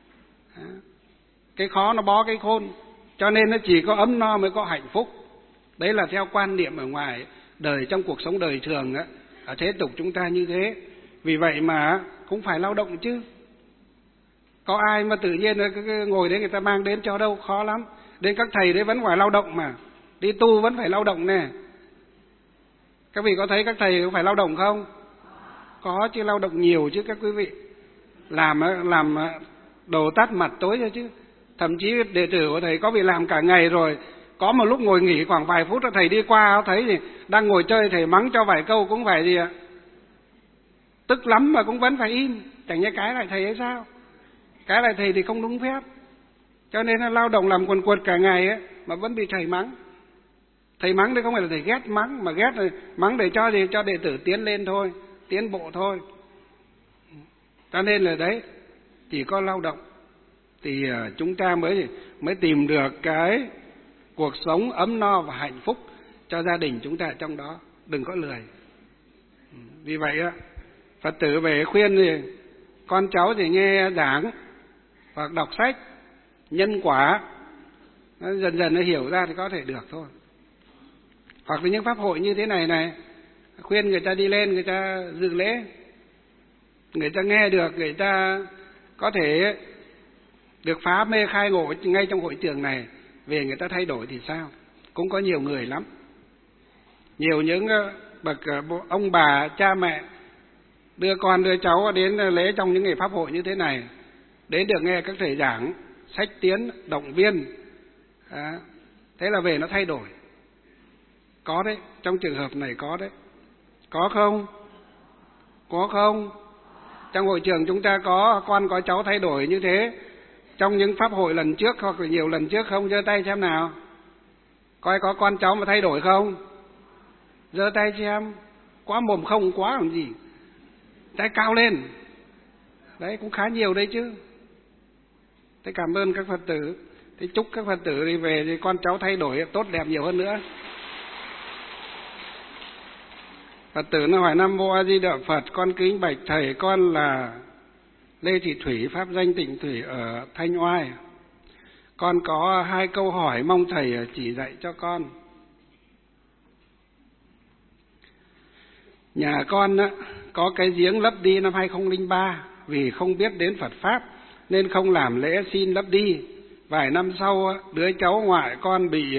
Cái khó nó bó cái khôn. Cho nên nó chỉ có ấm no mới có hạnh phúc. Đấy là theo quan niệm ở ngoài đời, trong cuộc sống đời thường ở thế tục chúng ta như thế. Vì vậy mà cũng phải lao động chứ. Có ai mà tự nhiên ngồi đấy người ta mang đến cho đâu, khó lắm. Đến các thầy đấy vẫn phải lao động mà. Đi tu vẫn phải lao động nè. Các vị có thấy các thầy có phải lao động không? Có chứ, lao động nhiều chứ các quý vị. Làm đầu tắt mặt tối ra chứ. Thậm chí đệ tử của thầy có vị làm cả ngày rồi, có một lúc ngồi nghỉ khoảng vài phút thầy đi qua thấy gì đang ngồi chơi, thầy mắng cho vài câu cũng phải gì ạ, tức lắm mà cũng vẫn phải im. Chẳng nhẽ cái lại thầy hay sao? Cái lại thầy thì không đúng phép. Cho nên là lao động làm quần quật cả ngày mà vẫn bị thầy mắng. Thầy mắng thì không phải là thầy ghét mắng, mà ghét là mắng để cho gì? Cho đệ tử tiến lên thôi, tiến bộ thôi. Cho nên là đấy, chỉ có lao động thì chúng ta mới tìm được cái cuộc sống ấm no và hạnh phúc cho gia đình chúng ta trong đó. Đừng có lười. Vì vậy Phật tử về khuyên thì con cháu thì nghe giảng hoặc đọc sách nhân quả, nó dần dần nó hiểu ra thì có thể được thôi. Hoặc là những pháp hội như thế này khuyên người ta đi lên, người ta dự lễ, người ta nghe được, người ta có thể được phá mê khai ngộ ngay trong hội trường này, về người ta thay đổi thì sao? Cũng có nhiều người lắm. Nhiều những bậc ông bà, cha mẹ đưa con đưa cháu đến lễ trong những ngày pháp hội như thế này, đến được nghe các thầy giảng, sách tiến, động viên. Thế là về nó thay đổi. Có đấy, trong trường hợp này có đấy. Có không? Có không? Trong hội trường chúng ta có con có cháu thay đổi như thế trong những pháp hội lần trước hoặc là nhiều lần trước không? Giơ tay xem nào. Coi có con cháu mà thay đổi không? Giơ tay xem. Quá mồm không quá làm gì. Tay cao lên. Đấy cũng khá nhiều đấy chứ. Thế cảm ơn các Phật tử. Thế chúc các Phật tử đi về thì con cháu thay đổi tốt đẹp nhiều hơn nữa. Phật tử nó hỏi: Nam Mô A Di Đà Phật, con kính bạch thầy, con là Lê Thị Thủy, pháp danh Tịnh Thủy ở Thanh Oai. Con có 2 câu hỏi mong thầy chỉ dạy cho con. Nhà con có cái giếng lấp đi năm 2003, vì không biết đến Phật Pháp nên không làm lễ xin lấp đi. Vài năm sau đứa cháu ngoại con bị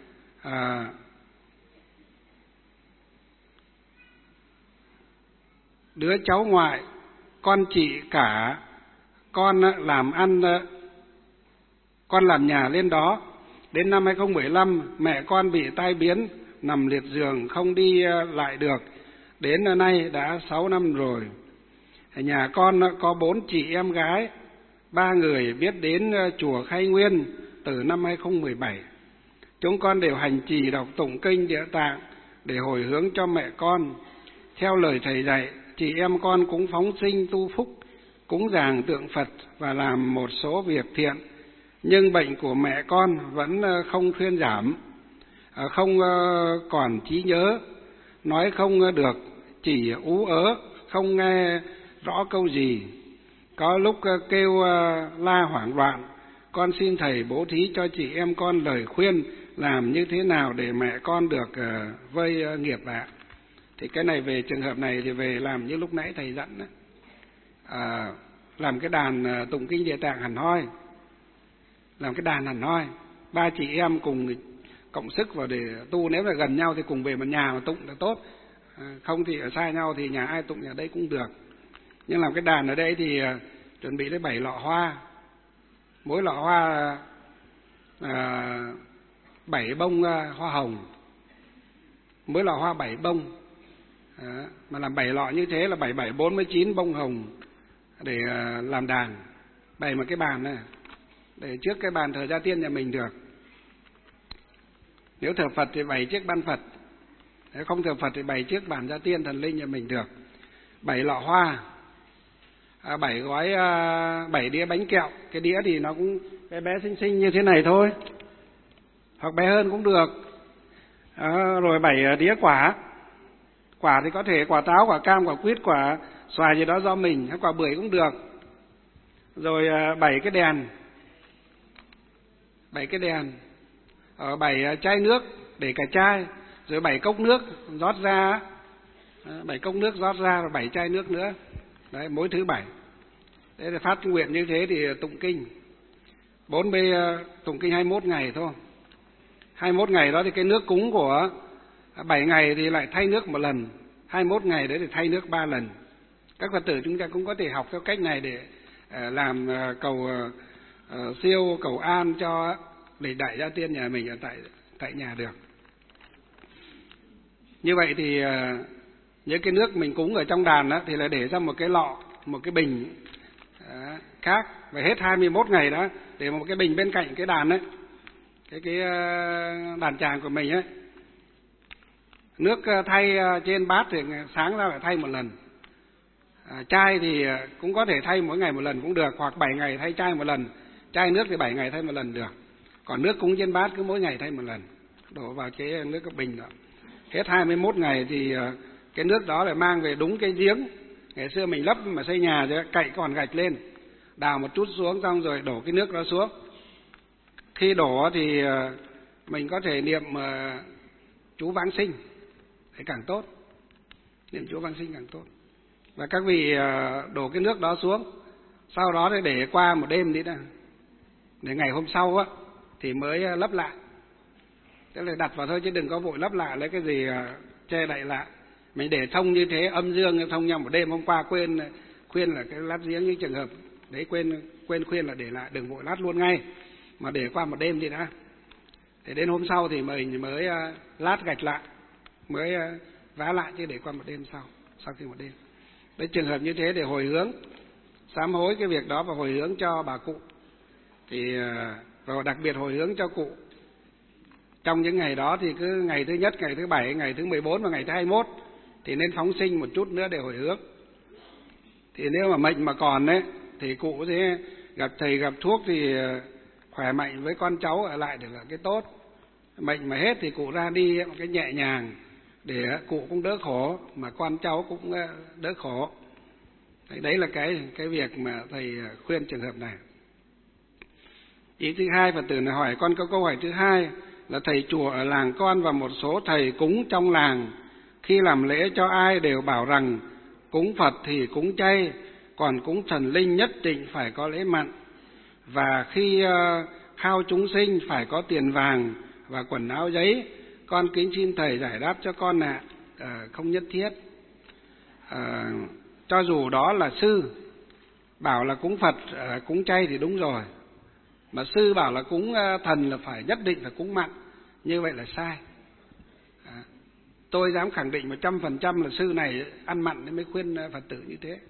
đứa cháu ngoại con chị cả con làm ăn, con làm nhà lên đó. Đến năm 2015 mẹ con bị tai biến, nằm liệt giường không đi lại được. Đến nay đã 6 năm rồi. Nhà con có 4 chị em gái, 3 người biết đến chùa Khai Nguyên từ năm 2017. Chúng con đều hành trì đọc tụng kinh Địa Tạng để hồi hướng cho mẹ con. Theo lời thầy dạy, chị em con cũng phóng sinh tu phúc, cúng dường tượng Phật và làm một số việc thiện. Nhưng bệnh của mẹ con vẫn không thuyên giảm, không còn trí nhớ, nói không được, chỉ ú ớ, không nghe rõ câu gì. Có lúc kêu la hoảng loạn. Con xin thầy bố thí cho chị em con lời khuyên làm như thế nào để mẹ con được vơi nghiệp ạ. Thì cái này về trường hợp này thì về làm như lúc nãy thầy dặn đó. Làm cái đàn tụng kinh Địa Tạng hẳn hoi. Làm cái đàn hẳn hoi. 3 chị em cùng cộng sức vào để tu. Nếu là gần nhau thì cùng về một nhà mà tụng là tốt. Không thì ở xa nhau thì nhà ai tụng nhà đây cũng được. Nhưng làm cái đàn ở đây thì chuẩn bị đến 7 lọ hoa. Mỗi lọ hoa 7 bông hoa hồng. Mỗi lọ hoa 7 bông. Mà làm 7 lọ như thế là 7 7 49 bông hồng để làm đàn. Bày một cái bàn này để trước cái bàn thờ gia tiên nhà mình được. Nếu thờ Phật thì bày chiếc ban Phật, nếu không thờ Phật thì bày chiếc bàn gia tiên thần linh nhà mình được. 7 lọ hoa, 7 gói 7 đĩa bánh kẹo. Cái đĩa thì nó cũng bé bé xinh xinh như thế này thôi, hoặc bé hơn cũng được. Rồi 7 đĩa quả. Quả thì có thể quả táo, quả cam, quả quýt, quả xoài gì đó do mình, hay quả bưởi cũng được. Rồi 7 cái đèn. 7 cái đèn. 7 chai nước, để cả chai. Rồi 7 cốc nước rót ra. 7 cốc nước rót ra và 7 chai nước nữa. Đấy, mỗi thứ 7. Thế là phát nguyện như thế thì tụng kinh. 40 tụng kinh 21 ngày thôi. 21 ngày đó thì cái nước cúng của 7 ngày thì lại thay nước một lần. 21 ngày đấy thì thay nước 3 lần. Các Phật tử chúng ta cũng có thể học theo cách này để làm cầu siêu, cầu an cho lịch đại gia tiên nhà mình ở tại nhà được. Như vậy thì những cái nước mình cúng ở trong đàn đó thì là để ra một cái lọ, một cái bình khác. Và hết 21 ngày đó để một cái bình bên cạnh cái đàn đấy, cái đàn tràng của mình ấy. Nước thay trên bát thì sáng ra lại thay một lần. Chai thì cũng có thể thay mỗi ngày một lần cũng được, hoặc 7 ngày thay chai một lần. Chai nước thì 7 ngày thay một lần được. Còn nước cúng trên bát cứ mỗi ngày thay một lần, đổ vào cái nước cái bình đó. Hết 21 ngày thì cái nước đó lại mang về đúng cái giếng. Ngày xưa mình lấp mà xây nhà rồi cậy còn gạch lên, đào một chút xuống xong rồi đổ cái nước đó xuống. Khi đổ thì mình có thể niệm chú vãng sinh thì càng tốt. Niệm chú vãng sinh càng tốt. Và các vị đổ cái nước đó xuống, Sau đó thì để qua một đêm đi đã, để ngày hôm sau á thì mới lấp lại. Thế là đặt vào thôi chứ đừng có vội lấp lại lấy cái gì che đậy lại. Mình để thông như thế, âm dương thông nhau một đêm, hôm qua quên khuyên là cái lát giếng, những trường hợp đấy quên khuyên là để lại, đừng vội lát luôn ngay, mà để qua một đêm đi đã. Thế đến hôm sau thì mình mới lát gạch lại, mới vá lại, chứ để qua một đêm sau khi một đêm. Đấy, trường hợp như thế để hồi hướng, sám hối cái việc đó và hồi hướng cho bà cụ. Thì và đặc biệt hồi hướng cho cụ trong những ngày đó thì cứ ngày thứ nhất, ngày thứ 7, ngày thứ 14 và ngày thứ 21 thì nên phóng sinh một chút nữa để hồi hướng. Thì nếu mà mệnh mà còn đấy thì cụ sẽ gặp thầy gặp thuốc thì khỏe mạnh với con cháu ở lại để là cái tốt. Mệnh mà hết thì cụ ra đi một cái nhẹ nhàng để cụ cũng đỡ khổ mà con cháu cũng đỡ khổ. Đấy là cái việc mà thầy khuyên trường hợp này. Ý thứ hai, Phật tử này hỏi con có câu hỏi thứ hai là thầy chùa ở làng con và một số thầy cúng trong làng khi làm lễ cho ai đều bảo rằng cúng Phật thì cúng chay, còn cúng thần linh nhất định phải có lễ mặn, và khi khao chúng sinh phải có tiền vàng và quần áo giấy. Con kính xin thầy giải đáp cho con ạ. Không nhất thiết. Cho dù đó là sư bảo là cúng Phật, cúng chay thì đúng rồi, mà sư bảo là cúng thần là phải nhất định phải cúng mặn, như vậy là sai. Tôi dám khẳng định 100% là sư này ăn mặn nên mới khuyên Phật tử như thế.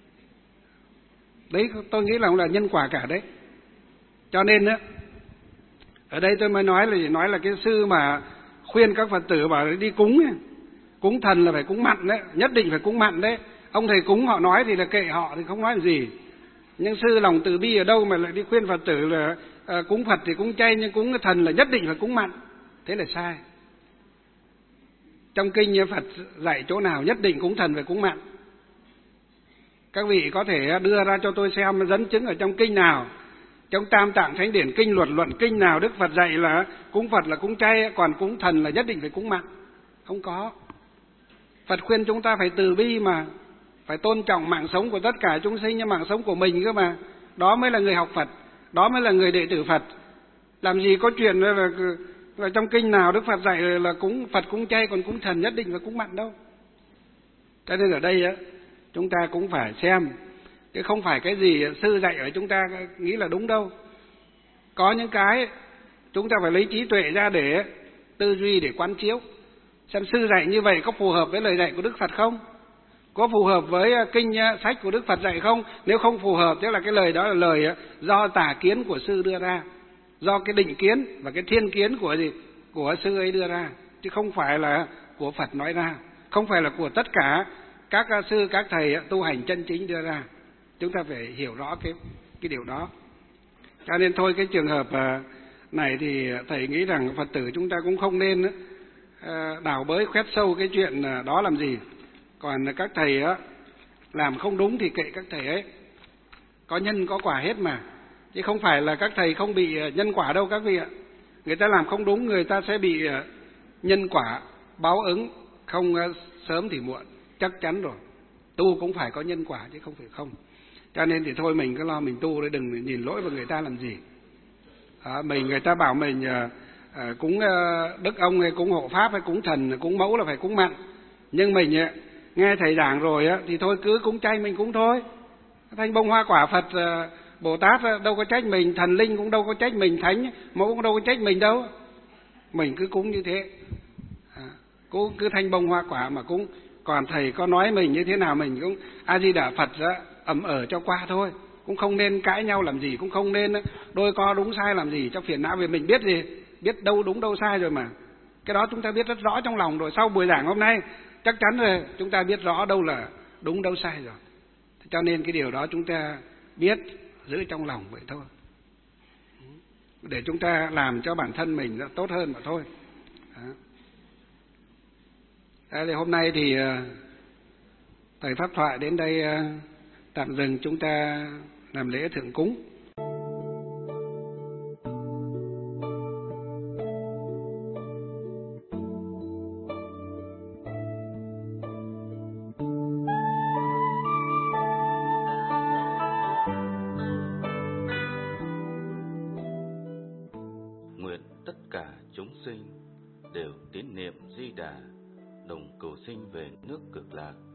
Đấy tôi nghĩ là cũng là nhân quả cả đấy. Cho nên á, ở đây tôi mới nói là cái sư mà khuyên các Phật tử bảo đi cúng thần là phải cúng mặn đấy, nhất định phải cúng mặn đấy. Ông thầy cúng họ nói thì là kệ họ, thì không nói gì. Nhưng sư lòng từ bi ở đâu mà lại đi khuyên Phật tử là cúng Phật thì cúng chay, nhưng cúng cái thần là nhất định phải cúng mặn. Thế là sai. Trong kinh Phật dạy chỗ nào nhất định cúng thần phải cúng mặn? Các vị có thể đưa ra cho tôi xem dẫn chứng ở trong kinh nào, trong Tam Tạng Thánh Điển Kinh, luận kinh nào Đức Phật dạy là cúng Phật là cúng chay, còn cúng thần là nhất định phải cúng mặn? Không có. Phật khuyên chúng ta phải từ bi mà, phải tôn trọng mạng sống của tất cả chúng sinh như mạng sống của mình cơ mà. Đó mới là người học Phật, đó mới là người đệ tử Phật. Làm gì có chuyện là trong kinh nào Đức Phật dạy là cúng Phật cúng chay, còn cúng thần nhất định phải cúng mặn đâu. Cho nên ở đây á, chúng ta cũng phải xem, chứ không phải cái gì sư dạy ở chúng ta nghĩ là đúng đâu. Có những cái chúng ta phải lấy trí tuệ ra để tư duy, để quán chiếu, xem sư dạy như vậy có phù hợp với lời dạy của Đức Phật không, có phù hợp với kinh sách của Đức Phật dạy không. Nếu không phù hợp, tức là cái lời đó là lời do tà kiến của sư đưa ra, do cái định kiến và cái thiên kiến của sư ấy đưa ra, chứ không phải là của Phật nói ra, không phải là của tất cả các sư các thầy tu hành chân chính đưa ra. Chúng ta phải hiểu rõ cái điều đó. Cho nên thôi, cái trường hợp này thì thầy nghĩ rằng Phật tử chúng ta cũng không nên đào bới khoét sâu cái chuyện đó làm gì. Còn các thầy làm không đúng thì kệ các thầy ấy, có nhân có quả hết mà, chứ không phải là các thầy không bị nhân quả đâu các vị ạ. Người ta làm không đúng, người ta sẽ bị nhân quả báo ứng, không sớm thì muộn, chắc chắn rồi. Tu cũng phải có nhân quả chứ không phải không. Cho nên thì thôi mình cứ lo mình tu đấy, đừng nhìn lỗi vào người ta làm gì. Người ta bảo mình cúng đức ông hay cúng hộ pháp hay cúng thần, cúng mẫu là phải cúng mặn. Nhưng mình nghe thầy giảng rồi thì thôi cứ cúng chay mình cúng thôi. Thanh bông hoa quả Phật Bồ Tát đâu có trách mình, thần linh cũng đâu có trách mình, thánh mẫu cũng đâu có trách mình đâu. Mình cứ cúng như thế, cứ thanh bông hoa quả mà cúng. Còn thầy có nói mình như thế nào mình cũng A Di Đà Phật ẩm cho qua thôi. Cũng không nên cãi nhau làm gì, cũng không nên đôi co đúng sai làm gì cho phiền não. Vì mình biết gì, biết đâu đúng đâu sai rồi mà. Cái đó chúng ta biết rất rõ trong lòng rồi. Sau buổi giảng hôm nay chắc chắn rồi, chúng ta biết rõ đâu là đúng đâu sai rồi. Cho nên cái điều đó chúng ta biết, giữ trong lòng vậy thôi, để chúng ta làm cho bản thân mình nó tốt hơn mà thôi. Thì hôm nay thì thầy pháp thoại đến đây tạm dừng, chúng ta làm lễ thượng cúng. tất cả chúng sinh đều tín niệm Di Đà, đồng cầu sinh về nước Cực Lạc.